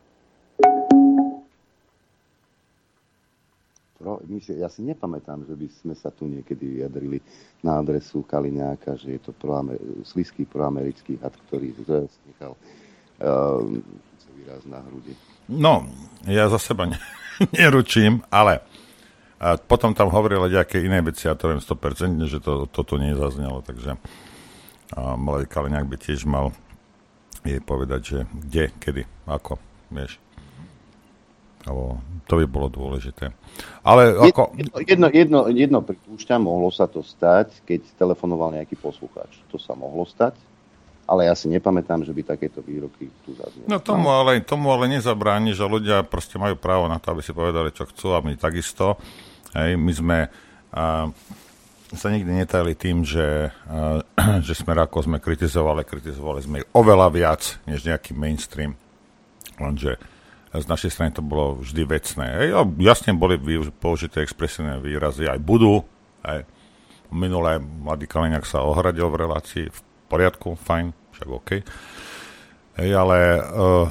Ja si nepamätám, že by sme sa tu niekedy vyjadrili na adresu Kaliňáka, že je to proamer, slizký proamerický had, ktorý nechal uh, výraz na hrudi. No, ja za seba ne, neručím, ale a potom tam hovorili nejaké iné veci, ja to viem sto percent, že to, toto nezaznelo, takže mladý Kaliňák by tiež mal jej povedať, že kde, kedy, ako, vieš. Alebo to by bolo dôležité. Ale ako... Jedno, jedno, jedno pripúšťam, mohlo sa to stať, keď telefonoval nejaký poslucháč. To sa mohlo stať, ale ja si nepamätám, že by takéto výroky tu zazneli. No tomu ale, tomu ale nezabráni, že ľudia proste majú právo na to, aby si povedali, čo chcú, a my takisto. Hej, my sme uh, sa nikdy netajili tým, že, uh, že sme ako sme kritizovali, kritizovali sme ich oveľa viac, než nejaký mainstream. Lenže z našej strany to bolo vždy vecné. Hej, jasne boli použité expresívne výrazy, aj budú. Hej. Minulé mladý Kaliňák sa ohradil v relácii, v poriadku, fajn, však OK. Hej, ale uh,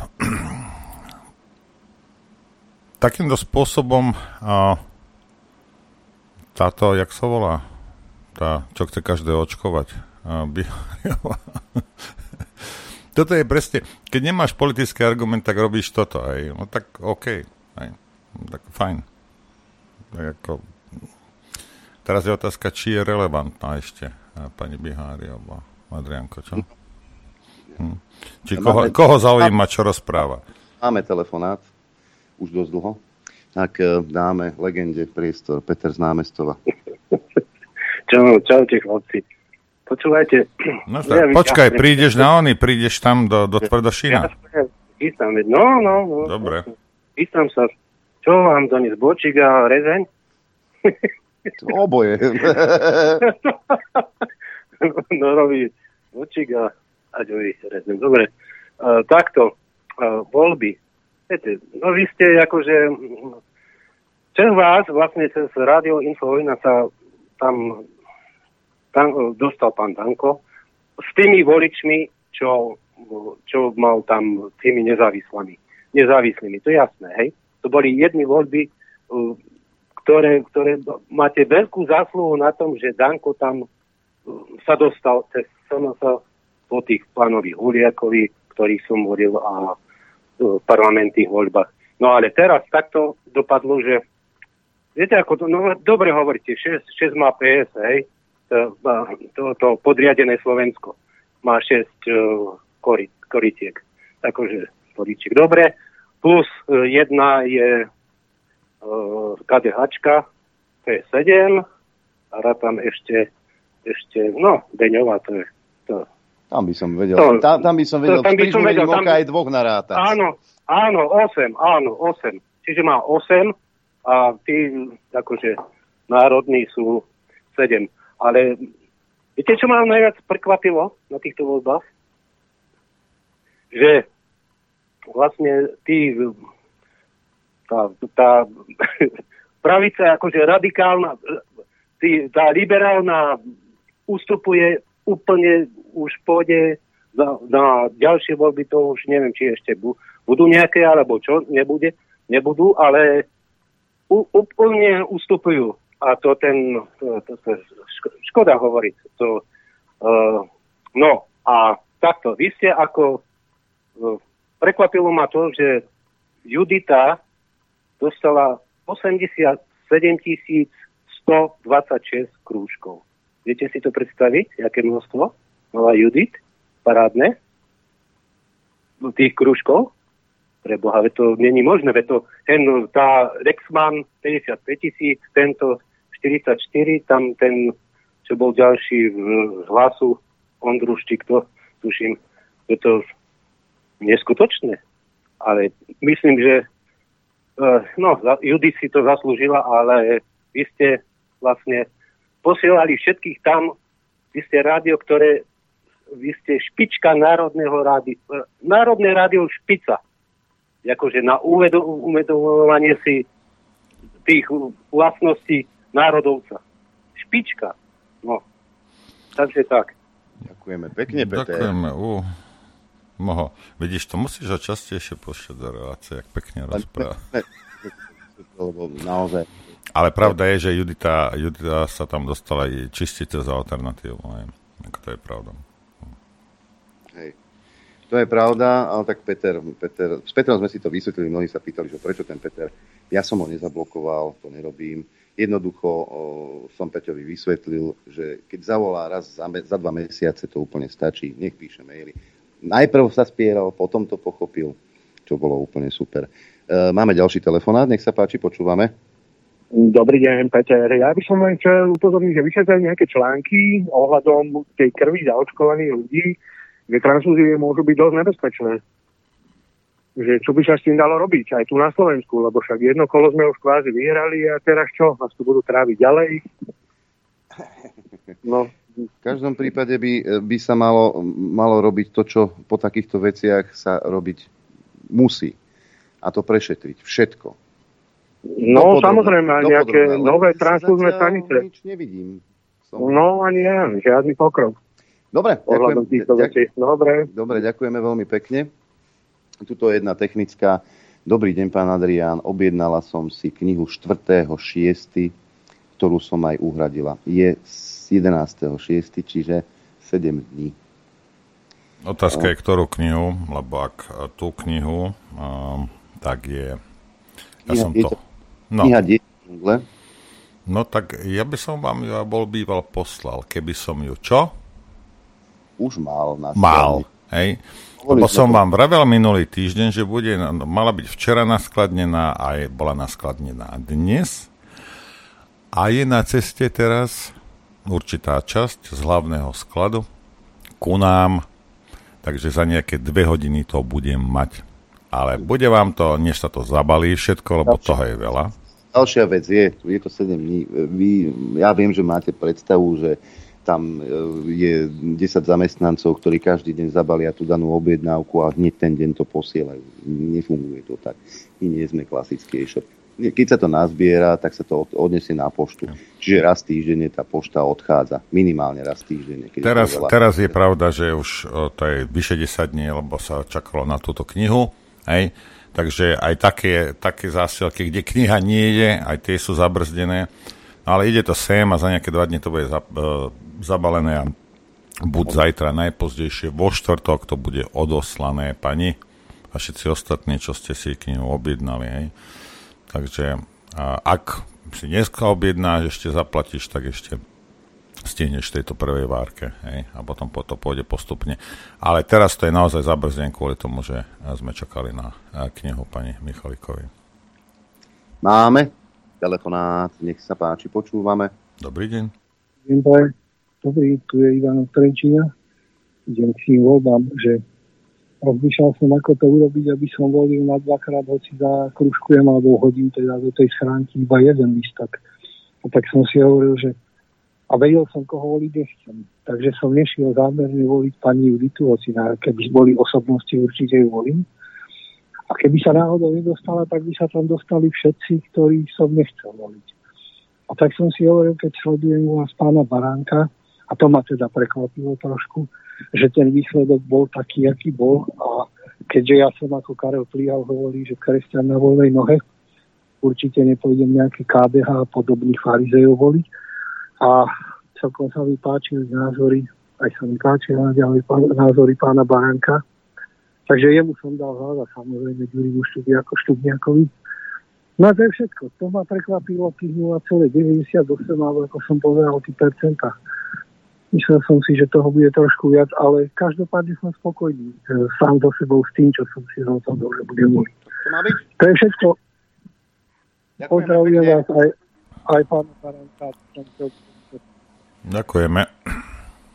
takýmto spôsobom uh, táto, jak sa volá, tá, čo chce každé očkovať, uh, toto je presne, keď nemáš politický argument, tak robíš toto, hej, no tak OK, hej, tak fajn. Tak ako, teraz je otázka, či je relevantná ešte pani Bihári alebo Adrianko, čo? Hm. Či koho, máme, koho zaujíma, čo rozpráva? Máme telefonát, už dosť dlho, tak dáme legende priestor. Peter z Námestova. Čau, čaute chlapci. Počúvajte. No tak, ja, počkaj, ja, prídeš na ony, prídeš tam do, do Tvrdošína. Ja, chystám, no, no, no. Dobre. Chystám sa. Čo vám doniesť, bočík a rezeň? Oboje. No, robí bočík a aďový rezeň. Dobre. Uh, takto, uh, voľby. Viete, no vy ste akože... Čas vás vlastne cez rádio Infovojna sa tam... Tam dostal pán Danko s tými voličmi, čo, čo mal tam tými nezávislými. Nezávislými, to je jasné, hej. To boli jedny voľby, ktoré, ktoré máte veľkú zásluhu na tom, že Danko tam sa dostal cez es en es po tých pánovi Huliakovi, ktorých som volil a v parlamentných voľbách. No ale teraz takto dopadlo, že viete, ako to, no dobre hovoríte, šesť má pé es, hej. To, to, to podriadené Slovensko má šesť uh, korit, koritiek. Takže koríček. Dobre. Plus uh, jedna je uh, KDHčka, to je sedem. A rátam ešte, ešte, no, Deňová, to je to. Tam by som vedel, to, tam, tam by som vedel, tam by som vedel tam, aj dvoch narátať. Áno, áno, osem, áno, osem. Čiže má osem a tí, akože, národní sú sedem. Ale viete, čo ma najviac prekvapilo na týchto voľbách? Že vlastne tí, tá, tá pravica, akože radikálna, tí, tá liberálna ustupuje úplne, už pôjde za, na ďalšie voľby, to už neviem, či ešte bu, budú nejaké, alebo čo, nebude, nebudú, ale u, úplne ustupujú. A to ten, to, to, to škoda hovoriť. To, uh, no a takto, vy ste ako, uh, prekvapilo ma to, že Judita dostala osemdesiatsedem tisíc stodvadsaťšesť krúžkov. Viete si to predstaviť, aké množstvo mala Judit, parádne, tých krúžkov? Preboha, veď to není možné, veď to, ten, tá Rexman päťdesiatpäť tisíc, tento štyridsaťštyri, tam ten, čo bol ďalší v Hlasu, Ondruščík, to tuším, je to neskutočné. ale myslím, že no, Judy si to zaslúžila, ale vy ste vlastne posielali všetkých tam, vy ste rádio, ktoré, vy ste špička Národného rádia, Národné rádio špica, akože na uvedomovanie si tých vlastností národovca. Špička, no. Takže tak. Ďakujeme pekne, Peter. Ďakujeme, ú. Moho. Vidíš, to musíš ho častejšie pošľať do relácie, jak pekne rozpráva. Naozaj. Ale pravda je, že Judita, Judita sa tam dostala i čistice za alternatívu. Ako to je pravda. Hej. To je pravda, ale tak Peter, Peter, s Petrom sme si to vysvetlili, mnohí sa pýtali, že prečo ten Peter, ja som ho nezablokoval, to nerobím. Jednoducho o, som Peťovi vysvetlil, že keď zavolá raz za, za dva mesiace, to úplne stačí, nech píše maily. Najprv sa spieral, potom to pochopil, čo bolo úplne super. E, máme ďalší telefonát, nech sa páči, počúvame. Dobrý deň, Peter. Ja by som len chcel upozorniť, že vyšetrili nejaké články ohľadom tej krvi zaočkovaných ľudí, že transfúzie môžu byť dosť nebezpečné. Že čo by sa s tým dalo robiť aj tu na Slovensku, lebo však jedno kolo sme už kvázi vyhrali a teraz čo? Nás tu budú tráviť ďalej? No. V každom prípade by, by sa malo, malo robiť to, čo po takýchto veciach sa robiť musí. A to prešetriť. Všetko. No, dopodobné, samozrejme, aj nejaké dopodobné, nové transfúzne stanice. Nič nevidím. Som... No, ani ja, žiadny pokrok. Dobre, ďakujem, ďakujem, Dobre. Dobre, ďakujeme veľmi pekne. Tuto je jedna technická. Dobrý deň, pán Adrián. Objednala som si knihu štvrtého šiesteho, ktorú som aj uhradila. Je jedenásteho šiesteho, čiže sedem dní. Otázka je, ktorú knihu, lebo ak tú knihu, um, tak je... Ja som to... No. Kniha Dieťa. No tak ja by som vám ju bol býval poslal, keby som ju čo? Už mal. Na mal, hej. Lebo som vám vravel minulý týždeň, že bude, mala byť včera naskladnená a je, bola naskladnená dnes. A je na ceste teraz určitá časť z hlavného skladu ku nám, takže za nejaké dve hodiny to budem mať. Ale bude vám to, než sa to zabalí všetko, lebo toho je veľa. Ďalšia vec je, je to sedem dní. Vy, ja viem, že máte predstavu, že tam je desať zamestnancov, ktorí každý deň zabalia tú danú objednávku a hneď ten deň to posielajú. Nefunguje to tak. My nie sme klasický e-shop. Keď sa to nazbiera, tak sa to odnesie na poštu. Čiže raz týždenne tá pošta odchádza. Minimálne raz týždenne. Teraz, teraz je pravda, že už to je vyše desať dní, lebo sa čakalo na túto knihu. Hej? Takže aj také, také zásielky, kde kniha nie je, aj tie sú zabrzdené. Ale ide to sem a za nejaké dva dni to bude za, uh, zabalené a buď zajtra, najpozdejšie vo štvrtok to bude odoslané pani a všetci ostatní, čo ste si knihu objednali. Hej? Takže uh, ak si dneska objednáš, ešte zaplatíš, tak ešte stihneš v tejto prvej várke, hej? A potom to pôjde postupne. Ale teraz to je naozaj zabrzdené kvôli tomu, že sme čakali na knihu pani Michalíkovej. Máme telefonát, nech sa páči, počúvame. Dobrý deň. Dobrý, tu je Ivan Trenčína. Idem k tým voľbám, že rozmýšľal som, ako to urobiť, aby som volil na dvakrát, hoci za kružkujem alebo hodím teda do tej schránky iba jeden lístok. A tak som si hovoril, že a vedel som, koho voliť nechcem. Takže som nešiel zámerne voliť pani Juditu, hoci na, keby boli osobnosti, určite ju volím. A keby sa náhodou nedostala, tak by sa tam dostali všetci, ktorí som nechcel voliť. A tak som si hovoril, keď sledujem u vás pána Baránka, a to ma teda prekvapilo trošku, že ten výsledok bol taký, aký bol. A keďže ja som ako Karel Plíhal hovorí, že kresťan na voľnej nohe, určite nepôjdem nejaké ká dé há a podobných farizejov voliť. A celkom sa mi páčili názory, aj sa mi páčili názory pána Baránka. Takže jemu som dal hlas a samozrejme Ďurimu Štúbiako Štúbniakovi. No a to je všetko. To ma prekvapilo tých nula celá deväťdesiatosem, alebo ako som povedal, tí percentá. Myslel som si, že toho bude trošku viac, ale každopádne som spokojný sám so sebou s tým, čo som si rozhodol, že budem voliť. To je všetko. Pozdravujem vás aj, aj pána Baránka. Ďakujeme.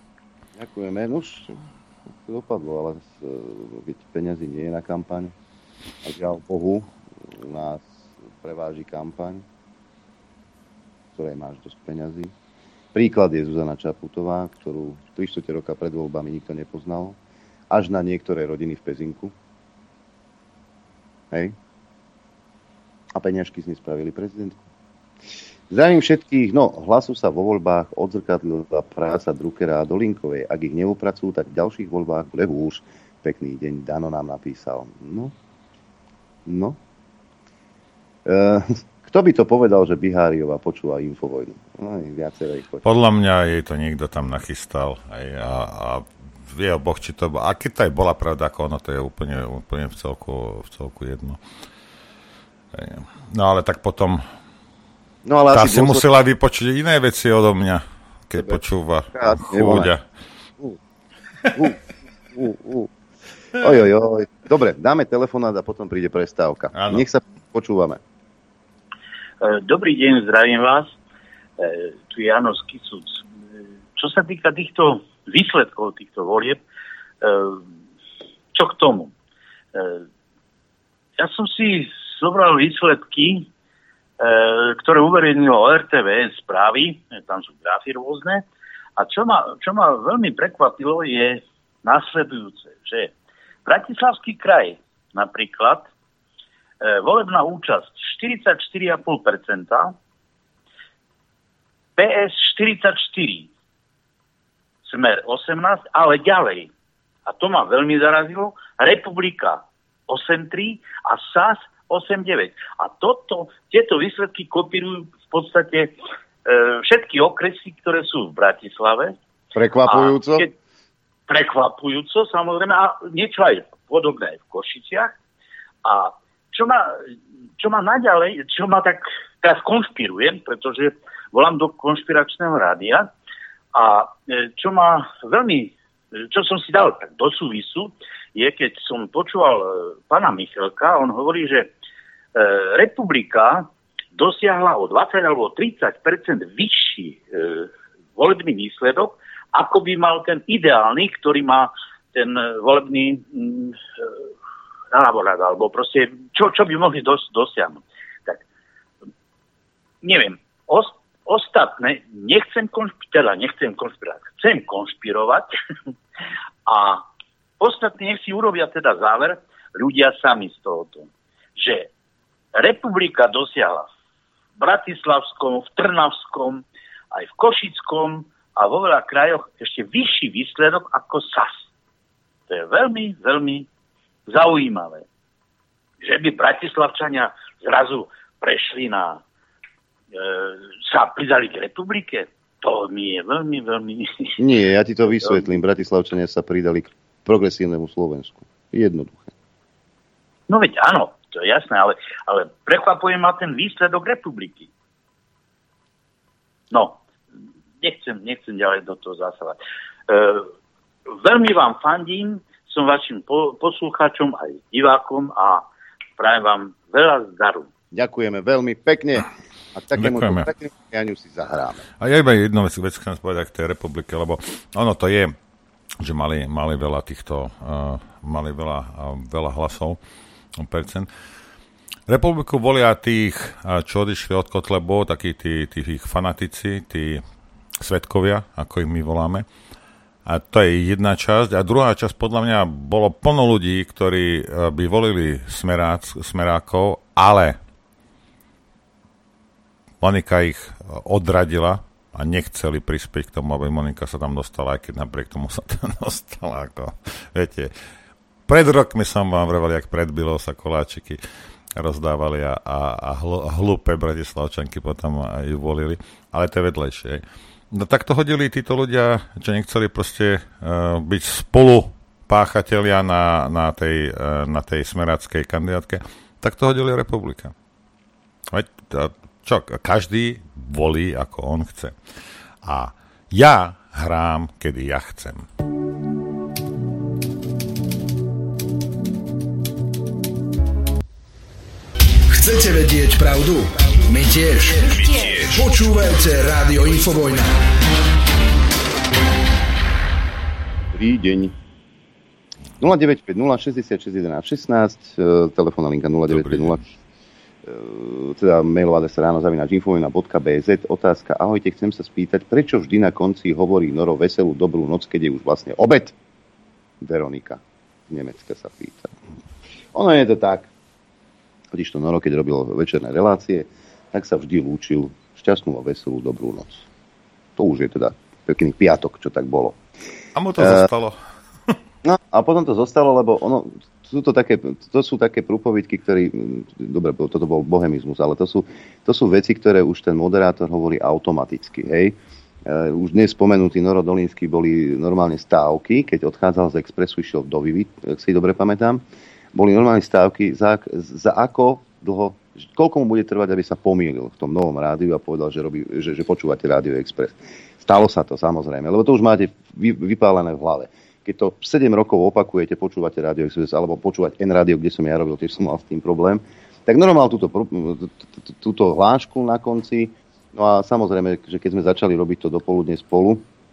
Ďakujeme. No už to dopadlo, ale keď peniazy nie je na kampaň. A žiaľ Bohu, u nás preváži kampaň, ktorej máš dosť peňazí. Príklad je Zuzana Čaputová, ktorú tri štvrte roka pred voľbami nikto nepoznal, až na niektoré rodiny v Pezinku. Hej. A peňažky z nej spravili prezidentku. Zdravím všetkých, no hlasu sa vo voľbách odzrkadlila práca Druckera a Dolinkovej. Ak ich neupracujú, tak v ďalších voľbách bude húř. Pekný deň, Dano nám napísal. No, no. Uh, Kto by to povedal, že Biháriová počúva Infovojnu? No, Podľa mňa jej to niekto tam nachystal. Aj, a, a vie o Boh, či to bola. A keď to aj bola pravda, ako ono, to je úplne, úplne v, celku, v celku jedno. Aj, no ale tak potom no, ale tá si dôsledky... musela vypočuť iné veci odo mňa, keď Tebe. počúva chúďa. Uh, uh, uh, uh. Oj, oj, oj. Dobre, dáme telefonát a potom príde prestávka. Áno. Nech sa počúvame. Dobrý deň, zdravím vás. Tu je Jano Skicuc. Čo sa týka týchto výsledkov, týchto volieb, čo k tomu? Ja som si zobral výsledky, ktoré uverejnilo er té vé správy, tam sú grafy rôzne, a čo ma, čo ma veľmi prekvapilo je nasledujúce, že Bratislavský kraj napríklad volebná účasť štyridsaťštyri celá päť percenta, pé es štyridsaťštyri, Smer osemnásť, ale ďalej, a to ma veľmi zarazilo, Republika osem tri a es a es osem deväť. A toto, tieto výsledky kopírujú v podstate e, všetky okresy, ktoré sú v Bratislave. Prekvapujúco? Keď, prekvapujúco, samozrejme, a niečo aj podobné aj v Košiciach. A Čo ma, čo ma naďalej, čo ma tak teraz konšpirujem, pretože volám do konšpiračného rádia a čo ma veľmi, čo som si dal tak do súvisu, je, keď som počúval pána Michalka, on hovorí, že Republika dosiahla o dvadsať alebo tridsať percent vyšší e, volebný výsledok, ako by mal ten ideálny, ktorý má ten volebný mm, náborad, alebo proste, čo, čo by mohli dos, dosiahnuť. Tak, neviem, os, ostatné, nechcem konšpirovať, teda nechcem konšpirovať, chcem konšpirovať a ostatní nech si urobia teda záver, ľudia sami z tohoto, že Republika dosiahla v Bratislavskom, v Trnavskom, aj v Košickom a vo veľa krajoch ešte vyšší výsledok ako es a es. To je veľmi, veľmi zaujímavé. Že by Bratislavčania zrazu prešli na e, sa pridali k Republike, to mi je veľmi, veľmi... Nie, ja ti to vysvetlím. Bratislavčania sa pridali k progresívnemu Slovensku. Jednoduché. No veď áno, to je jasné, ale, ale prekvapuje ma ten výsledok Republiky. No, nechcem, nechcem ďalej do toho zasávať. E, veľmi vám fandím, som vašim po, poslucháčom aj divákom a prajem vám veľa zdaru. Ďakujeme veľmi pekne a takému takému si zahráme. A ja iba jednu vec, vec chcem povedať k tej Republike, lebo ono to je, že mali, mali veľa týchto, uh, mali veľa, uh, veľa hlasov, percent. Republiku volia tých, čo odišli od Kotlebov, takí tí, tí ich fanatici, tí svedkovia, ako ich my voláme. A to je jedna časť. A druhá časť, podľa mňa, bolo plno ľudí, ktorí by volili smerác, smerákov, ale Monika ich odradila a nechceli prispieť k tomu, aby Monika sa tam dostala, aj keď napriek tomu sa tam dostala. Ako, viete, pred rokmi som vám vravel, jak pred Bilou sa koláčiky rozdávali a, a, a hlúpe Bratislavčanky potom ju volili. Ale to je vedlejšie. No tak to hodili títo ľudia, čo nechceli proste uh, byť spolu páchatelia na, na, tej, uh, na tej smeráckej kandidátke, tak to hodili Republika. Veď, čo, každý volí, ako on chce. A ja hrám, kedy ja chcem. Chcete vedieť pravdu? My tiež. My tiež. Počúvajte Rádio Infovojna. Dobrý deň. nula deväť päť nula šesťdesiatšesť jedenásť šestnásť, telefónna linka nula deväť päť nula, teda mailová adresa ráno zavináč infovina bodka bé zet. Otázka: ahojte, chcem sa spýtať, prečo vždy na konci hovorí Noro veselú dobrú noc, keď je už vlastne obed? Veronika z Nemecka sa pýta. Ono je to tak. Totiž to Noro, keď robil večerné relácie, tak sa vždy lúčil šťastnú a veselú dobrú noc. To už je teda pekný piatok, čo tak bolo. A mu to uh, zostalo. No a potom to zostalo, lebo ono, sú to, také, to sú také prúpovidky, ktoré, dobre, toto bol bohemizmus, ale to sú, to sú veci, ktoré už ten moderátor hovorí automaticky, hej. Uh, už dnes spomenutý Noro Dolínsky boli normálne stávky, keď odchádzal z Expressu, išiel do Vivy, ak si dobre pamätám, boli normálne stávky, za, za ako dlho, koľko mu bude trvať, aby sa pomýlil v tom novom rádiu a povedal, že, robí, že, že počúvate Rádio Express. Stalo sa to, samozrejme, lebo to už máte vy, vypálené v hlave. Keď to sedem rokov opakujete, počúvate Rádio Express, alebo počúvať N rádio, kde som ja robil, tiež som mal s tým problém, tak normálne túto, túto hlášku na konci. No a samozrejme, že keď sme začali robiť to dopoludne spolu,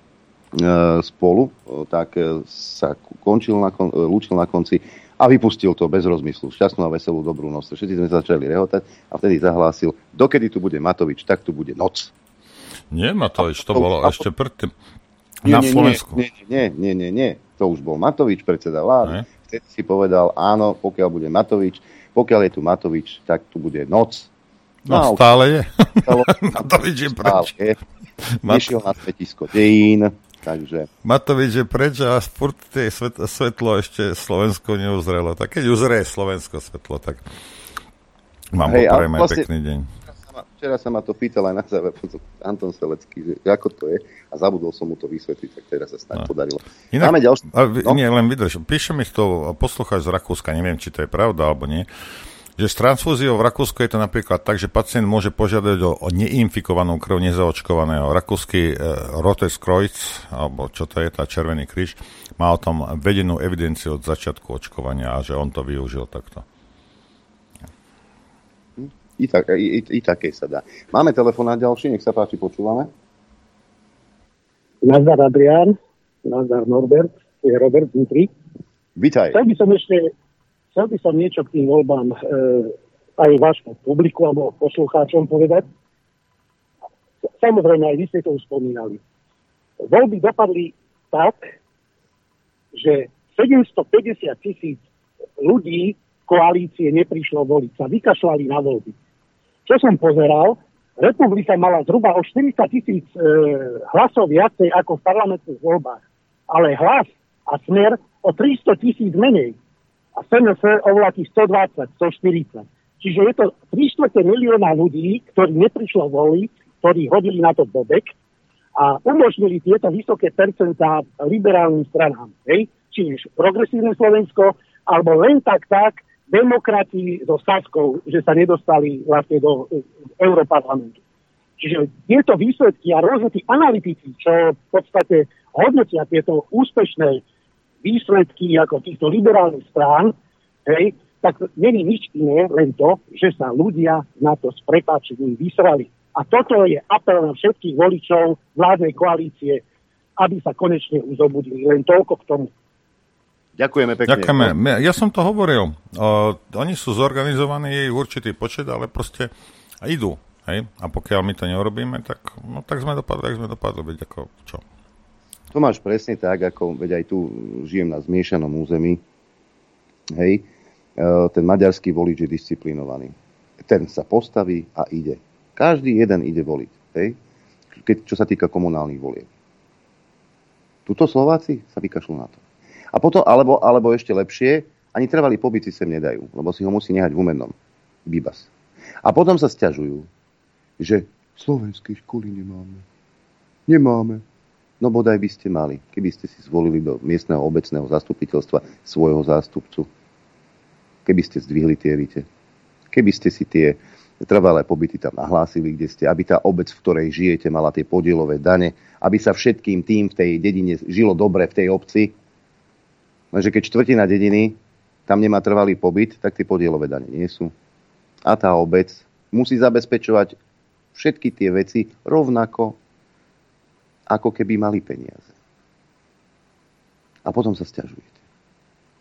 spolu, tak sa končil na, lúčil na konci a vypustil to bez rozmyslu. Šťastnú a veselú dobrú noc. Všetci sme začali rehotať a vtedy zahlásil: dokedy tu bude Matovič, tak tu bude noc. Nie, Matovič, to bolo a, ešte predtým na nie, Slovensku. Nie, nie, nie, nie, nie. To už bol Matovič, predseda vlády. Vtedy si povedal: áno, pokiaľ bude Matovič, pokiaľ je tu Matovič, tak tu bude noc. No, no stále je. Matovič je preč. Nešiel na smetisko dejín. Takže... Matovič je preč a furt tie svet, svetlo ešte Slovensko neuzrelo. Tak keď uzrie Slovensko svetlo, tak mám hey, poprejme vlastne, pekný deň. Včera sa, ma, včera sa ma to pýtal aj na záver Anton Selecký, že ako to je, a zabudol som mu to vysvetliť, tak teraz sa snáď no. podarilo. Inak, Máme ďalší... No? Nie, len vydrž. Píše mi to poslucháč z Rakúska, neviem, či to je pravda alebo nie, že s transfúziou v Rakúsku je to napríklad tak, že pacient môže požiadať o, o neinfikovanú krv nezaočkovaného. Rakúsky e, Rotes Kreuz, alebo čo to je, tá Červený kríž, má o tom vedenú evidenciu od začiatku očkovania a že on to využil takto. I, tak, i, i, i také sa dá. Máme telefonát ďalší, nech sa páči, počúvame. Nazdar Adrián, nazdar Norbert, je Robert Dmitri. Vítaj. Chcel by som ešte Chcel by som niečo k tým voľbám e, aj vášmu publiku alebo poslucháčom povedať. Samozrejme, aj vy ste to už spomínali. Voľby dopadli tak, že sedemstopäťdesiat tisíc ľudí koalície neprišlo voliť. Sa vykašľali na voľby. Čo som pozeral, Republika mala zhruba o štyristo tisíc e, hlasov viacej ako v parlamentných voľbách. Ale Hlas a Smer o tristo tisíc menej. A es en es o vláky stodvadsať, stoštyridsať. Čiže je to tri štvrte milióna ľudí, ktorí neprišlo voliť, ktorí hodili na to bobek a umožnili tieto vysoké percentá liberálnym stranám. Hej? Čiže Progresívne Slovensko, alebo len tak tak demokrati so Saskou, že sa nedostali vlastne do Európarlamentu. Čiže tieto výsledky a rôzne tí analytici, čo v podstate hodnotia tieto úspešné výsledky ako týchto liberálnych strán, hej, tak není nič iné, len to, že sa ľudia na to s prepáčením vysrali. A toto je apel na všetkých voličov vládnej koalície, aby sa konečne uzobudili. Len toľko k tomu. Ďakujeme pekne. Ďakujeme. Ja som to hovoril. O, oni sú zorganizovaní, je určitý počet, ale proste idú. Hej? A pokiaľ my to neurobíme, tak, no, tak sme dopadli, tak sme dopadli. Veď ako čo? To máš presne tak, ako veď aj tu žijem na zmiešanom území. Hej, ten maďarský volič je disciplinovaný. Ten sa postaví a ide. Každý jeden ide voliť. Hej, keď, čo sa týka komunálnych volieb. Tuto Slováci sa vykašľú na to. A potom, alebo, alebo ešte lepšie, ani trvalý pobyt si sem nedajú, lebo si ho musí nehať v Humennom. Bibas. A potom sa sťažujú, že slovenské školy nemáme. Nemáme. No bodaj by ste mali, keby ste si zvolili do miestneho obecného zastupiteľstva svojho zástupcu. Keby ste zdvihli tie vite. Keby ste si tie trvalé pobyty tam nahlásili, kde ste, aby tá obec, v ktorej žijete, mala tie podielové dane, aby sa všetkým tým v tej dedine žilo dobre v tej obci. Lenže keď štvrtina dediny tam nemá trvalý pobyt, tak tie podielové dane nie sú. A tá obec musí zabezpečovať všetky tie veci rovnako, ako keby mali peniaze. A potom sa sťažujete.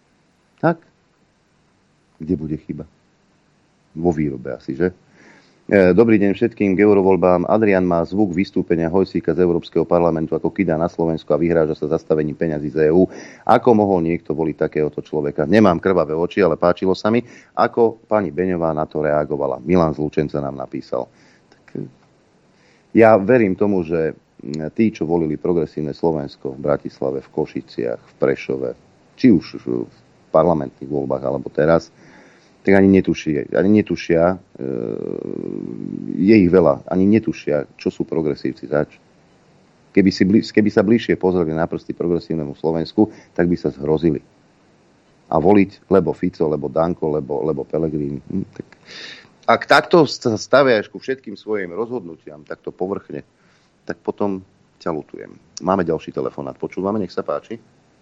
Tak? Kde bude chyba? Vo výrobe asi, že? Dobrý deň všetkým k eurovoľbám. Adrian má zvuk vystúpenia Hojsíka z Európskeho parlamentu, ako kydá na Slovensku a vyhráža sa zastavením peňazí z EÚ. Ako mohol niekto voliť takéhoto človeka? Nemám krvavé oči, ale páčilo sa mi, ako pani Beňová na to reagovala. Milan z Lučenca nám napísal. Tak ja verím tomu, že tí, čo volili progresívne Slovensko v Bratislave, v Košiciach, v Prešove, či už v parlamentných voľbách alebo teraz, tak ani netušia, ani netušia, e, je ich veľa, ani netušia, čo sú progresívci zač. Keby, si, keby sa bližšie pozreli na prsty progresívnemu Slovensku, tak by sa zhrozili. A voliť, lebo Fico, lebo Danko, lebo, lebo Pellegrini. Hm, tak. Ak takto staviaš ku všetkým svojim rozhodnutiam, takto povrchne, tak potom ťa ľutujem. Máme ďalší telefonát, počúvame, nech sa páči.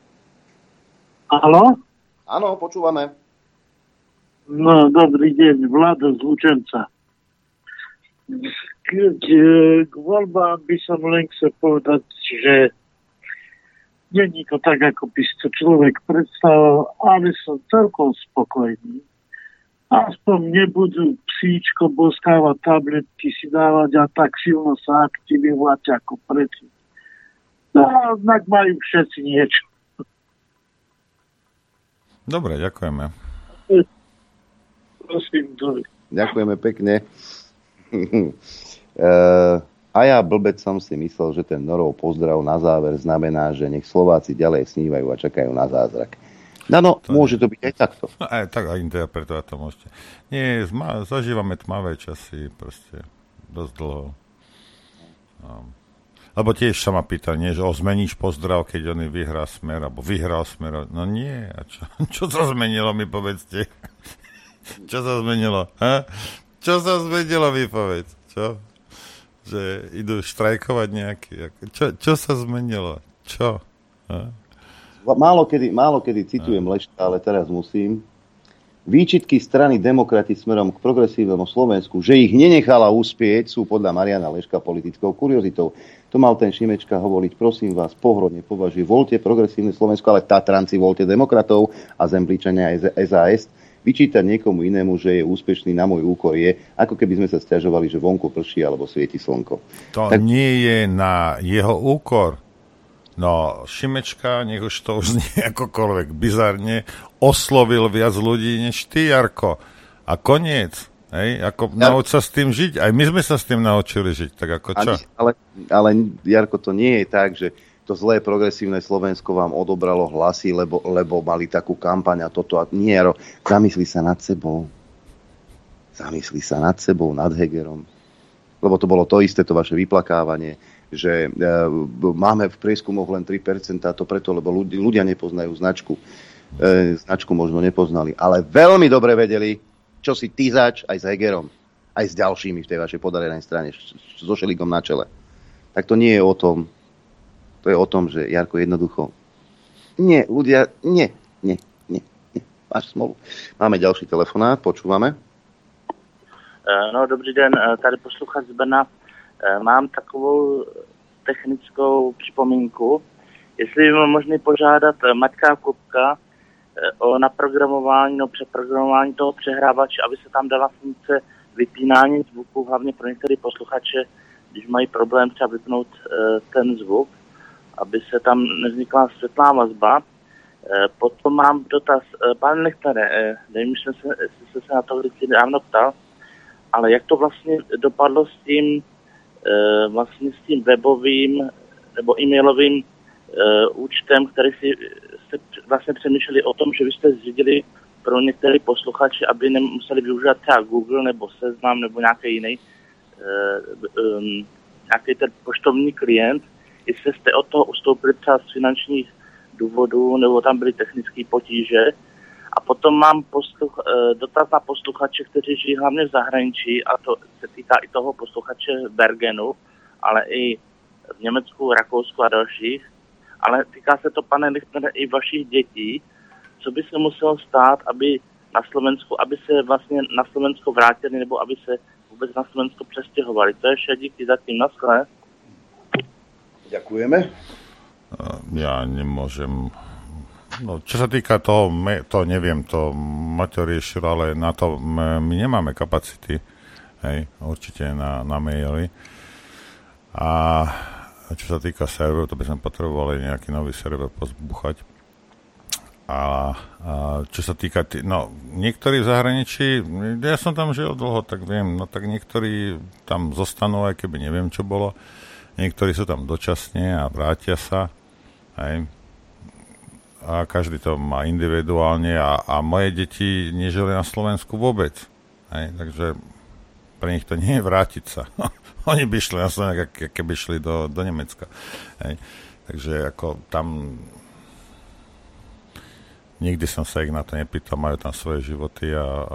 Haló? Áno, počúvame. No, dobrý deň, Vlado z Lučenca. K, k, k voľbám by som len chcel povedať, že není to tak, ako by si to človek predstavoval, ale som celkom spokojný. Aspoň nebudú psíčko boskávať, tabletky si dávať a tak silno sa aktivovať ako predtým. No, tak majú všetci niečo. Dobre, ďakujeme. Ďakujeme pekne. A ja blbec som si myslel, že ten Norov pozdrav na záver znamená, že nech Slováci ďalej snívajú a čakajú na zázrak. No, no to môže to byť aj takto. Aj tak, aj interpretovať to môžete. Nie, zma, zažívame tmavé časy, proste dosť dlho. No. Lebo tiež sa ma pýta, nie, že o, zmeníš pozdrav, keď on vyhrá Smer, alebo vyhral Smer. No nie, a čo, čo sa zmenilo, mi povedzte. Čo sa zmenilo? Ha? Čo sa zmenilo, mi povedz? Čo? Že idú štrajkovať nejaký? Čo, čo sa zmenilo? Čo? Ha? Málo kedy, málo kedy citujem Lešta, ale teraz musím. Výčitky strany Demokrati smerom k progresívnemu Slovensku, že ich nenechala uspieť, sú podľa Mariana Leška politickou kuriozitou. To mal ten Šimečka hovoriť, prosím vás, pohrodne považuj, voľte progresívne Slovensko, ale Tatranci voľte demokratov a Zemplíčania es a es. Vyčítať niekomu inému, že je úspešný na môj úkor je, ako keby sme sa sťažovali, že vonku prší alebo svieti slnko. To tak... nie je na jeho úkor. No, Šimečka, nech už to už nie akokoľvek bizarne, oslovil viac ľudí než ty, Jarko. A koniec. Hej? Ako ja... nauč sa s tým žiť. Aj my sme sa s tým naučili žiť. Tak ako čo? Ale, ale, Jarko, to nie je tak, že to zlé progresívne Slovensko vám odobralo hlasy, lebo, lebo mali takú kampaň a toto. A nie, Jaro, zamysli sa nad sebou. Zamysli sa nad sebou, nad Hegerom. Lebo to bolo to isté, to vaše vyplakávanie, že e, máme v prieskumoch len tri percentá, to preto, lebo ľudia, ľudia nepoznajú značku. E, značku možno nepoznali, ale veľmi dobre vedeli, čo si ty zač aj s Hegerom, aj s ďalšími v tej vašej podarenej strane, so Šelikom na čele. Tak to nie je o tom, to je o tom, že Jarko jednoducho nie, ľudia, nie, nie, nie, nie, máš smolu. Máme ďalší telefonát, počúvame. No, dobrý den, tady posluchač z Brna. Mám takovou technickou připomínku. Jestli je možné požádat Maťka Kupka o naprogramování, no přeprogramování toho přehrávače, aby se tam dala funkce vypínání zvuku, hlavně pro některé posluchače, když mají problém třeba vypnout ten zvuk, aby se tam nevznikla světlá vazba. Potom mám dotaz. Pane Lichtnere, nevím, jestli jste se na to vždycky dávno ptal, ale jak to vlastně dopadlo s tím, vlastně s tím webovým nebo e-mailovým účtem, který si jste vlastně přemýšleli o tom, že vy jste zřídili pro některé posluchače, aby nemuseli využívat třeba Google nebo Seznam nebo nějaký jiný nějaký ten poštovní klient, jestli jste od toho ustoupili třeba z finančních důvodů, nebo tam byly technické potíže. A potom mám posluch, dotaz na posluchače, kteří žijí hlavně v zahraničí, a to se týká i toho posluchače v Bergenu, ale i v Německu, Rakousku a dalších. Ale týká se to, pane Lichtnere, i vašich dětí. Co by se muselo stát, aby na Slovensku, aby se vlastně na Slovensko vrátili, nebo aby se vůbec na Slovensko přestěhovali. To je vše, díky zatím, naschle. Ďakujeme. Ja nemôžem No, čo sa týka toho, to neviem, to Maťo riešil, ale na to my nemáme kapacity, hej, určite na, na maily. A čo sa týka serverov, to by sme potrebovali nejaký nový server pozbuchať. A, a čo sa týka, tý, no, niektorí v zahraničí, ja som tam žil dlho, tak viem, no tak niektorí tam zostanú, aj keby neviem, čo bolo. Niektorí sú tam dočasne a vrátia sa, hej. A každý to má individuálne a, a moje deti nežili na Slovensku vôbec. Hej, takže pre nich to nie je vrátiť sa. Oni by šli na Slovensku, keby šli do, do Nemecka. Hej, takže ako tam nikdy som sa ich na to nepýtal, majú tam svoje životy a, a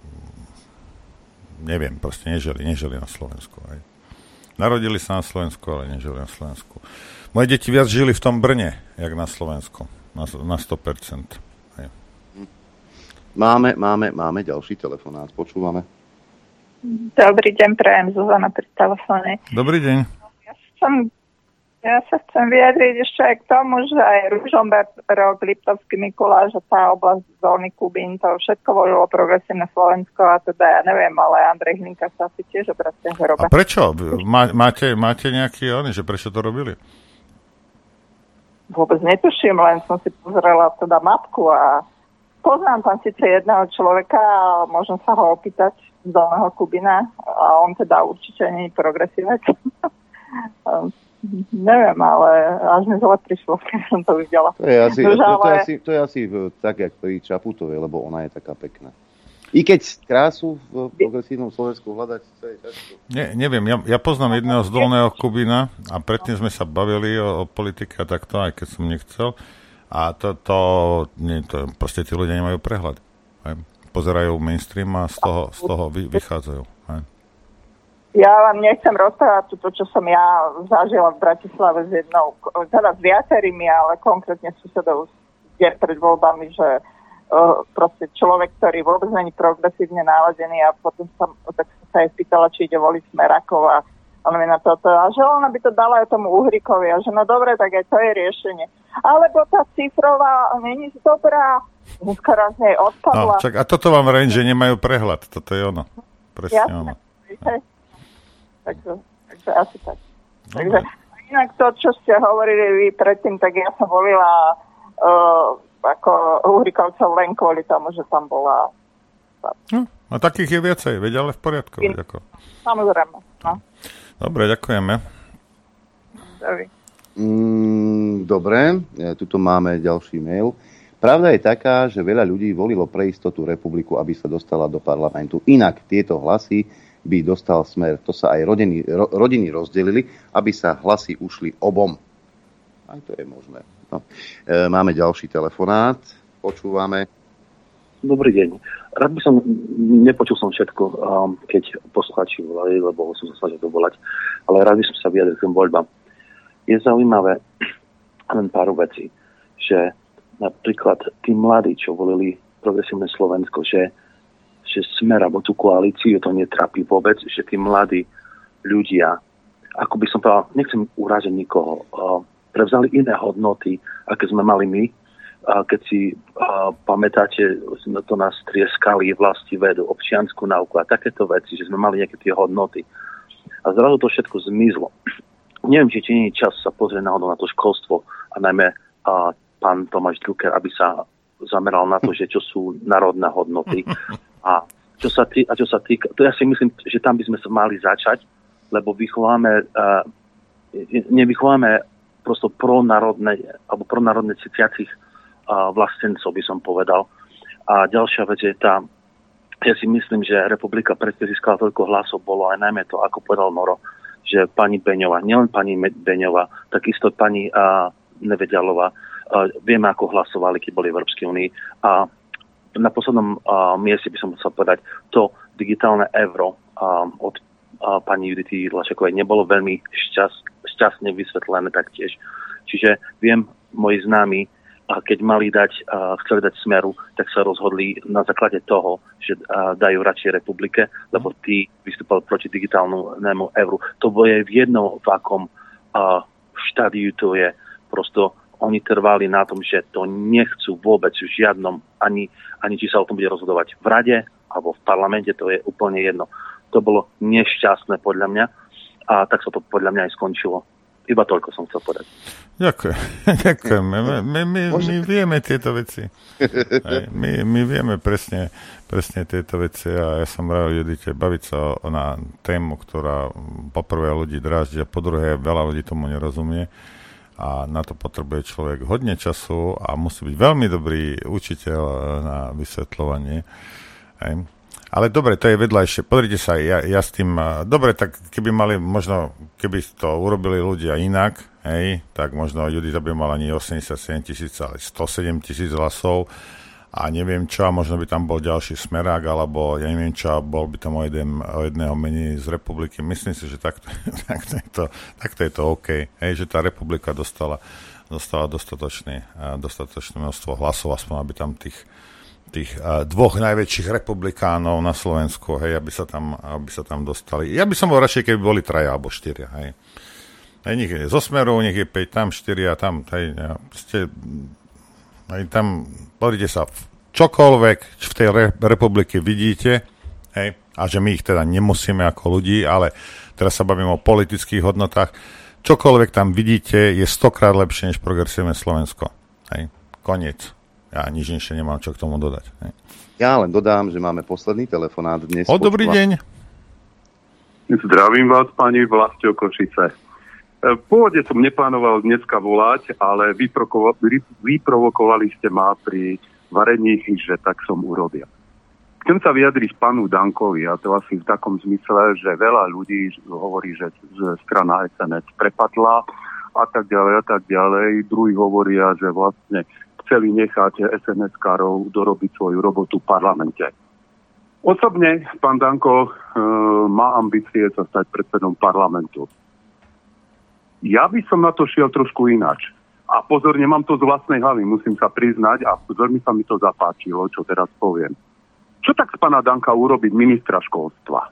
neviem, proste nežili, nežili na Slovensku. Hej. Narodili sa na Slovensku, ale nežili na Slovensku. Moje deti viac žili v tom Brne, jak na Slovensku. Na, na sto percent. Hej. Máme, máme, máme ďalší telefonát. Počúvame. Dobrý deň, prajem, Zuzana pri telefóne. Dobrý deň. Ja, som, ja sa chcem vyjadriť ešte aj k tomu, že aj Ružomberok, Liptovský Mikuláš a tá oblasť zóny Kubín, to všetko volilo progresívne Slovensko a teda ja neviem, ale Andrej Hlinka sa asi tiež obracia v hrobe. A prečo? Má, máte, máte nejaký oni, že prečo to robili? Vôbec netuším, len som si pozrela teda mapku a poznám tam síce jedného človeka a môžem sa ho opýtať z Dolného Kubina a on teda určite nie je progresívec. Neviem, ale až mi zle prišlo, keď som to videla. To je asi, to, to, to je asi, to je asi tak, jak pri Čaputovej, lebo ona je taká pekná. I keď krásu v progresívnom Slovensku hľadať, to je ťažko. Ne, neviem, ja, ja poznám jedného z Dolného Kubína a predtým sme sa bavili o, o politike a takto, aj keď som nechcel. A to, to, nie, to proste tí ľudia nemajú prehľad. Aj. Pozerajú mainstream a z toho, z toho vy, vychádzajú. Aj. Ja vám nechcem rozprávať to, čo som ja zažila v Bratislave s jednou, teda s viacerými, ale konkrétne susedov pred voľbami, že Uh, proste človek, ktorý vôbec není progresívne naladený a potom som, tak som sa aj spýtala, či ide voliť Smerakov a on mi na toto, a že ona by to dala aj tomu Uhrikovi a že no dobre, tak aj to je riešenie. Alebo tá cifrová není dobrá, dneska raz nej odpadla. No, čak, a toto vám rejím, že nemajú prehľad, toto je ono. Presne Jasne, ono. Takže, takže asi tak. Takže, inak to, čo ste hovorili vy predtým, tak ja som volila uh, ako Uhrikovcov len kvôli tomu, že tam bola... No, a takých je viacej, veď ale v poriadku. Veď ako. Samozrejme. No. Dobre, ďakujeme. Dobre. Mm, dobre, tuto máme ďalší mail. Pravda je taká, že veľa ľudí volilo pre istotu republiku, aby sa dostala do parlamentu. Inak tieto hlasy by dostal Smer. To sa aj rodiny, ro, rodiny rozdelili, aby sa hlasy ušli obom. Aj to je možné. No. E, máme ďalší telefonát. Počúvame. Dobrý deň. Rád by som, nepočul som všetko, um, keď poslucháči volali, lebo som sa snažil to volať, ale rád by som sa vyjadril k tým voľbám. Je zaujímavé len pár vecí, že napríklad tí mladí, čo volili progresívne Slovensko, že, že Smer alebo tú koalíciu to netrápi vôbec, že tí mladí ľudia, ako by som povedal, nechcem urážať nikoho, uh, prevzali iné hodnoty, aké sme mali my. A keď si uh, pamätáte, sme to nás trieskali vlasti vedu, občiansku náuku a takéto veci, že sme mali nejaké tie hodnoty. A zrazu to všetko zmizlo. Neviem, či nie je čas sa pozrieť náhodou na to školstvo a najmä uh, pán Tomáš Drucker, aby sa zameral na to, že čo sú národné hodnoty. A čo sa, tý, a čo sa týka, to ja si myslím, že tam by sme sa mali začať, lebo vychováme, uh, nevychováme prosto pronárodné, alebo pronárodne cítiacich uh, vlastencov, by som povedal. A ďalšia vec je tá, ja si myslím, že republika predtým získala toľko hlasov, bolo aj najmä to, ako povedal Noro, že pani Beňová, nielen pani Beňová, takisto pani uh, Nevedialová, uh, vieme, ako hlasovali, keď boli v Európskej únii. A na poslednom uh, mieste by som chcel povedať, to digitálne euro uh, od uh, pani Judity Lašakovej nebolo veľmi šťast, šťastne vysvetlené taktiež. Čiže viem, moji známi, uh, keď mali dať, uh, chceli dať Smeru, tak sa rozhodli na základe toho, že uh, dajú radšej republike, lebo tí vystúpali proti digitálnemu euru. To je v jednom v akom uh, štádiu to je. Prosto oni trvali na tom, že to nechcú vôbec v žiadnom, ani, ani či sa o tom bude rozhodovať v rade alebo v parlamente, to je úplne jedno. To bolo nešťastné podľa mňa a tak sa to podľa mňa aj skončilo. Iba toľko som chcel povedať. Ďakujem. Ďakujem. My, my, my, my vieme tieto veci. My, my vieme presne, presne tieto veci a ja som rád, Judite, baviť sa na tému, ktorá poprvé ľudí dráždi a po druhé veľa ľudí tomu nerozumie a na to potrebuje človek hodne času a musí byť veľmi dobrý učiteľ na vysvetľovanie. Hej. Ale dobre, to je vedľajšie. Pozrite sa, ja, ja s tým... Dobre, tak keby mali, možno, keby to urobili ľudia inak, hej, tak možno Judita by mala nie osemdesiatsedem tisíc, ale sto sedem tisíc hlasov a neviem čo, a možno by tam bol ďalší Smerák, alebo ja neviem čo, bol by tam o, jeden, o jedného menej z republiky. Myslím si, že takto, takto, je, to, takto je to OK. Hej, že tá republika dostala, dostala dostatočné, dostatočné množstvo hlasov, aspoň aby tam tých tých uh, dvoch najväčších republikánov na Slovensku, hej, aby sa tam, aby sa tam dostali. Ja by som bol radšej, keby boli traja alebo štyria, hej. Hej, nech je zo Smeru, nech je päť, tam štyria, tam, hej, ja, proste, hej, tam, pozrite sa, čokoľvek v tej re- republike vidíte, hej, a že my ich teda nemusíme ako ľudí, ale teraz sa bavím o politických hodnotách, čokoľvek tam vidíte, je stokrát lepšie než progresívne Slovensko, hej, koniec. Ja nič inšie nemám čo k tomu dodať. Ne? Ja len dodám, že máme posledný telefonát dnes. O, dobrý deň. Zdravím vás, pani Vlastio Košice. V pôvode som neplánoval dneska volať, ale vyprovokovali ste ma pri varení, že tak som urobil. Chcem sa vyjadriť panu Dankovi, a to asi v takom zmysle, že veľa ľudí hovorí, že strana es en es prepadla a tak ďalej a tak ďalej. Druhí hovoria, že vlastne chceli nechať es en eskárov dorobiť svoju robotu v parlamente. Osobne pán Danko e, má ambície sa stať predsedom parlamentu. Ja by som na to šiel trošku ináč. A pozorne, mám to z vlastnej hlavy, musím sa priznať a veľmi sa mi to zapáčilo, čo teraz poviem. Čo tak z pána Danka urobiť ministra školstva?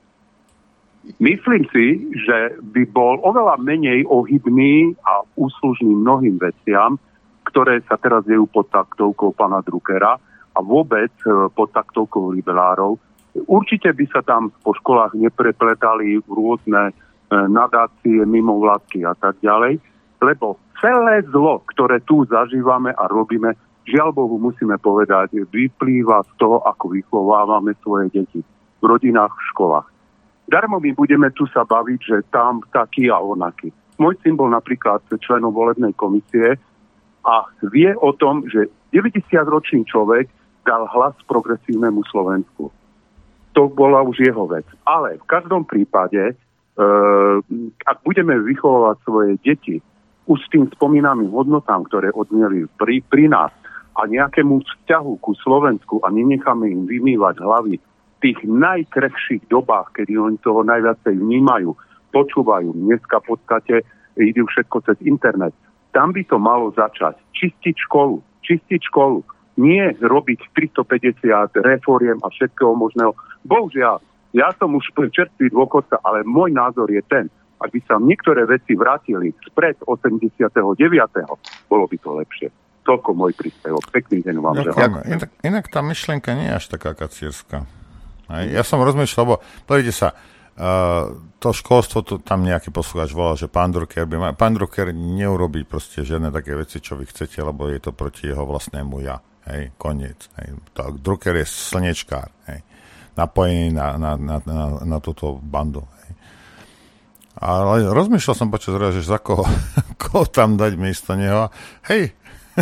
Myslím si, že by bol oveľa menej ohybný a úslužný mnohým veciam, ktoré sa teraz dejú pod taktovkou pána Druckera a vôbec pod taktovkou liberálov. Určite by sa tam po školách neprepletali rôzne nadácie, mimovládky a tak ďalej, lebo celé zlo, ktoré tu zažívame a robíme, žiaľ Bohu, musíme povedať, vyplýva z toho, ako vychovávame svoje deti v rodinách, v školách. Darmo my budeme tu sa baviť, že tam taký a onaký. Môj syn bol napríklad členom volebnej komisie a vie o tom, že deväťdesiatročný človek dal hlas progresívnemu Slovensku. To bola už jeho vec. Ale v každom prípade, e, ak budeme vychovávať svoje deti už s tým spomínaným hodnotám, ktoré odnieli pri, pri nás a nejakému vzťahu ku Slovensku a nenecháme im vymývať hlavy v tých najkrehších dobách, kedy oni toho najviacej vnímajú, počúvajú. Dneska v podstate idú všetko cez internet. Tam by to malo začať. Čistiť školu. Čistiť školu. Nie robiť tristopäťdesiat reforiem a všetkého možného. Bohužiaľ, ja som už čerstvý dôchodca, ale môj názor je ten, ak by sa niektoré veci vrátili spred osemdesiatdeväť. Bolo by to lepšie. Toľko môj príspevok. Pekný deň vám želám. Inak, inak tá myšlienka nie je až taká kacírska. Ja som rozmýšľal, lebo povedite sa, Uh, to školstvo, to, tam nejaký poslucháč volal, že pán Drucker by mal, pán Drucker neurobí proste žiadne také veci, čo vy chcete, lebo je to proti jeho vlastnému ja. Hej, koniec. Hej. To, Drucker je slnečkár, hej, napojený na, na, na, na, na túto bandu. Hej. Ale rozmýšľal som počas reja, že za koho, koho tam dať miesto neho. Hej,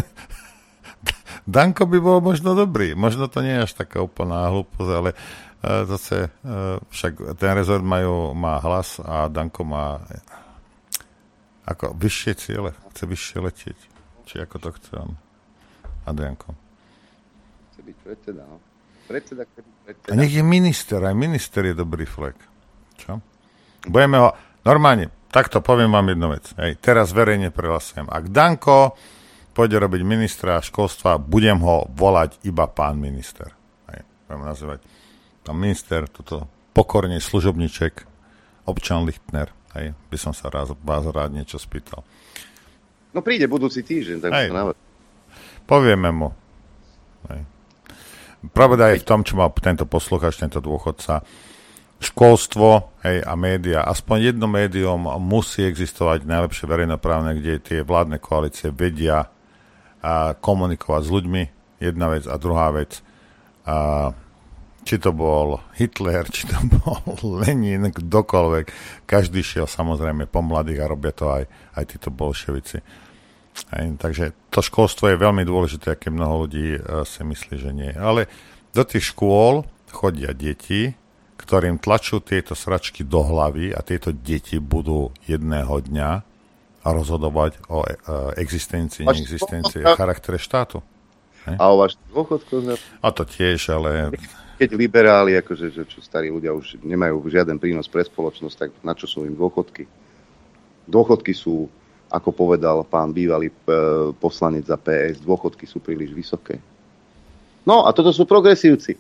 Danko by bol možno dobrý. Možno to nie je až taká úplná hlúposť, ale zase však ten rezort majú, má hlas a Danko má ako vyššie ciele, chce vyššie letieť. Či ako to chce on, Adrianko. Chce byť predseda, no. Predseda chce byť predseda. A nech je minister, aj minister je dobrý flek. Čo? Budeme ho, normálne, takto poviem vám jednu vec. Hej, teraz verejne prehlasujem. Ak Danko pôjde robiť ministra školstva, budem ho volať iba pán minister. Hej, budem nazývať pán minister, toto pokorne služobníček, občan Lichtner, hej, by som sa raz, vás rád niečo spýtal. No príde budúci týždeň, tak to navrť. Povieme mu. Hej. Pravda je v tom, čo má tento posluchač, tento dôchodca. Školstvo, hej, a média. Aspoň jedno médium musí existovať, najlepšie verejnoprávne, kde tie vládne koalície vedia a komunikovať s ľuďmi. Jedna vec a druhá vec. A či to bol Hitler, či to bol Lenin, kdokoľvek. Každý šiel samozrejme po mladých a robia to aj, aj títo bolševici. Aj, takže to školstvo je veľmi dôležité, aké mnoho ľudí uh, si myslí, že nie. Ale do tých škôl chodia deti, ktorým tlačú tieto sračky do hlavy a tieto deti budú jedného dňa rozhodovať o uh, existencii, neexistencii a charaktere štátu. Aj? A o vašich dôchodkoch? A to tiež, ale... Keď liberáli, akože, že čo starí ľudia už nemajú žiaden prínos pre spoločnosť, tak na čo sú im dôchodky? Dôchodky sú, ako povedal pán bývalý e, poslanec za pé es, dôchodky sú príliš vysoké. No a toto sú progresívci.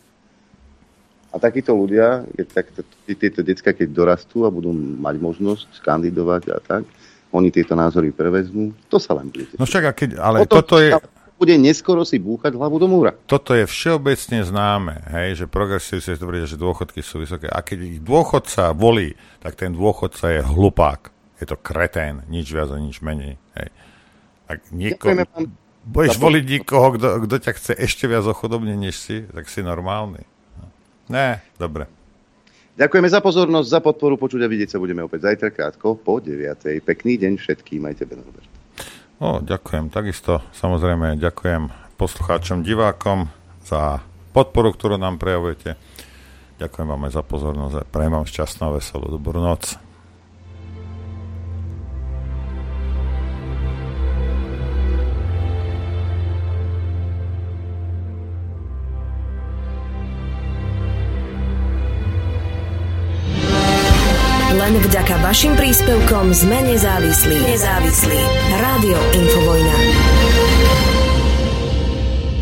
A takíto ľudia, keď tak, tieto decká, keď dorastú a budú mať možnosť kandidovať a tak, oni tieto názory prevezmú, to sa len bude. No však, keď, ale Potom, toto je... bude neskoro si búchať hlavu do múra. Toto je všeobecne známe, hej, že progresívci si tvrdia, že dôchodky sú vysoké. A keď ich dôchodca volí, tak ten dôchodca je hlupák. Je to kretén, nič viac a nič menej. Hej. Ak niekoho, budeš voliť niekoho, kto, kto ťa chce ešte viac ochudobniť, než si, tak si normálny. Ne, dobre. Ďakujeme za pozornosť, za podporu. Počuť a vidieť sa budeme opäť zajtra krátko po deviatej. Pekný deň všetkým, majte Benobert. O, ďakujem. Takisto samozrejme ďakujem poslucháčom, divákom za podporu, ktorú nám prejavujete. Ďakujem vám aj za pozornosť a prajem vám šťastnú a veselú dobrú noc. Len vďaka vašim príspevkom sme nezávislí. Nezávislí. Rádio Info.